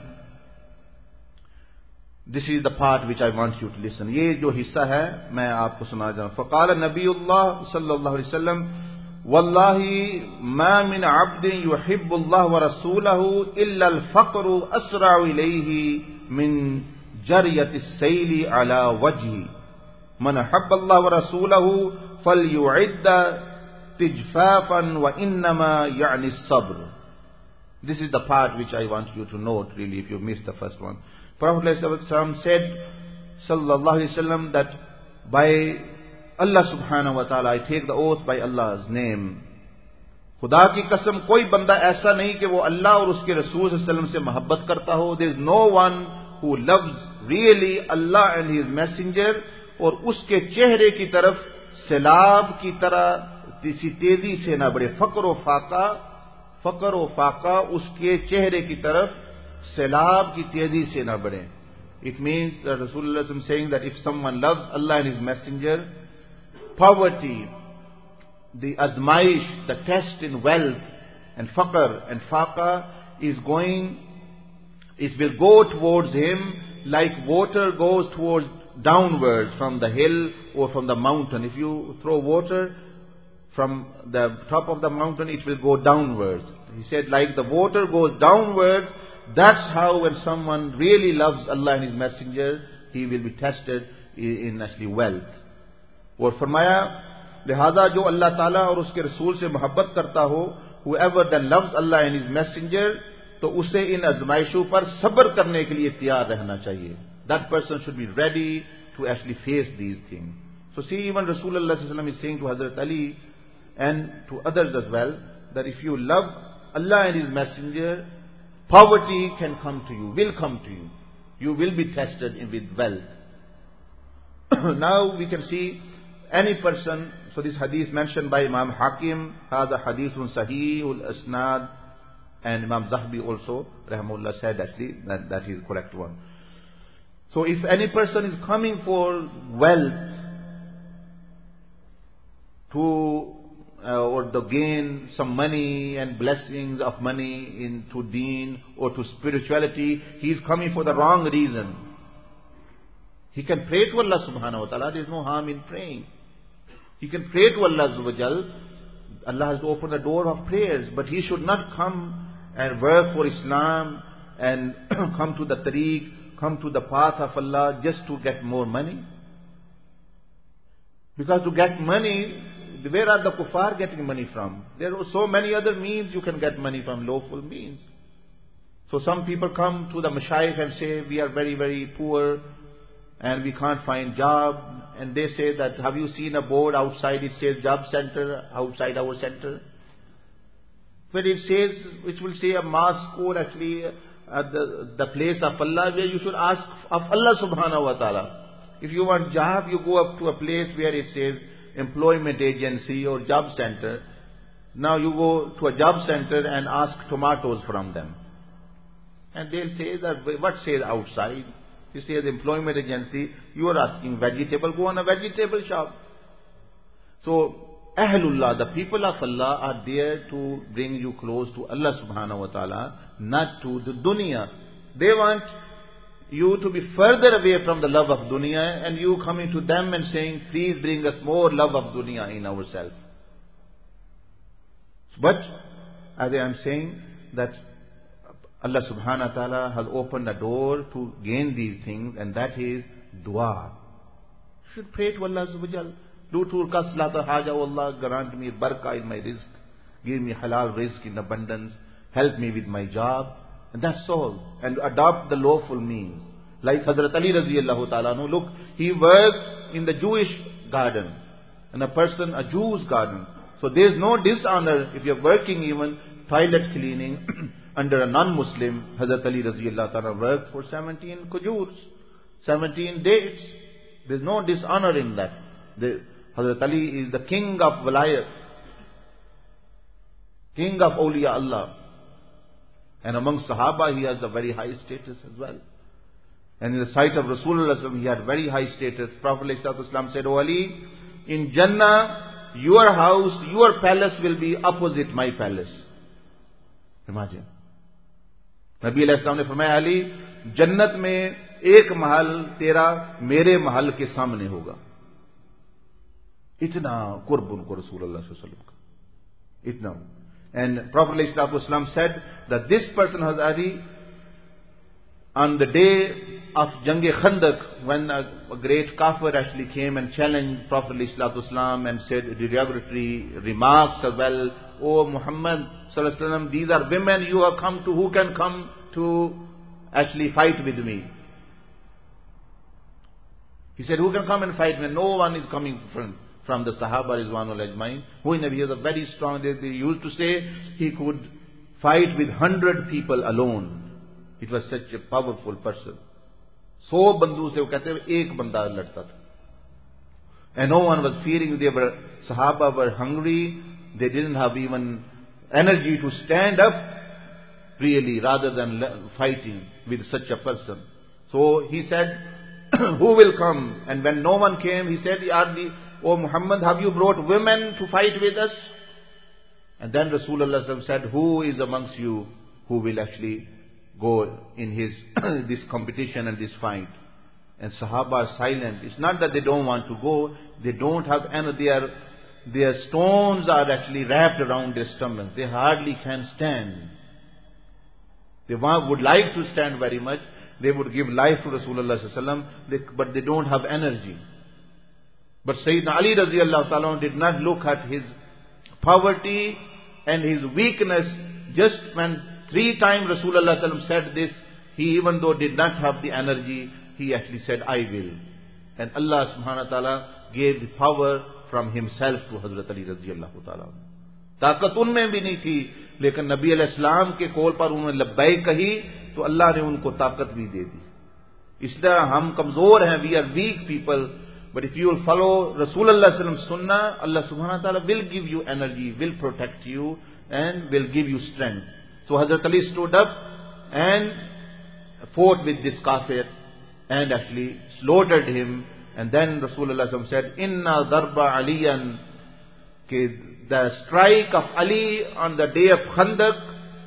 This is the part which I want you to listen. ये जो हिस्सा है मैं आपको सुना जाऊं. फ़क़ाल नबीउल्लाह सल्लल्लाहु अलैहि वसल्लम वल्लाहि मा मिन अब्दिन युहिब्बुल्लाह व रसूलहु इल्ला अल-फ़क़्रु अस्रअ इलैहि मिन जरियतिस सैली अला वजहि मन हब्बल्लाह व रसूलहु फलयुइद्द तिजफाफन व इन्नमा यानि सब्र. This is the part which I want you to note, really, if you missed the first one. Prophet ﷺ said, sallallahu alaihi wasallam, that by Allah subhanahu wa ta'ala, I take the oath by Allah's name. खुदा की कसम कोई बंदा ऐसा नहीं कि वो अल्लाह और उसके रसूल सल्लल्लाहु अलैहि वसल्लम से मोहब्बत करता हो. There is no one who loves really Allah and His Messenger, और उसके चेहरे की तरफ सैलाब की तरह किसी तेजी से ना बढ़े. फकर व फाका उसके चेहरे की तरफ सैलाब की तेजी से ना बढ़े. It means that Rasulullah is saying that if someone loves Allah and His Messenger, poverty, the azmaish, the test in wealth and faqr and faqa it will go towards him like water goes towards downwards from the hill or from the mountain. If you throw water from the top of the mountain, it will go downwards. He said, like the water goes downwards, that's how when someone really loves Allah and His Messenger, he will be tested in actually wealth. और फरमाया, लिहाजा जो अल्लाह ताला और उसके रसूल से मोहब्बत करता हो, whoever then loves Allah and His Messenger, तो उसे इन आजमाइशों पर सब्र करने के लिए तैयार रहना चाहिए. That person should be ready to actually face these things. So see, even Rasulullah is saying to Hazrat Ali and to others as well, that if you love Allah and His Messenger, poverty can come to you, will come to you. You will be tested with wealth. Now we can see any person, so this hadith mentioned by Imam Hakim, هذا حديث صحيح الأسناد, and Imam Zahabi also, rahimahullah, said actually that is the correct one. So if any person is coming for wealth to or to gain some money and blessings of money into deen or to spirituality, he is coming for the wrong reason. He can pray to Allah subhanahu wa ta'ala. There is no harm in praying. He can pray to Allah azza wa jal. Allah has to open the door of prayers, but he should not come and work for Islam and come to the tariq, come to the path of Allah just to get more money. Because to get money, where are the kuffar getting money from? There are so many other means you can get money from, lawful means. So some people come to the mashayikh and say, we are very, very poor and we can't find job. And they say that, have you seen a board outside, it says job center outside our center? But it says, which will say a mosque or actually the place of Allah where you should ask of Allah subhanahu wa ta'ala. If you want job, you go up to a place where it says employment agency or job center. Now you go to a job center and ask tomatoes from them. And they'll say that, what says outside? You say the employment agency, you are asking vegetable, go on a vegetable shop. So Ahlullah, the people of Allah, are there to bring you close to Allah subhanahu wa ta'ala, not to the dunya. They want you to be further away from the love of dunya, and you coming to them and saying, please bring us more love of dunya in ourselves. But, as I am saying, that Allah subhanahu wa ta'ala has opened a door to gain these things, and that is dua. You should pray to Allah azza wa jal. Do to kaslata haja, oh Allah, grant me barakah in my rizq. Give me halal rizq in abundance. Help me with my job. And that's all. And adopt the lawful means. Like Hazrat Ali raziyallahu ta'ala anhu, look, he worked in the Jewish garden. And a Jew's garden. So there is no dishonor if you're working even toilet cleaning under a non-Muslim. Hazrat Ali raziyallahu ta'ala worked for 17 kujurs, 17 dates. There's no dishonor in that. Hazrat Ali is the king of Walayat, king of Awliya Allah. And among Sahaba he has a very high status as well. And in the sight of Rasulullah he had very high status. Prophet ﷺ said, "O Ali, in Jannah, your house, your palace will be opposite my palace." Imagine. Nabi ﷺ ने फरमाया, अली, जन्नत में एक महल तेरा मेरे महल के सामने होगा. इतना कुर्ब उनको रसूलुल्लाह सल्लल्लाहु अलैहि वसल्लम का. इतना. And Prophet ﷺ said that this person has Ali, on the day of Jang-e Khandaq, when a great kafir actually came and challenged Prophet ﷺ and said derogatory remarks as well, "O Muhammad sallallahu alaihi wasallam, these are women you have come to, who can come to actually fight with me?" He said, "Who can come and fight me?" No one is coming from the Sahaba Rizwanul Ajmain. Who in he was a very strong, they used to say he could fight with 100 people alone. It was such a powerful person. 100 बंदूक से वो कहते हैं एक बंदा लड़ता था. And no one was fearing. Sahaba were hungry. They didn't have even energy to stand up really, rather than fighting with such a person. So he said, "Who will come?" And when no one came, he said, "O Muhammad, have you brought women to fight with us?" And then Rasulullah said, "Who is amongst you who will actually go in this competition and this fight?" And Sahaba are silent. It's not that they don't want to go. They don't have any. Their stones are actually wrapped around their stomach. They hardly can stand. They would like to stand very much. They would give life to Rasulullah sallallahu alaihi wasallam, but they don't have energy. But Sayyidina Ali raziyallahu ta'ala did not look at his poverty and his weakness. Just when 3 times Rasulullah sallallahu alaihi wasallam said this, he even though did not have the energy, he actually said, "I will." And Allah subhanahu wa ta'ala gave the power from himself to Hazrat Ali raziyallahu ta'ala. ताकत उनमें भी नहीं थी, लेकिन नबी अलैहिस्सलाम के call पर उन्होंने लब्बैक कही तो अल्लाह ने उनको ताकत भी दे दी. इसलिए हम कमजोर हैं, we are weak people. But if you will follow Rasulullah sallallahu alaihi wasallam sunnah, Allah subhanahu wa ta'ala will give you energy, will protect you, and will give you strength. So Hazrat Ali stood up and fought with this kafir and actually slaughtered him. And then Rasulullah sallallahu alaihi wasallam said, "Inna darba aliyan," the strike of Ali on the day of Khandaq,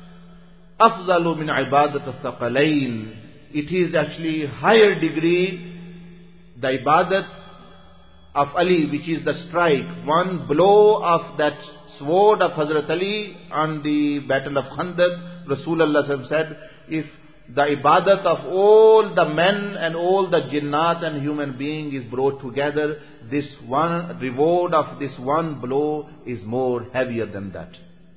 afzalu min ibadat al-thaqalain. It is actually higher degree, the ibadat of Ali, which is the strike. One blow of that sword of Hazrat Ali on the battle of Khandaq, Rasulullah said, if the ibadat of all the men and all the jinnat and human being is brought together, this one reward of this one blow is more heavier than that.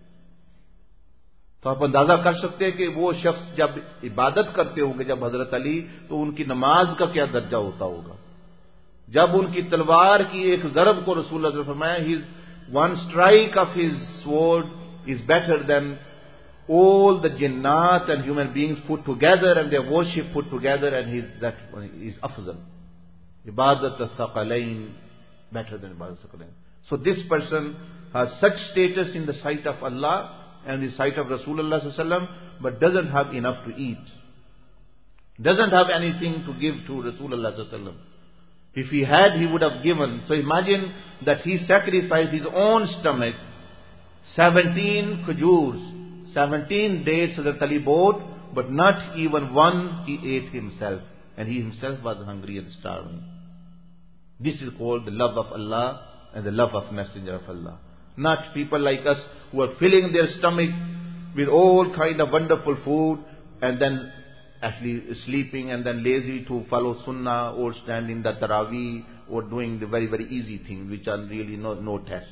तो आप अंदाजा कर सकते हैं कि वो शख्स जब इबादत करते होंगे जब हजरत अली, तो उनकी नमाज का क्या दर्जा होता होगा. जब उनकी तलवार की एक जरब को रसूलुल्लाह ने फरमाया, his one strike of his sword is better than all the jinnat and human beings put together and their worship put together, and that is afzal. Ibadat al-thaqalain, better than ibadat al-thaqalain. So this person has such status in the sight of Allah and the sight of Rasulullah sallallahu alaihi wasallam, but doesn't have enough to eat. Doesn't have anything to give to Rasulullah sallallahu alaihi wasallam. If he had, he would have given. So imagine that he sacrificed his own stomach, 17 khujurs, 17 dates Hazrat Ali bought, but not even one he ate himself. And he himself was hungry and starving. This is called the love of Allah and the love of Messenger of Allah. Not people like us who are filling their stomach with all kind of wonderful food and then actually sleeping and then lazy to follow sunnah or stand in the tarawih or doing the very, very easy things which are really no test.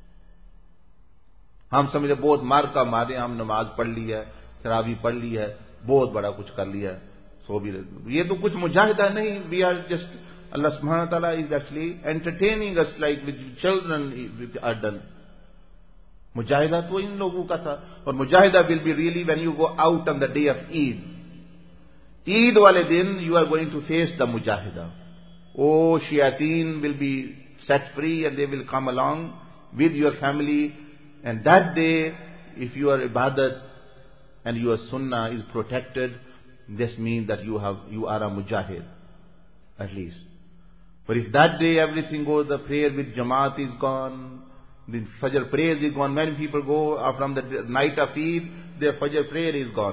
हम समझे बहुत मार का मारे, हम नमाज पढ़ ली है, तरावी पढ़ ली है, बहुत बड़ा कुछ कर लिया है, सो भी ये तो कुछ मुजाहिदा नहीं. We are just, Allah subhanahu wa ta'ala is actually entertaining us like with children are done. मुजाहिदा तो इन लोगों का था. और मुजाहिदा will be really when you go out on the day of Eid. Eid wale din you are going to face the mujahida. Oh, shayateen will be set free and they will come along with your family. And that day, if your ibadat and your sunnah is protected, this means that you are a mujahid, at least. But if that day everything goes, the prayer with Jamaat is gone, the Fajr prayer is gone. Many people go from the night of Eid, their Fajr prayer is gone.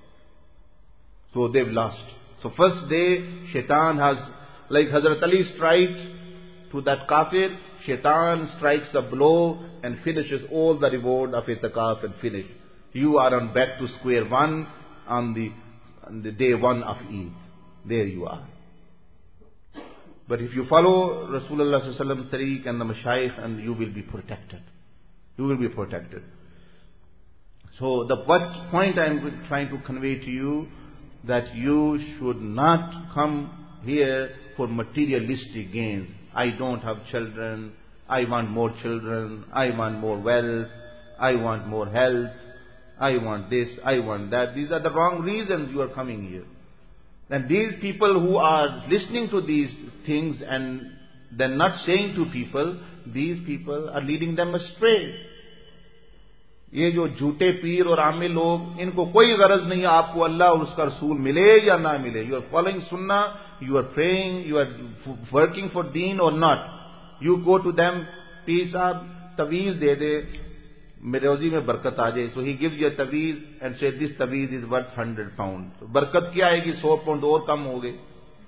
So they've lost. So first day, Shaitan has, like Hazrat Ali strikes to that kafir, Shaitan strikes a blow and finishes all the reward of itikaf and finish. You are on back to square one on the day one of Eid. There you are. But if you follow Rasulullah sallallahu alaihi wasallam tariq and the mashayikh, and you will be protected. You will be protected. So the point I am trying to convey to you, that you should not come here for materialistic gains. I don't have children, I want more children, I want more wealth, I want more health, I want this, I want that. These are the wrong reasons you are coming here. And these people who are listening to these things and then not saying to people, these people are leading them astray. ये जो झूठे पीर और आमे लोग, इनको कोई गरज नहीं है आपको अल्लाह और उसका रसूल मिले या ना मिले. You are following sunnah, you are praying, you are working for deen or not. You go to them, पीर साहब तवीज दे दे, मेरे रोजी में बरकत आ जाए. So he gives you a taweez and say this taweez is worth 100 pounds. बरकत क्या आएगी, 100 pound और कम हो गए.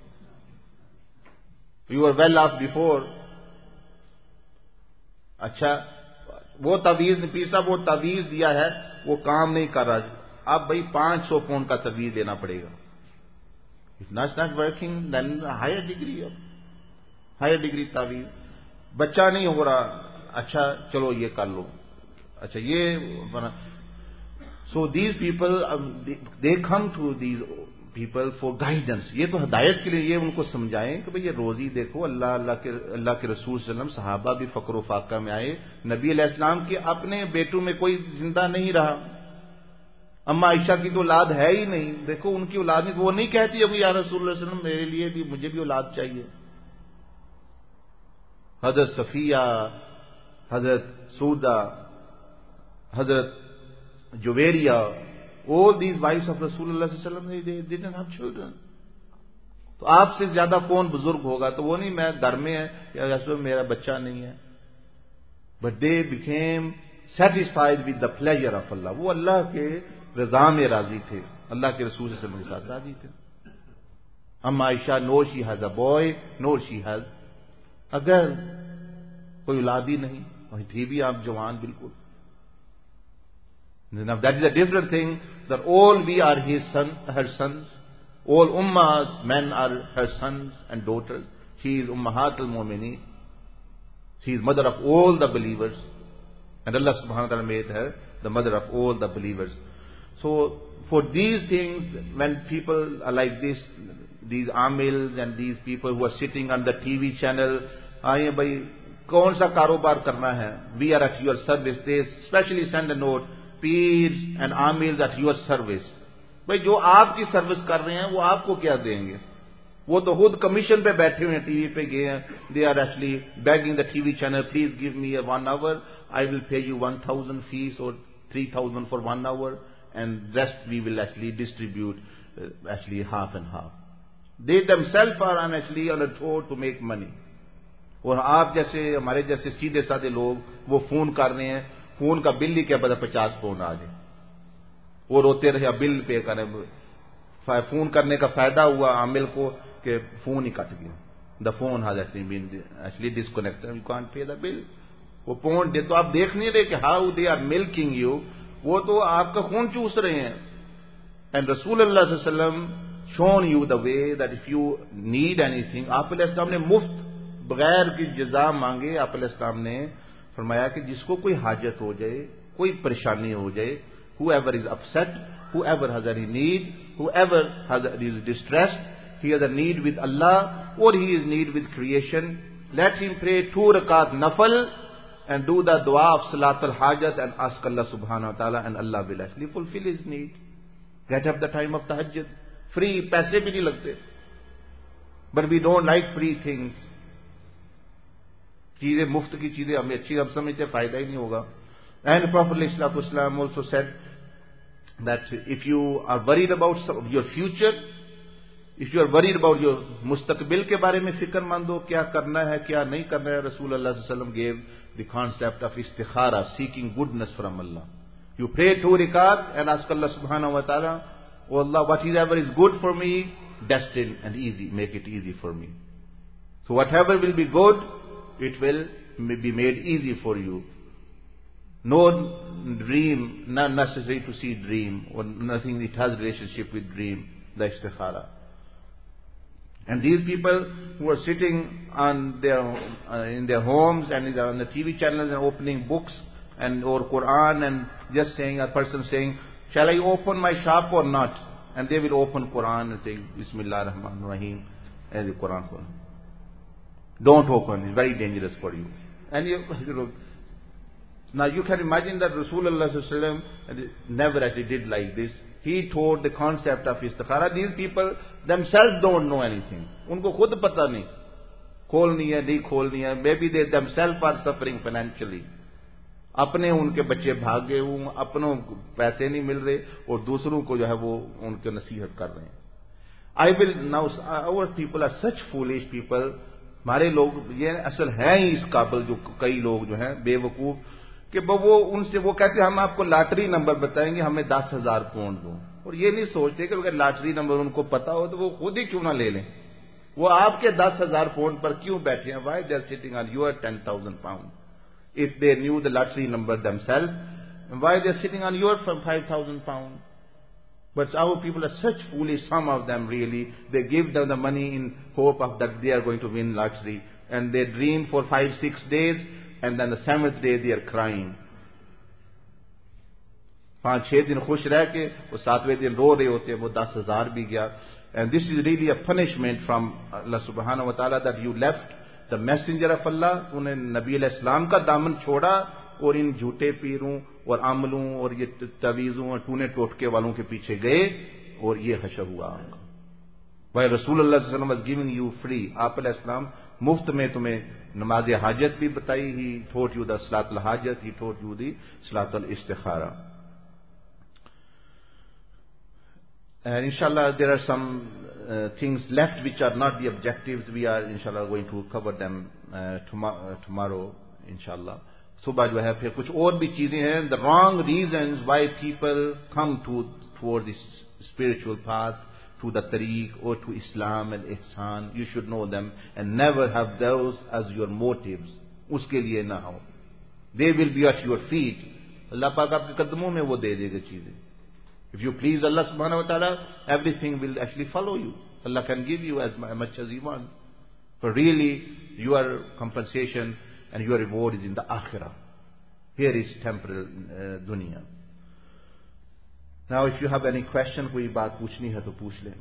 You were well off before. अच्छा, वो तवीज पीर साहब वो तवीज दिया है, वो काम नहीं कर रहा, अब भाई 500 पाउंड का तवीज देना पड़ेगा. If not working then higher degree तवीज. बच्चा नहीं हो रहा, अच्छा चलो ये कर लो, अच्छा ये. So these people they come to these people for guidance. ये तो हिदायत के लिए ये उनको समझाएं कि भाई ये रोजी देखो, अल्लाह के रसूल सल्लम सहाबा भी फक्र फाका में आए. नबी अलैहिस्सलाम के अपने बेटों में कोई जिंदा नहीं रहा. अम्मा आयशा की तो औलाद है ही नहीं. देखो उनकी औलाद नहीं, वो नहीं कहती अभी या रसूल सल्लम मेरे लिए भी, मुझे भी औलाद चाहिए. हजरत सफिया, हजरत सूदा, हजरत Juveria, all these wives of Rasulullah sallallahu alaihi wasallam, they didn't have children. तो आपसे ज्यादा कौन बुजुर्ग होगा, तो वो नहीं मैं घर में है या रसूल मेरा बच्चा नहीं है. But they became satisfied with the pleasure of Allah. वो अल्लाह के रजा में राजी थे, अल्लाह के रसूल सल्लल्लाहु अलैहि वसल्लम के साथ राजी थे. अम्मा Ayesha, no she has a boy, no she has, अगर कोई औलाद ही नहीं, वही थी भी आप जवान बिल्कुल. Now that is a different thing, that all we are her sons, all ummahs, men are her sons and daughters. She is Ummahat al-Mu'mineen. She is mother of all the believers. And Allah subhanahu wa ta'ala made her the mother of all the believers. So for these things, when people are like this, these amils and these people who are sitting on the TV channel, आइए भाई कौन सा कारोबार करना है, we are at your service. They especially send a note, पीर्स and आमिल्स at your service. भाई जो आपकी सर्विस कर रहे हैं वो आपको क्या देंगे, वो तो खुद कमीशन पे बैठे हुए हैं, टीवी पे गए हैं. They are actually begging the TV channel, please give me 1 hour, I will pay you 1000 fees और 3000 for 1 hour, and rest we will actually distribute actually half and half. They themselves are honestly on a tour to make money. और आप जैसे हमारे जैसे सीधे साधे लोग वो फोन कर रहे हैं, फोन का बिल ही क्या पता 50 पाउंड आ जाए, वो रोते रहे बिल पे करें। फोन करने का फायदा हुआ आमिल को कि फोन ही कट गया, the phone has actually disconnected, you can't pay the bill. वो फोन दे तो आप देख नहीं रहे कि how they are milking you, वो तो आपका खून चूस रहे हैं। एंड रसूल अल्लाह सल्लल्लाहु अलैहि वसल्लम shown you the way that if you need anything, आप अलैहिस्सलाम ने मुफ्त बगैर की जजा मांगे, आप अलैहिस्सलाम ने फरमाया कि जिसको कोई हाजत हो जाए, कोई परेशानी हो जाए, whoever is upset, whoever has any need, whoever is distressed, he has a need with Allah or he is need with creation, let him pray 2 rakat nafal and do the dua of salat al-hajat and ask Allah subhanahu wa ta'ala, and Allah will actually fulfill his need. Get up the time of tahajjud, free, पैसे भी नहीं लगते, but we don't like free things. चीजें मुफ्त की चीजें हमें अच्छी हम समझते, फायदा ही नहीं होगा। And Prophet ﷺ also said that if you are worried about your future, if you are worried about your मुस्तकबिल के बारे में फिक्रमंद हो, क्या करना है क्या नहीं करना है, रसूल अल्लाह सल्लल्लाहु अलैहि वसल्लम gave the concept of istikhara, seeking goodness from Allah. You pray 2 rakat and ask Allah subhanahu wa ta'ala, oh Allah, whatever is good for me, destined and easy, make it easy for me. So whatever will be good, it will be made easy for you. No dream, not necessary to see dream, or nothing it has relationship with dream, the istikhara. And these people who are sitting on their in their homes and on the TV channels and opening books and or Quran and just saying, a person saying, shall I open my shop or not? And they will open Quran and say, Bismillah ar-Rahman ar-Rahim, and the Quran. Don't open, it's very dangerous for you. And you know, now you can imagine that Rasulullah sallallahu alaihi wasallam never actually did like this. He taught the concept of istikhara. These people themselves don't know anything. उनको खुद पता नहीं, खोलनी है नहीं खोलनी है. Maybe they themselves are suffering financially. अपने उनके बच्चे भाग गए हूं, अपनों को पैसे नहीं मिल रहे और दूसरों को जो है वो उनके नसीहत कर रहे हैं. I will now, our people are such foolish people. हमारे लोग ये असल हैं ही इस काबिल, जो कई लोग जो हैं बेवकूफ, कि वो उनसे वो कहते हैं हम आपको लॉटरी नंबर बताएंगे, हमें 10,000 पाउंड दो. और ये नहीं सोचते कि अगर लॉटरी नंबर उनको पता हो तो वो खुद ही क्यों ना ले लें. वो आपके 10,000 पाउंड पर क्यों बैठे हैं? Why they are sitting on your 10,000 pound? If they knew the lottery number themselves, why they are sitting on your 5,000 pound? But our people are such foolish, some of them really, they give them the money in hope of that they are going to win lottery. And they dream for 5-6 days, and then the 7th day they are crying. 5-6 दिन खुश रह के वो 7वें दिन रो रहे होते हैं, वो 10,000 भी गया. And this is really a punishment from Allah subhanahu wa ta'ala that you left the messenger of Allah. तूने नबी अलैहि सलाम का दामन छोड़ा और इन झूठे पीरों और अमलों और ये तवीज़ों और टूने टोटके वालों के पीछे गए और ये हशर हुआ आपका. भाई रसूलुल्लाह सल्लल्लाहु अलैहि वसल्लम was giving you free. आप अलैहि सलाम मुफ्त में तुम्हें नमाज हाजत भी बताई. He taught you the salatul hajat, he taught you the salatul istikhara. And inshallah there are some things left which are not the objectives. We are inshallah going to cover them tomorrow inshallah. सुबह जो है फिर कुछ और भी चीजें हैं. The wrong reasons why people come toward this spiritual path, to the tariq or to Islam and Ihsan. You should know them and never have those as your motives. उसके लिए ना हो. They will be at your feet. अल्लाह पाक आपके कदमों में वो दे देगा चीजें. If you please Allah subhanahu wa ta'ala, everything will actually follow you. Allah can give you as much as you want. But really, your compensation and your reward is in the akhirah. Here is temporal dunya. Now if you have any question, कोई बात पूछनी है तो पूछ लें.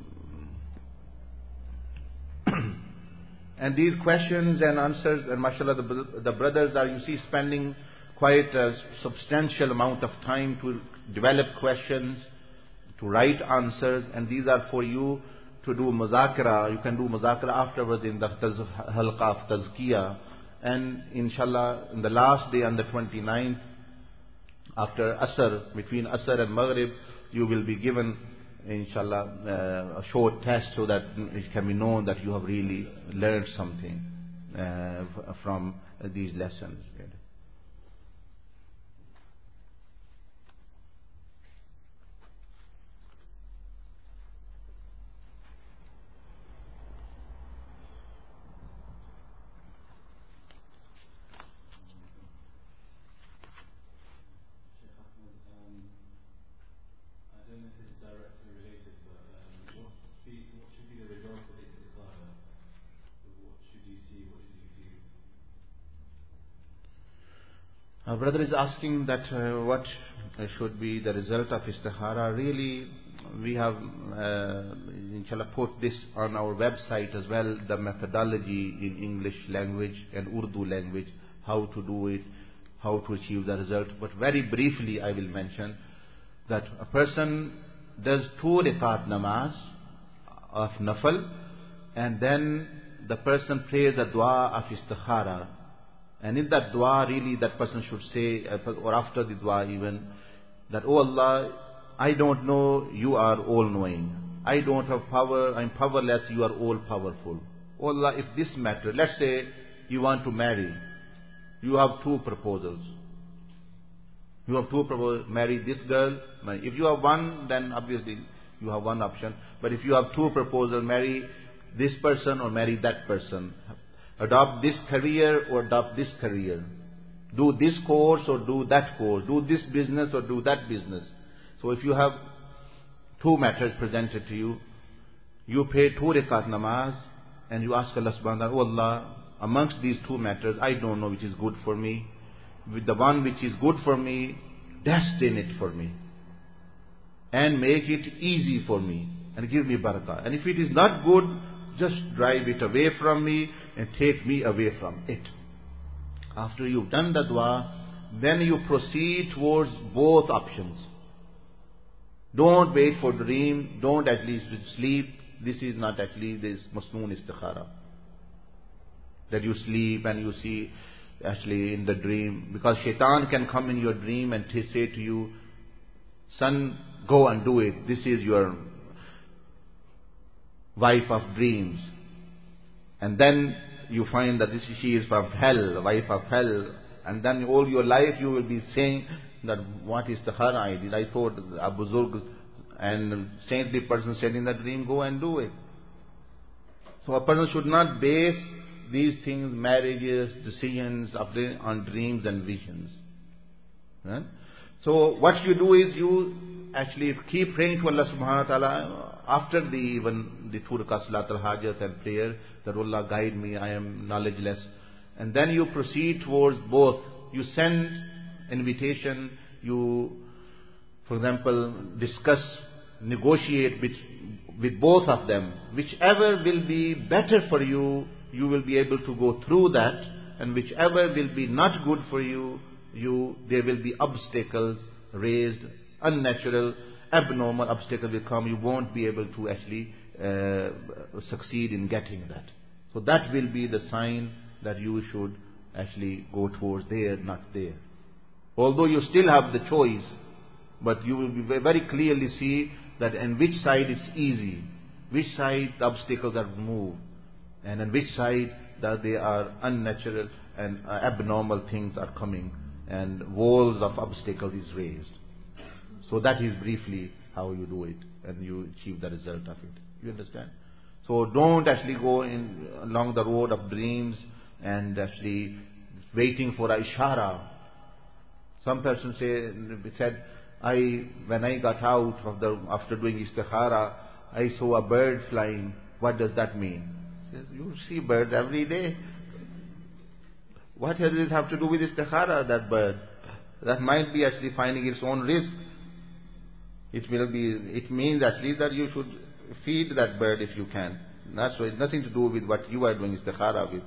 And these questions and answers, and mashallah, the brothers are, you see, spending quite a substantial amount of time to develop questions, to write answers, and these are for you to do muzakara. You can do muzakara afterwards in the halqa of tazkiyah. And inshallah, in the last day, on the 29th, after Asr, between Asr and Maghrib, you will be given inshallah, a short test so that it can be known that you have really learned something from these lessons. Our brother is asking that what should be the result of istikhara. Really, we have, inshallah, put this on our website as well, the methodology in English language and Urdu language, how to do it, how to achieve the result. But very briefly, I will mention that a person does 2 rakat namaz of nafal, and then the person prays the dua of istikhara. And in that dua, really, that person should say, or after the dua even, that, "Oh Allah, I don't know, you are all-knowing. I don't have power, I'm powerless, you are all-powerful. Oh Allah, if this matter, let's say you want to marry, you have 2 proposals. You have 2 proposals, marry this girl. If you have one, then obviously you have one option. But if you have 2 proposals, marry this person or marry that person. Adopt this career or adopt this career. Do this course or do that course. Do this business or do that business." So if you have 2 matters presented to you, you pray 2 rakat namaz and you ask Allah subhanahu wa ta'ala, "Oh Allah, amongst these 2 matters, I don't know which is good for me. With the one which is good for me, destine it for me. And make it easy for me. And give me barakah. And if it is not good, just drive it away from me and take me away from it." After you've done the dua, then you proceed towards both options. Don't wait for dream. Don't at least sleep. This is not actually this masnoon istikhara. That you sleep and you see actually in the dream. Because shaitan can come in your dream and say to you, "Son, go and do it. This is your wife of dreams." And then you find that she is from hell, wife of hell. And then all your life you will be saying that, "What is the istikhara I did? I thought a buzurg and saintly person said in the dream, go and do it." So a person should not base these things, marriages, decisions on dreams and visions. Right? So what you do is you actually keep praying to Allah subhanahu wa ta'ala after even the 2 rakat salat al-hajat and prayer, that, "Allah, guide me, I am knowledgeless." And then you proceed towards both. You send invitation, you, for example, discuss, negotiate with both of them. Whichever will be better for you, you will be able to go through that. And whichever will be not good for you, there will be obstacles raised, unnatural, abnormal obstacle will come. You won't be able to actually succeed in getting that. So that will be the sign that you should actually go towards there, not there. Although you still have the choice, but you will be very clearly see that on which side it's easy, which side the obstacles are removed, and on which side that they are unnatural and abnormal things are coming, and walls of obstacles is raised. So that is briefly how you do it, and you achieve the result of it. You understand? So don't actually go along the road of dreams and actually waiting for a ishara. Some person said, when I got out after doing istikhara, I saw a bird flying. What does that mean? He says, you see birds every day. What does it have to do with istikhara, that bird? That might be actually finding its own risk. It means actually that you should feed that bird if you can. That's why it's nothing to do with what you are doing istikhara with.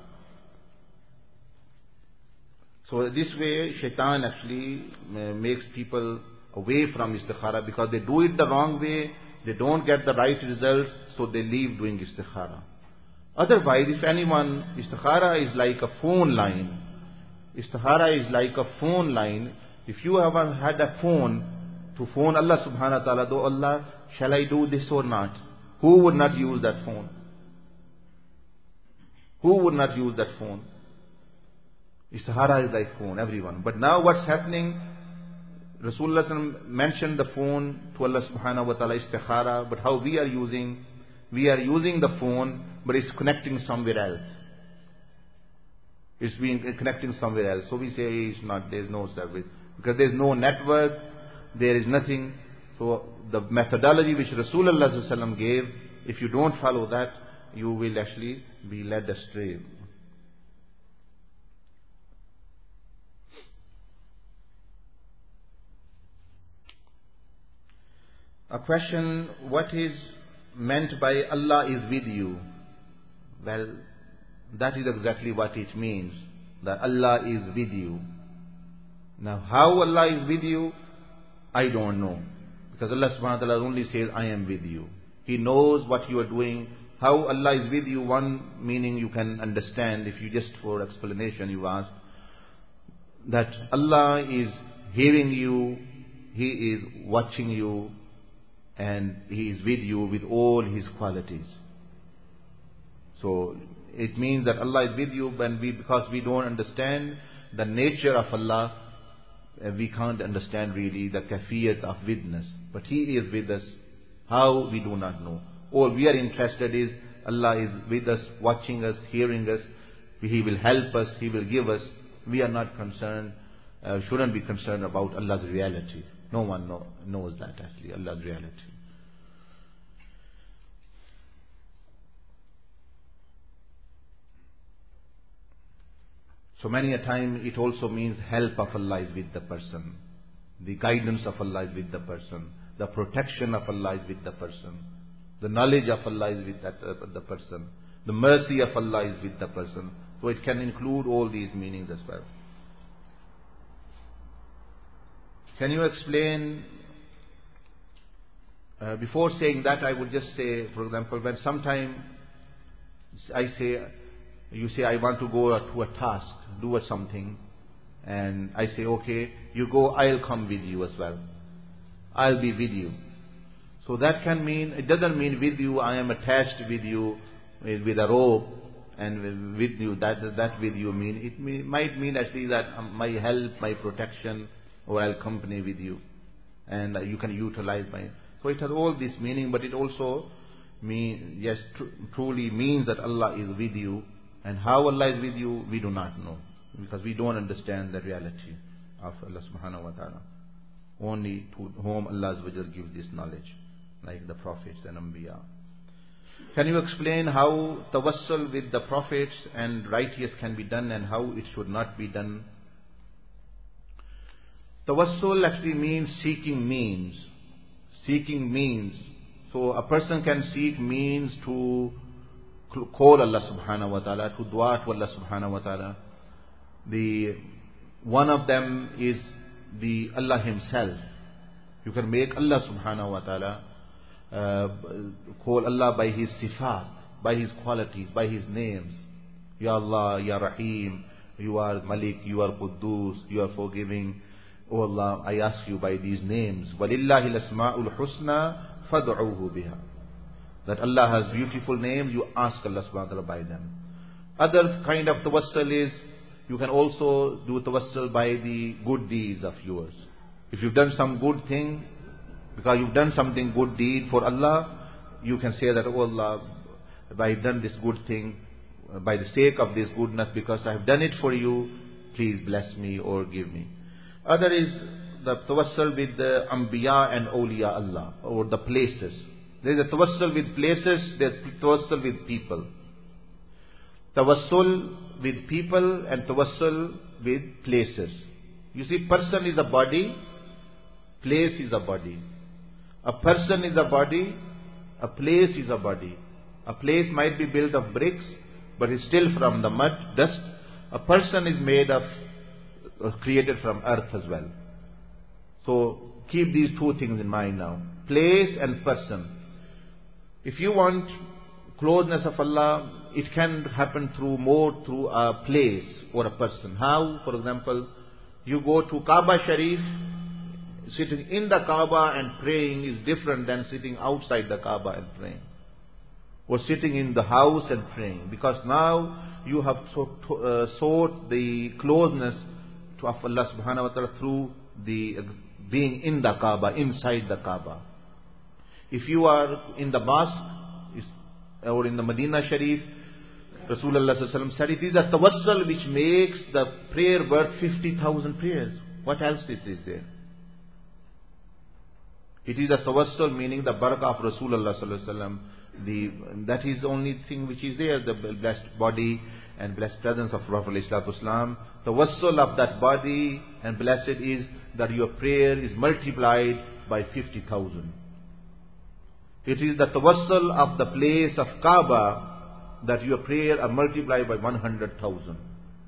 So this way, shaitan actually makes people away from istikhara, because they do it the wrong way, they don't get the right results, so they leave doing istikhara. Otherwise, if anyone, istikhara is like a phone line. Istikhara is like a phone line. If you ever had a phone, to phone Allah subhanahu wa ta'ala, though Allah, shall I do this or not? Who would not use that phone? Who would not use that phone? Istikhara is like phone, everyone. But now what's happening? Rasulullah mentioned the phone to Allah subhanahu wa ta'ala, istikhara, but how we are using the phone, but it's connecting somewhere else. It's being connecting somewhere else. So we say it's not, there's no service. Because there's no network, there is nothing. So the methodology which Rasulullah gave, if you don't follow that, you will actually be led astray. A question, what is meant by Allah is with you? Well, that is exactly what it means, that Allah is with you. Now, how Allah is with you, I don't know. Because Allah subhanahu wa ta'ala only says, I am with you. He knows what you are doing. How Allah is with you, one meaning you can understand, if you just for explanation you ask, that Allah is hearing you, He is watching you, and He is with you with all His qualities. So it means that Allah is with you because we don't understand the nature of Allah, we can't understand really the kafiyat of witness. But He is with us. How, we do not know. All we are interested is Allah is with us, watching us, hearing us. He will help us, He will give us. We are not concerned, shouldn't be concerned about Allah's reality. No one knows that actually, Allah's reality. So many a time it also means help of Allah is with the person. The guidance of Allah is with the person. The protection of Allah is with the person. The knowledge of Allah is with the person. The mercy of Allah is with the person. So it can include all these meanings as well. Can you explain, before saying that I would just say, for example, when sometime you say I want to go to a task, do something, and I say okay, you go, I'll come with you as well. I'll be with you. So that can mean, it doesn't mean with you, I am attached with you with a rope, and with you, that with you mean, it might mean actually that my help, my protection, or I'll accompany with you, and you can utilize my. So it has all this meaning, but it also truly means that Allah is with you, and how Allah is with you, we do not know, because we don't understand the reality of Allah subhanahu wa ta'ala. Only to whom Allah gives this knowledge, like the prophets and Anbiya. Can you explain how tawassul with the prophets and righteous can be done and how it should not be done? Tawassul actually means seeking means. Seeking means. So a person can seek means to call Allah subhanahu wa ta'ala, to dua to Allah subhanahu wa ta'ala. One of them is the Allah Himself. You can make Allah subhanahu wa ta'ala, call Allah by His sifat, by His qualities, by His names. Ya Allah, Ya Rahim, you are Malik, you are Quddus, you are forgiving. Oh Allah, I ask you by these names. وَلِلَّهِ الْأَسْمَاءُ الْحُسْنَى فَادْعُوهُ بِهَا. That Allah has beautiful names, you ask Allah subhanahu wa ta'ala by them. Other kind of tawassul is, you can also do tawassul by the good deeds of yours. If you've done some good thing, because you've done something good deed for Allah, you can say that, oh Allah, I've done this good thing, by the sake of this goodness, because I've done it for you, please bless me or give me. Other is the tawassul with the Anbiya and Awliya Allah, or the places. There is a tawassul with places, there is tawassul with people. Tawassul with people and tawassul with places. You see, person is a body, place is a body. A person is a body, a place is a body. A place might be built of bricks, but is still from the mud, dust. A person is made of, created from earth as well. So keep these two things in mind now. Place and person. If you want closeness of Allah, it can happen through a place or a person. How? For example, you go to Kaaba Sharif Sitting in the Kaaba and praying is different than sitting outside the Kaaba and praying. Or sitting in the house and praying. Because now you have sought the closeness to Allah subhanahu wa ta'ala through the being in the Kaaba, inside the Kaaba. If you are in the mosque or in the Medina Sharif, Rasulullah sallallahu alaihi wasallam said it is a tawassul which makes the prayer worth 50,000 prayers. What else it is there? It is a tawassul, meaning the barakah of Rasulullah sallallahu alaihi wasallam. That is the only thing which is there, the blessed body and blessed presence of Prophet ﷺ. The tawassul of that body and blessed is that your prayer is multiplied by 50,000. It is the tawassul of the place of Kaaba that your prayer are multiplied by 100,000.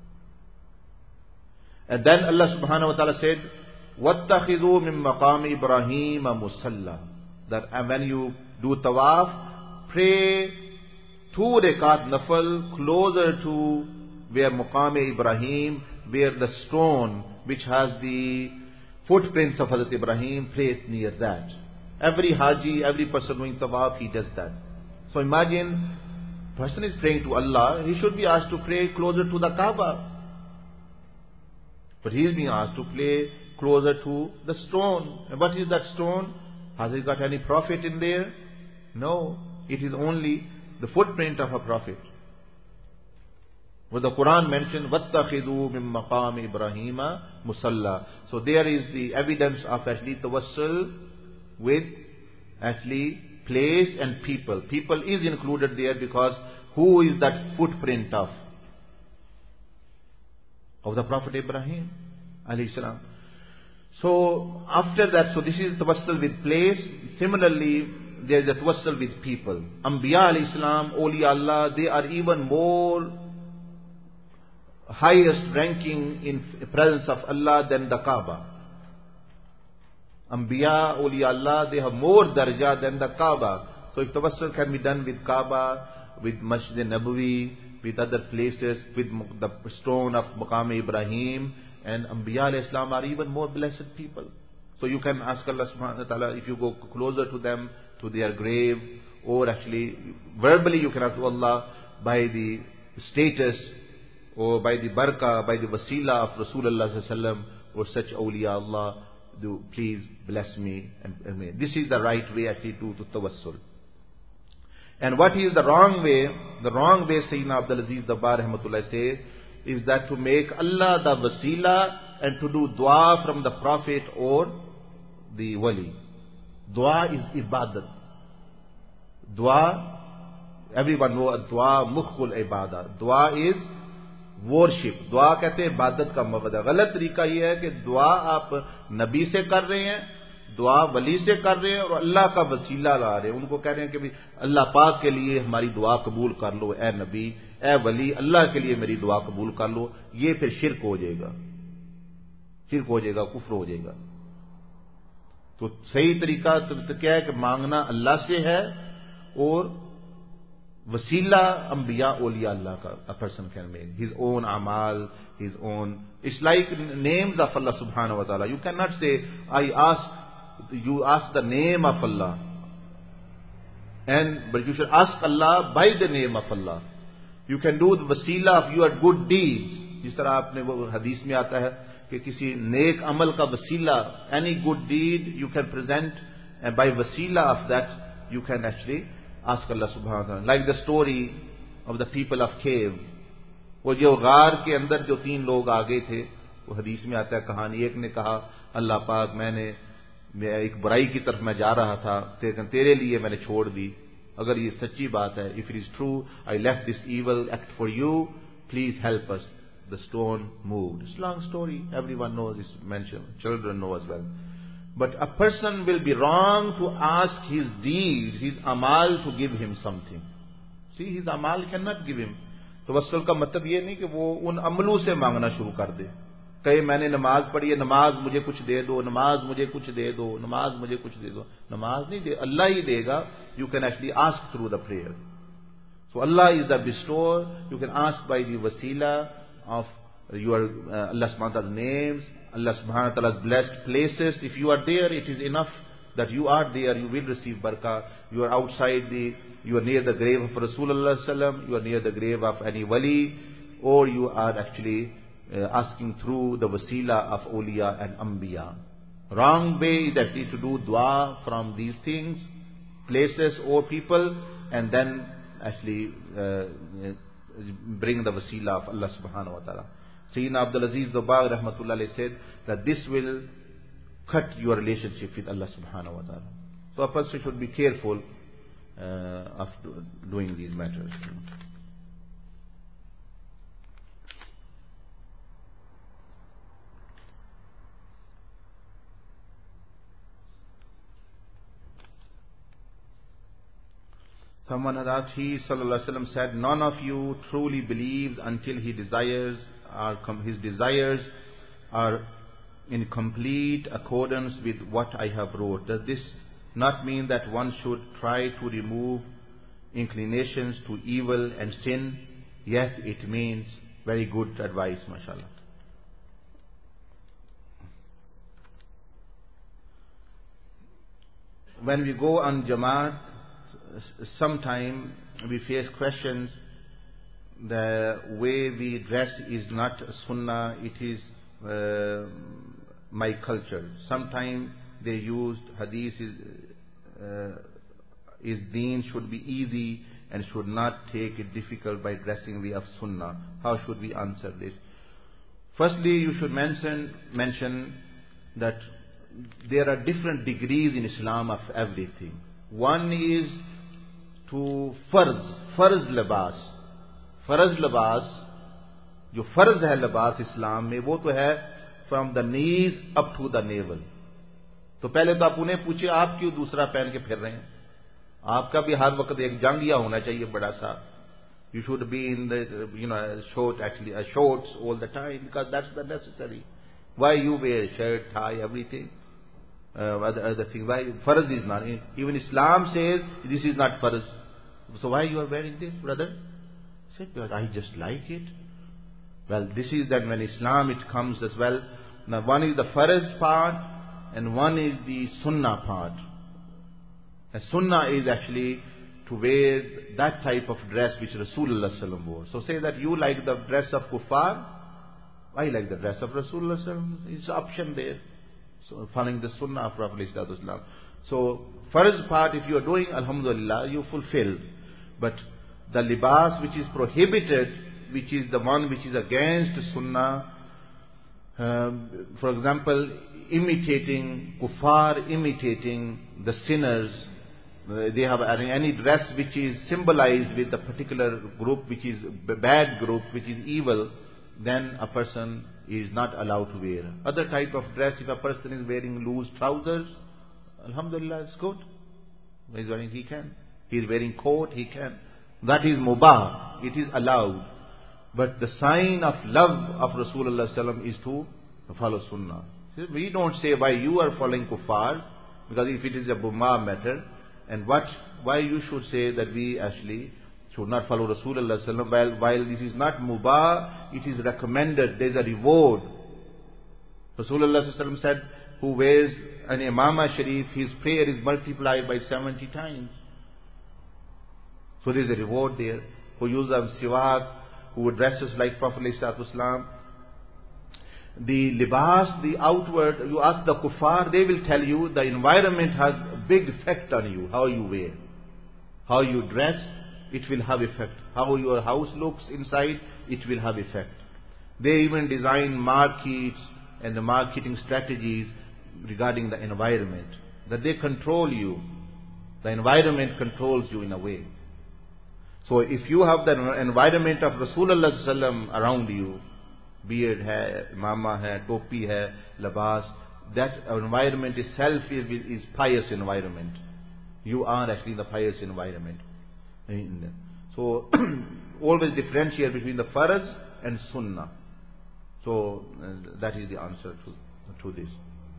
And then Allah subhanahu wa ta'ala said, وَاتَّخِذُوا مِن مَقَامِ إِبْرَاهِيمَ مُصَلَّى. That when you do tawaf, pray 2 rakat nafal closer to where Maqam Ibrahim, where the stone which has the footprints of Hazrat Ibrahim, pray near that. Every haji, every person doing tawaf, he does that. So imagine, person is praying to Allah, he should be asked to pray closer to the Kaaba. But he is being asked to pray closer to the stone. And what is that stone? Has it got any prophet in there? No. It is only the footprint of a prophet. What the Quran mentioned, وَاتَّخِذُوا مِن مَقَامِ إِبْرَاهِيمَ مُصَلَّى. So there is the evidence of actually tawassul with actually place and people. People is included there because who is that footprint of the Prophet Ibrahim alayhi salam. So after that, so this is tawassul with place. Similarly, there is a tawassul with people. Anbiya alayhi salam, awliya Allah, they are even more highest ranking in presence of Allah than the Kaaba. Anbiya, awliya Allah, they have more darja than the Kaaba. So if tawassul can be done with Kaaba, with Masjid Nabawi, with other places, with the stone of Maqam Ibrahim, and Anbiya alayhi salam are even more blessed people. So you can ask Allah subhanahu wa ta'ala, if you go closer to them, to their grave, or actually verbally you can ask Allah by the status or by the barakah, by the wasila of Rasulullah sallallahu alaihi wasallam or such awliya Allah, do please bless me and me. This is the right way actually to tawassul. And what is the wrong way? The wrong way, Sayyidina Abdul Aziz Dabbar rahmatullah says, is that to make Allah the wasila and to do dua from the Prophet or the wali. Dua is ibadat. Dua, everyone knows dua mukhul ibadah. Dua is worship. दुआ कहते हैं इबादत का मकसद. गलत तरीका यह है कि दुआ आप नबी से कर रहे हैं, दुआ वली से कर रहे हैं और अल्लाह का वसीला ला रहे हैं. उनको कह रहे हैं कि भाई अल्लाह पाक के लिए हमारी दुआ कबूल कर लो, ए नबी, ए वली, अल्लाह के लिए मेरी दुआ कबूल कर लो. ये फिर शिर्क हो जाएगा, शिर्क हो जाएगा, कुफ्र हो जाएगा. तो सही तरीका तो क्या है कि मांगना अल्लाह से है और वसीला अंबिया औलिया अल्लाह का. A person can make his own amal, his own. It's like names of Allah subhanahu wa ta'ala. You cannot say, you ask the name of Allah. But you should ask Allah by the name of Allah. You can do the wasila of your good deeds. जिस तरह आपने वो हदीस में आता है कि किसी नेक अमल का वसीला, any good deed you can present, and by wasila of that you can actually ask Allah subhanahu wa ta'ala. Like the story of the people of cave. वो जो गार के अंदर जो 3 लोग आ गए थे, वो हदीस में आता है कहानी. एक ने कहा, अल्लाह पाक, मैं एक बुराई की तरफ मैं जा रहा था, तेरे लिए मैंने छोड़ दी. अगर ये सच्ची बात है, if it is true, I left this evil act for you, please help us. The stone moved. It's a long story. Everyone knows this mention. Children know as well. But a person will be wrong to ask his deeds, his amal, to give him something. See, his amal cannot give him. तवस्सुल का मतलब ये नहीं कि वो उन अमलों से मांगना शुरू कर दे. कहे मैंने नमाज पढ़ी है, नमाज मुझे कुछ दे दो, नमाज मुझे कुछ दे दो, नमाज मुझे कुछ दे दो. नमाज नहीं दे, अल्लाह ही देगा. You can actually ask through the prayer. So Allah is the bestower. You can ask by the wasila of your Allah subhanahu wa ta'ala's names, Allah subhanahu wa ta'ala's blessed places. If you are there, it is enough that you are there, you will receive barakah. You are outside you are near the grave of Rasulullah sallam, you are near the grave of any wali, or you are actually asking through the wasila of awliya and anbiya. Wrong way is actually to do dua from these things, places or people, and then actually bring the wasila of Allah subhanahu wa ta'ala. Sayyidina Abdul Aziz Dabagh rahmatullah alayhi said that this will cut your relationship with Allah subhanahu wa ta'ala. So a person should be careful of doing these matters. Someone had asked, he sallallahu alaihi wasallam said, none of you truly believes until his desires are in complete accordance with what I have wrote. Does this not mean that one should try to remove inclinations to evil and sin? Yes, it means. Very good advice, mashallah. When we go on Jamaat, sometime we face questions. The way we dress is not sunnah, it is my culture. Sometimes they used hadith is deen should be easy and should not take it difficult by dressing way of sunnah. How should we answer this? Firstly, you should mention that there are different degrees in Islam of everything. One is to farz libas. Farz libas, जो फर्ज है लिबास इस्लाम में, वो तो है from the knees up to the navel. तो पहले तो आप उन्हें पूछिए, आप क्यों दूसरा पहन के फिर रहे हैं? आपका भी हर वक्त एक जंगिया होना चाहिए बड़ा सा. You should be in the shorts all the time, because that's the necessary. Why you wear shirt, tie, everything, other things? Why farz is not? Even Islam says this is not farz. So why you are wearing this, brother? He said, because I just like it. Well, this is that when Islam it comes as well. Now one is the farz part and one is the sunnah part. The sunnah is actually to wear that type of dress which Rasulullah sallam wore. So say that you like the dress of kuffar, I like the dress of Rasulullah sallam. It's an option there. So following the sunnah of Prophet sallam. So farz part, if you are doing, alhamdulillah, you fulfill. But the libas which is prohibited, which is the one which is against sunnah, for example, imitating kuffar, imitating the sinners. They have any dress which is symbolized with the particular group, which is bad group, which is evil, then a person is not allowed to wear. Other type of dress, if a person is wearing loose trousers, alhamdulillah, it's good. He is wearing, he can. He is wearing coat, he can. That is mubah. It is allowed. But the sign of love of Rasulullah sallam is to follow sunnah. We don't say why you are following kuffar, because if it is a bumma matter, and why you should say that we actually should not follow Rasulullah sallam, while this is not mubah, it is recommended, there is a reward. Rasulullah sallam said, who wears an imama sharif, his prayer is multiplied by 70 times. So there is a reward there. Who uses siwak, who dresses like Prophet ﷺ. The libas, the outward, you ask the kuffar, they will tell you the environment has a big effect on you. How you wear, how you dress, it will have effect. How your house looks inside, it will have effect. They even design markets and the marketing strategies regarding the environment, that they control you. The environment controls you in a way. So if you have the environment of Rasulullah sallam around you, beard hai, imama hai, topi hai, labas, that environment itself is pious environment. You are actually in the pious environment. So always differentiate between the farz and sunnah. So that is the answer to this.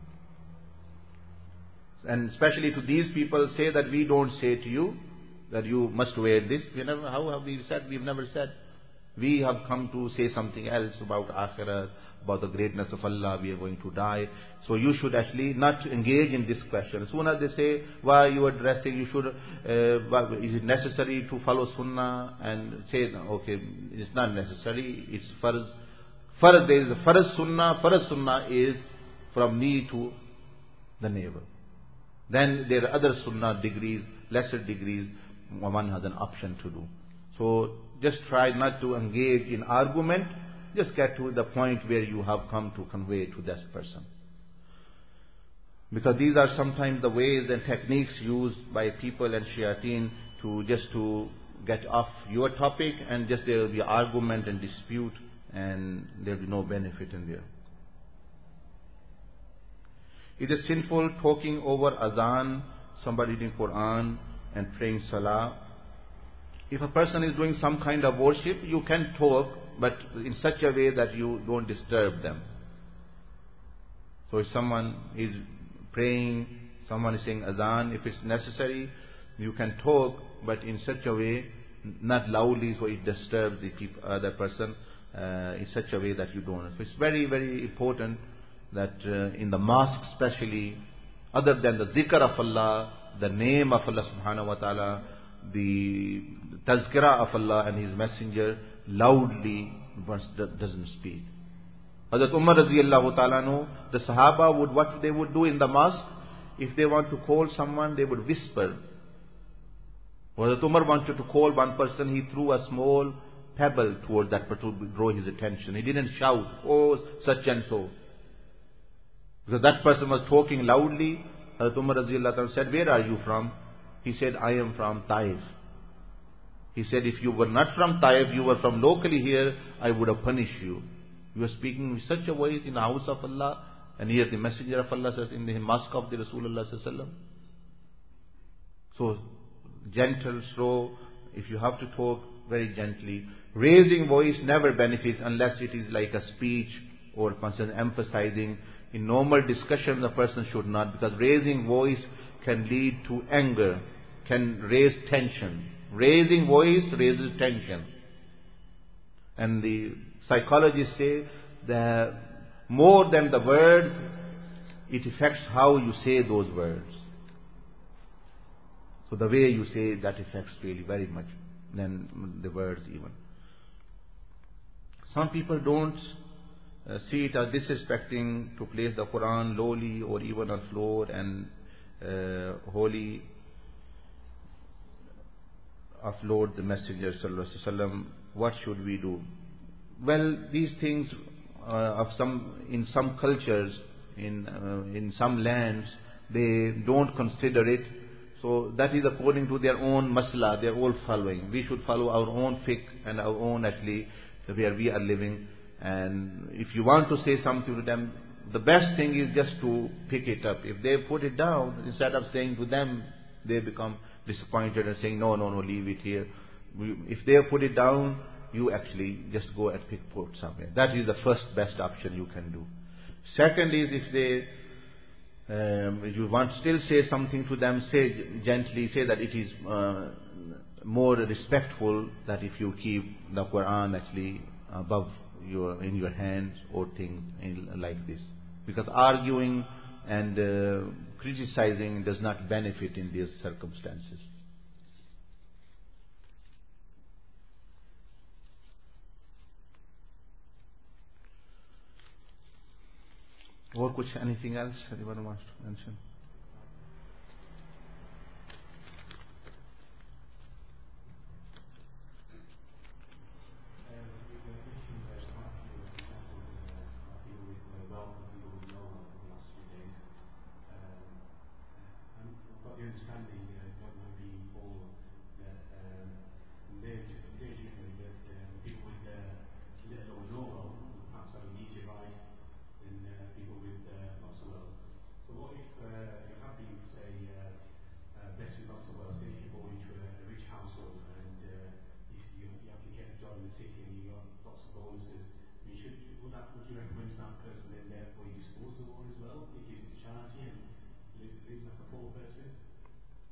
And especially to these people, say that we don't say to you that you must wear this. How have we said? We've never said. We have come to say something else about Akhirah, about the greatness of Allah, we are going to die. So you should actually not engage in this question. As soon as they say, why you are dressing, you should, is it necessary to follow Sunnah? And say, okay, it's not necessary, it's farz. Farz, there is a farz Sunnah. Farz Sunnah is from me to the neighbor. Then there are other Sunnah degrees, lesser degrees, one has an option to do. So just try not to engage in argument. Just get to the point where you have come to convey to this person. Because these are sometimes the ways and techniques used by people and shayateen to get off your topic, and just there will be argument and dispute, and there will be no benefit in there. It is sinful talking over azan, somebody reading Quran and praying salah. If a person is doing some kind of worship, you can talk, but in such a way that you don't disturb them. So if someone is praying, someone is saying azan, if it's necessary, you can talk, but in such a way, not loudly, so it disturbs the other person, in such a way that you don't. So it's very, very important that in the mosque especially, other than the zikr of Allah, the name of Allah subhanahu wa ta'ala, the tazkirah of Allah and His Messenger, loudly one doesn't speak. Hazrat Umar radiyallahu ta'ala anhu, the Sahaba what they would do in the mosque, if they want to call someone, they would whisper. Hazrat Umar wanted to call one person, he threw a small pebble towards that person to draw his attention. He didn't shout, oh, such and so. Because that person was talking loudly. Hazrat Umar radiyallahu ta'ala said, where are you from? He said, I am from Taif. He said, if you were not from Taif, you were from locally here, I would have punished you. You are speaking with such a voice in the house of Allah, and here the Messenger of Allah says in the mosque of the Rasulullah sallallahu alaihi wasallam. So, gentle, slow, if you have to talk, very gently. Raising voice never benefits unless it is like a speech or person emphasizing. In normal discussion, the person should not, because raising voice can lead to anger, can raise tension. Raising voice raises tension. And the psychologists say that more than the words, it affects how you say those words. So the way you say, that affects really very much than the words even. Some people don't see it as disrespecting to place the Quran lowly or even on floor and holy of Lord the Messenger sallallahu alaihi wasallam. What should we do? Well, these things in some cultures, in some lands, they don't consider it. So that is according to their own masla, their own following. We should follow our own fiqh and our own actually where we are living. And if you want to say something to them, the best thing is just to pick it up. If they put it down, instead of saying to them, they become disappointed and saying, no, leave it here. If they put it down, you actually just go and put somewhere. That is the first best option you can do. Second is, if you want to still say something to them, say gently, say that it is more respectful that if you keep the Quran actually above in your hands or things like this. Because arguing and criticizing does not benefit in these circumstances. Or anything else anyone wants to mention?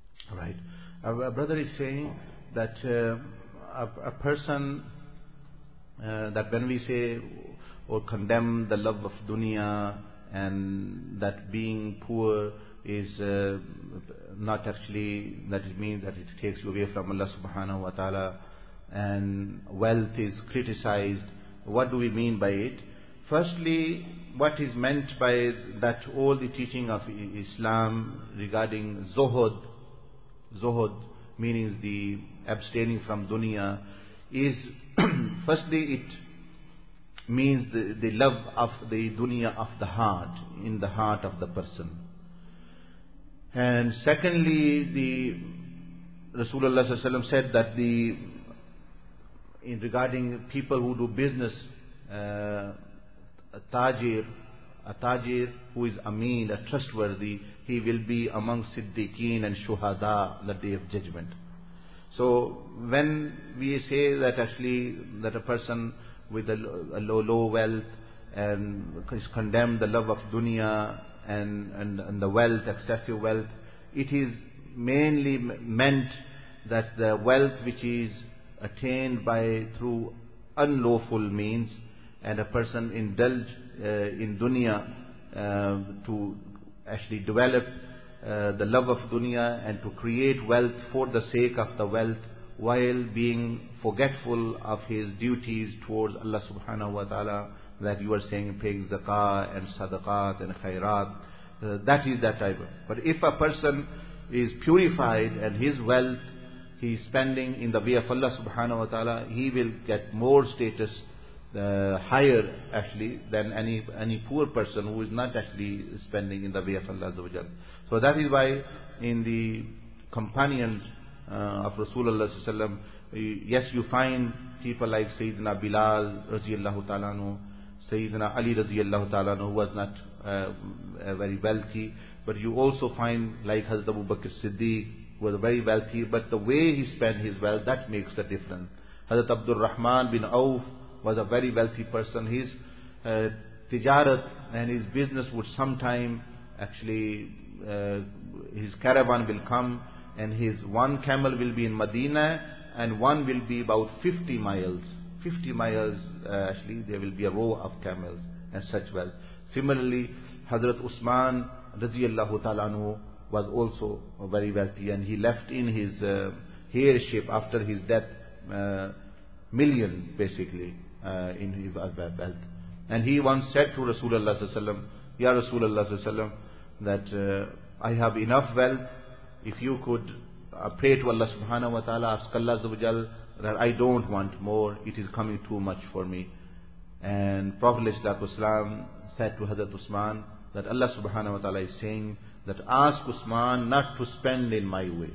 Our brother is saying that a person that when we say or condemn the love of dunya and that being poor is not actually that it means that it takes you away from Allah subhanahu wa ta'ala, and wealth is criticized. What do we mean by it? Firstly, what is meant by that all the teaching of Islam regarding zuhud meaning the abstaining from dunya, is firstly it means the love of the dunya of the heart, in the heart of the person. And secondly, the Rasulullah sallallahu alaihi wasallam said that in regarding people who do business, a tajir who is ameen, a trustworthy, he will be among siddiqeen and shuhada the day of judgment. So when we say that actually that a person with a low wealth and is condemned the love of dunya and the wealth, excessive wealth, it is mainly meant that the wealth which is attained through unlawful means, and a person indulge in dunya to actually develop the love of dunya and to create wealth for the sake of the wealth, while being forgetful of his duties towards Allah subhanahu wa ta'ala, that you are saying paying zakah and sadaqat and khairat, that is that type. But if a person is purified and his wealth he is spending in the way of Allah subhanahu wa ta'ala, he will get more status, higher actually than any poor person who is not actually spending in the way of Allah azza wa jal. So that is why in the companions of Rasulullah sallallahu alaihi wasallam, yes, you find people like Sayyidina Bilal radiyallahu ta'ala anhu, Sayyidina Ali radiyallahu ta'ala anhu, who was not very wealthy, but you also find like Hazrat Abu Bakr Siddiq, who was very wealthy, but the way he spent his wealth, that makes a difference. Hazrat Abdul Rahman bin Auf was a very wealthy person. His tijarat and his business would sometime actually, his caravan will come and his one camel will be in Medina and one will be about 50 miles. 50 miles actually there will be a row of camels and such wealth. Similarly, Hazrat Usman radiyallahu ta'ala anhu was also very wealthy, and he left in his heirship after his death million basically in his wealth. And he once said to Rasulullah sallallahu alaihi wasallam, Ya Rasulullah sallallahu alaihi wasallam, that I have enough wealth. If you could pray to Allah subhanahu wa ta'ala, ask Allah azza wa jal that I don't want more, it is coming too much for me. And Prophet ﷺ said to Hazrat Usman that Allah subhanahu wa ta'ala is saying that ask Usman not to spend in my way.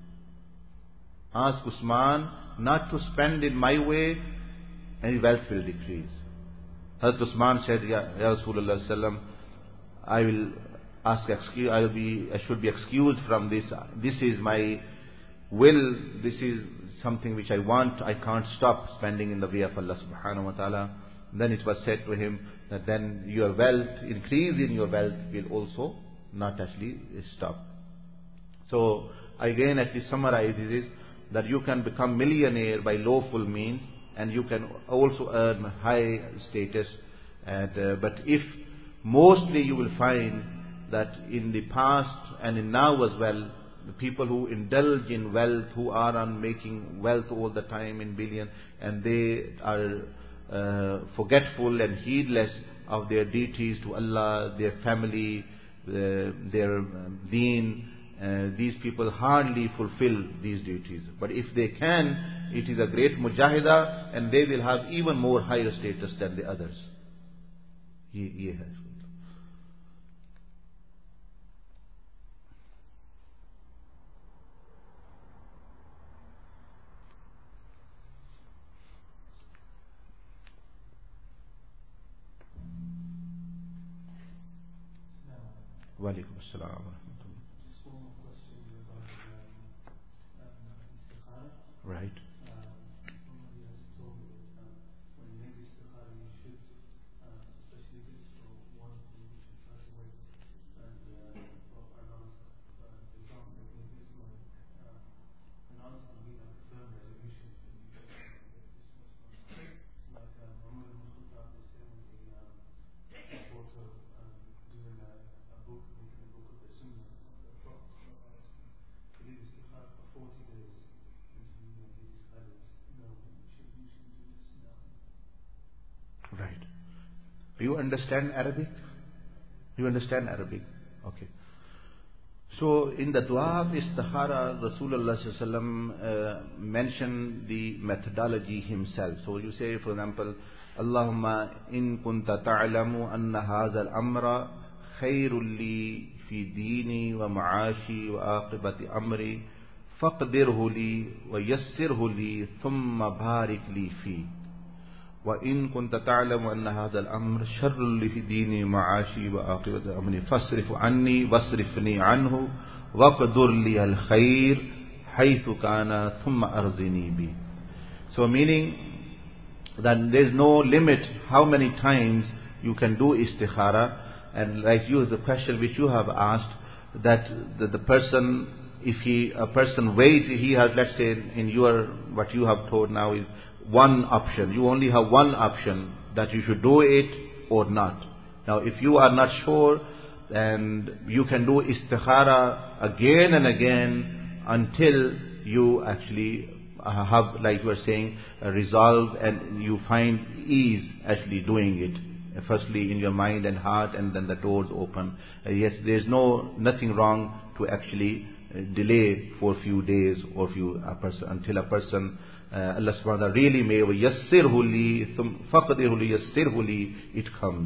Ask Usman not to spend in my way, and his wealth will decrease. Hazrat Usman said, Ya Rasulullah sallam, I will ask excuse, I should be excused from this. This is my will, this is something which I want, I can't stop spending in the way of Allah subhanahu wa ta'ala. Then it was said to him that then your wealth, increase in your wealth will also not actually stop. So again, at least summarize this, that you can become millionaire by lawful means, and you can also earn high status. But if mostly you will find that in the past and in now as well, the people who indulge in wealth, who are on making wealth all the time in billion, and they are forgetful and heedless of their duties to Allah, their family, their deen, these people hardly fulfill these duties. But if they can, it is a great mujahida, and they will have even more higher status than the others. Ye hai. Wa alaikum assalam. Just one more question regarding istikhara. Right. Somebody has told me that when you make istikhara, you should, especially if it's for one thing, you should try to wait and for an answer. For example, if it's like an answer can be like a firm resolution, then you get this much money. It's like Do you understand Arabic? You understand Arabic? Okay. So in the dua of istikhara, Rasulullah sallallahu alaihi wasallam mentioned the methodology himself. So you say, for example, Allahumma in kunta ta'lamu anna hadha al-amra khayrun li fi dini wa ma'ashi wa aqibati amri faqdirhu li wa yassirhu li thumma barik li fi. وإن كنت تعلم أن هذا الأمر شر لي في ديني معاشي وعاقبة أمري فاصرف عني واصرفني عنه وقدر لي الخير حيث كان ثم أرزني بي. So meaning that there is no limit how many times you can do istikhara, and like you, the question which you have asked, that the person, if a person waits, he has, let's say in your, what you have told now is one option. You only have one option, that you should do it or not. Now if you are not sure, and you can do istikhara again and again until you actually have, like you are saying, a resolve, and you find ease actually doing it. Firstly in your mind and heart, and then the doors open. Yes, there is nothing wrong to actually delay for a few days or until a person Allah subhanahu wa ta'ala really may yassirhu li faqdirhu li yassirhu li, it comes.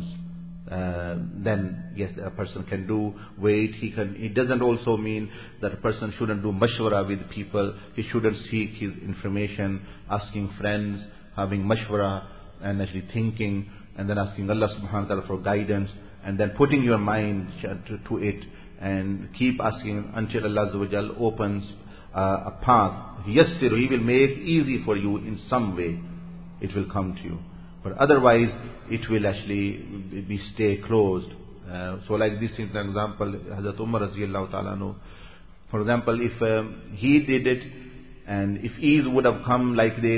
Then yes, a person can wait. It doesn't also mean that a person shouldn't do mashwara with people. He shouldn't seek his information, asking friends, having mashwara, and actually thinking, and then asking Allah subhanahu wa ta'ala for guidance, and then putting your mind to it, and keep asking until Allah azza wa jal opens a path. Yassir, He will make easy for you in some way. It will come to you. But otherwise, it will actually stay closed. So like this is an example, Hazrat Umar Raziyallahu Ta'ala anhu. For example, if he did it, and if ease would have come, like they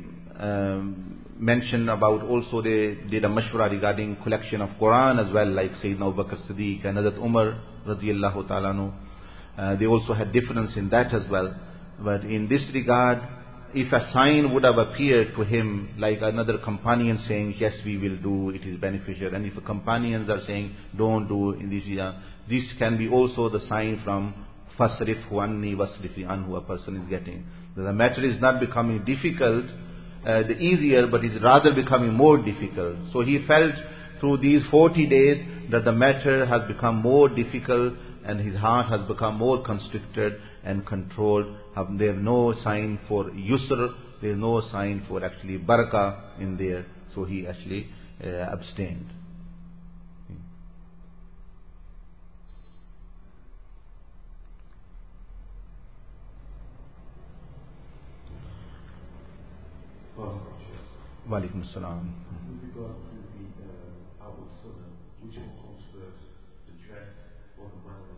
mentioned about, also they did a mashwara regarding collection of Quran as well, like Sayyidina Abu Bakr Siddiq and Hazrat Umar Raziyallahu Ta'ala anhu. They also had difference in that as well. But in this regard, if a sign would have appeared to him, like another companion saying, yes, we will do, it is beneficial, and if the companions are saying, don't do, in this can be also the sign from fasrif anni wasrifi anhu a person is getting. The matter is not becoming difficult, the easier, but is rather becoming more difficult. So he felt through these 40 days that the matter has become more difficult, and his heart has become more constricted and controlled. There is no sign for yusr, there is no sign for actually barakah in there. So he actually abstained. Wa alaikum assalam. With regards to the outward sunnah, which one comes first, the dress or the manner?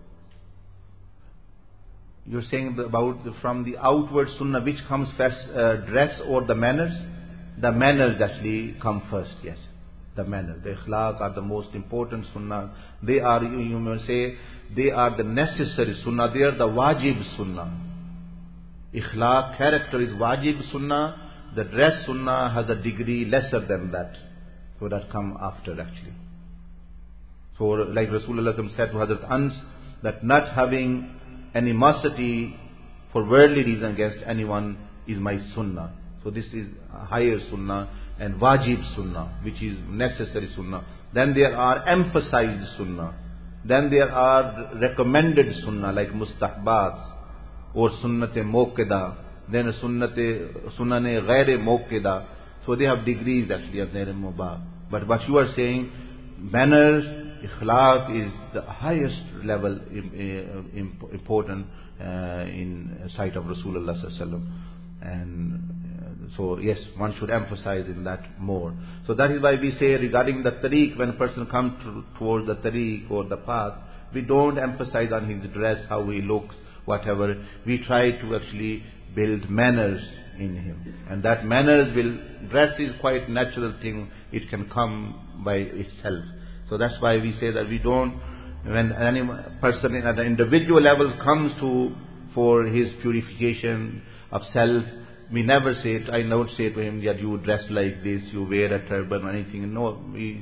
You're saying about from the outward sunnah, which comes first, dress or the manners? The manners actually come first, yes. The manners, the ikhlaq are the most important sunnah. They are, you may say, they are the necessary sunnah. They are the wajib sunnah. Ikhlaq, character is wajib sunnah. The dress sunnah has a degree lesser than that. So that come after actually. So like Rasulullah said to Hazrat Ans, that not having animosity for worldly reason against anyone is my sunnah. So this is a higher sunnah, and wajib sunnah, which is necessary sunnah. Then there are emphasized sunnah. Then there are recommended sunnah like mustahbats or sunnat muqqada. Then sunnane ghair muqqada. So they have degrees actually of their mubah. But what you are saying, manners, ikhlaq is the highest level important in sight of Rasulullah sallallahu alaihi wasallam. And so yes, one should emphasize in that more. So that is why we say regarding the tariq, when a person comes towards the tariq or the path, we don't emphasize on his dress, how he looks, whatever. We try to actually build manners in him. And that dress is quite natural thing. It can come by itself. So that's why we say that we don't, when any person at the individual level comes for his purification of self, we never say it, I don't say to him that you dress like this, you wear a turban or anything. No,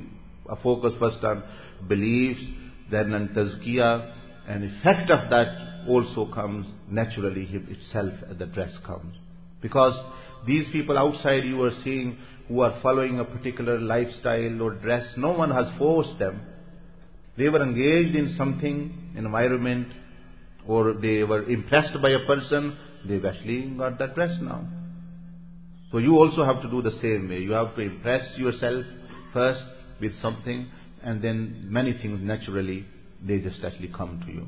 a focus first on beliefs, then on tazkiyah, and effect of that also comes naturally itself as the dress comes. Because these people outside you are seeing who are following a particular lifestyle or dress, no one has forced them. They were engaged in something, environment, or they were impressed by a person, they've actually got that dress now. So you also have to do the same way. You have to impress yourself first with something, and then many things naturally, they just actually come to you.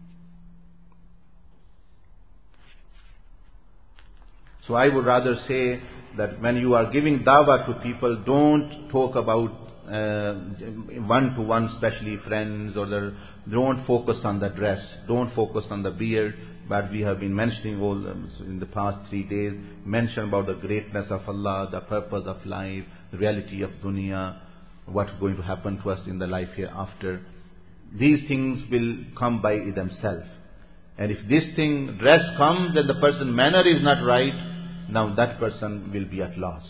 So I would rather say that when you are giving dawah to people, don't talk about one-to-one, especially friends, don't focus on the dress, don't focus on the beard. But we have been mentioning all in the past 3 days, mention about the greatness of Allah, the purpose of life, the reality of dunya, what's going to happen to us in the life hereafter. These things will come by themselves. And if this thing, dress comes and the person's manner is not right, now that person will be at loss.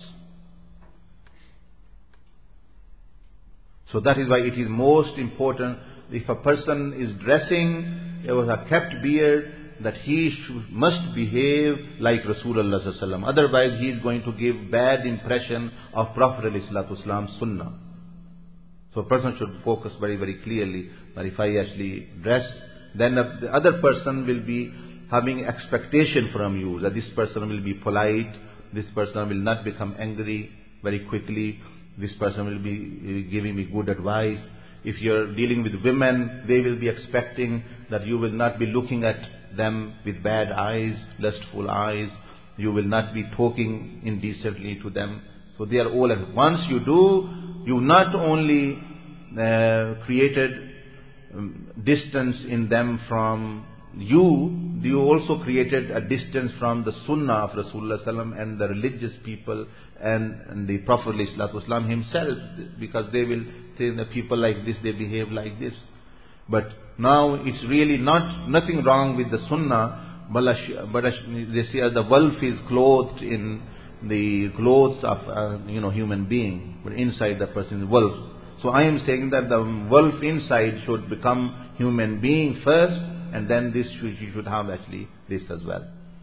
So that is why it is most important, if a person is dressing with a kept beard, that he must behave like Rasulullah sallallahu alaihi wasallam. Otherwise he is going to give bad impression of Prophet ﷺ sunnah. So a person should focus very, very clearly that if I actually dress, then the other person will be having expectation from you, that this person will be polite, this person will not become angry very quickly, this person will be giving me good advice. If you're dealing with women, they will be expecting that you will not be looking at them with bad eyes, lustful eyes. You will not be talking indecently to them. So they are all, and once you do, you not only created distance in them from you also created a distance from the sunnah of Rasulullah sallam and the religious people and the Prophet ﷺ himself, because they will say that people like this, they behave like this. But now it's really nothing wrong with the sunnah, but they say the wolf is clothed in the clothes of human being, but inside the person is wolf. So I am saying that the wolf inside should become human being first, and then you should have actually this as well.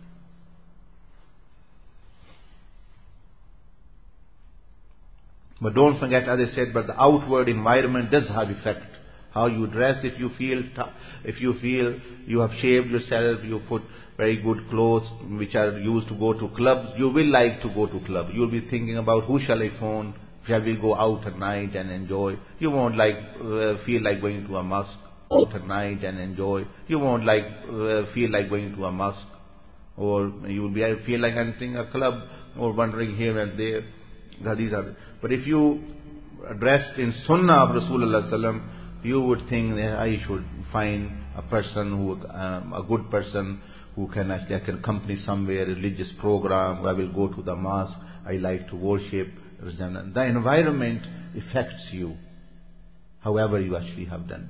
But don't forget, as I said, but the outward environment does have effect. How you dress, if you feel you have shaved yourself, you put very good clothes which are used to go to clubs, you will like to go to club. You will be thinking about who shall I phone, shall we go out at night and enjoy. You won't feel like going to a mosque out at night and enjoy. You won't feel like going to a mosque, or you will feel like entering a club or wandering here and there. But if you dressed in sunnah of Rasulullah sallam, you would think that I should find a person a good person who can actually accompany somewhere, religious program, I will go to the mosque, I like to worship. The environment affects you, however you actually have done.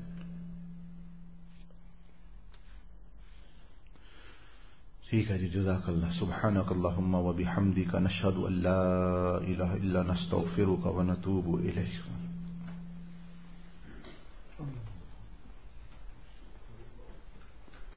ठीक है जी, जज़ाकल्लाह। सुब्हानक अल्लाहुम्मा व बिहम्दिका नशहदु अल्ला इलाहा इल्ला नस्तगफिरुका व नतूबु इलैक।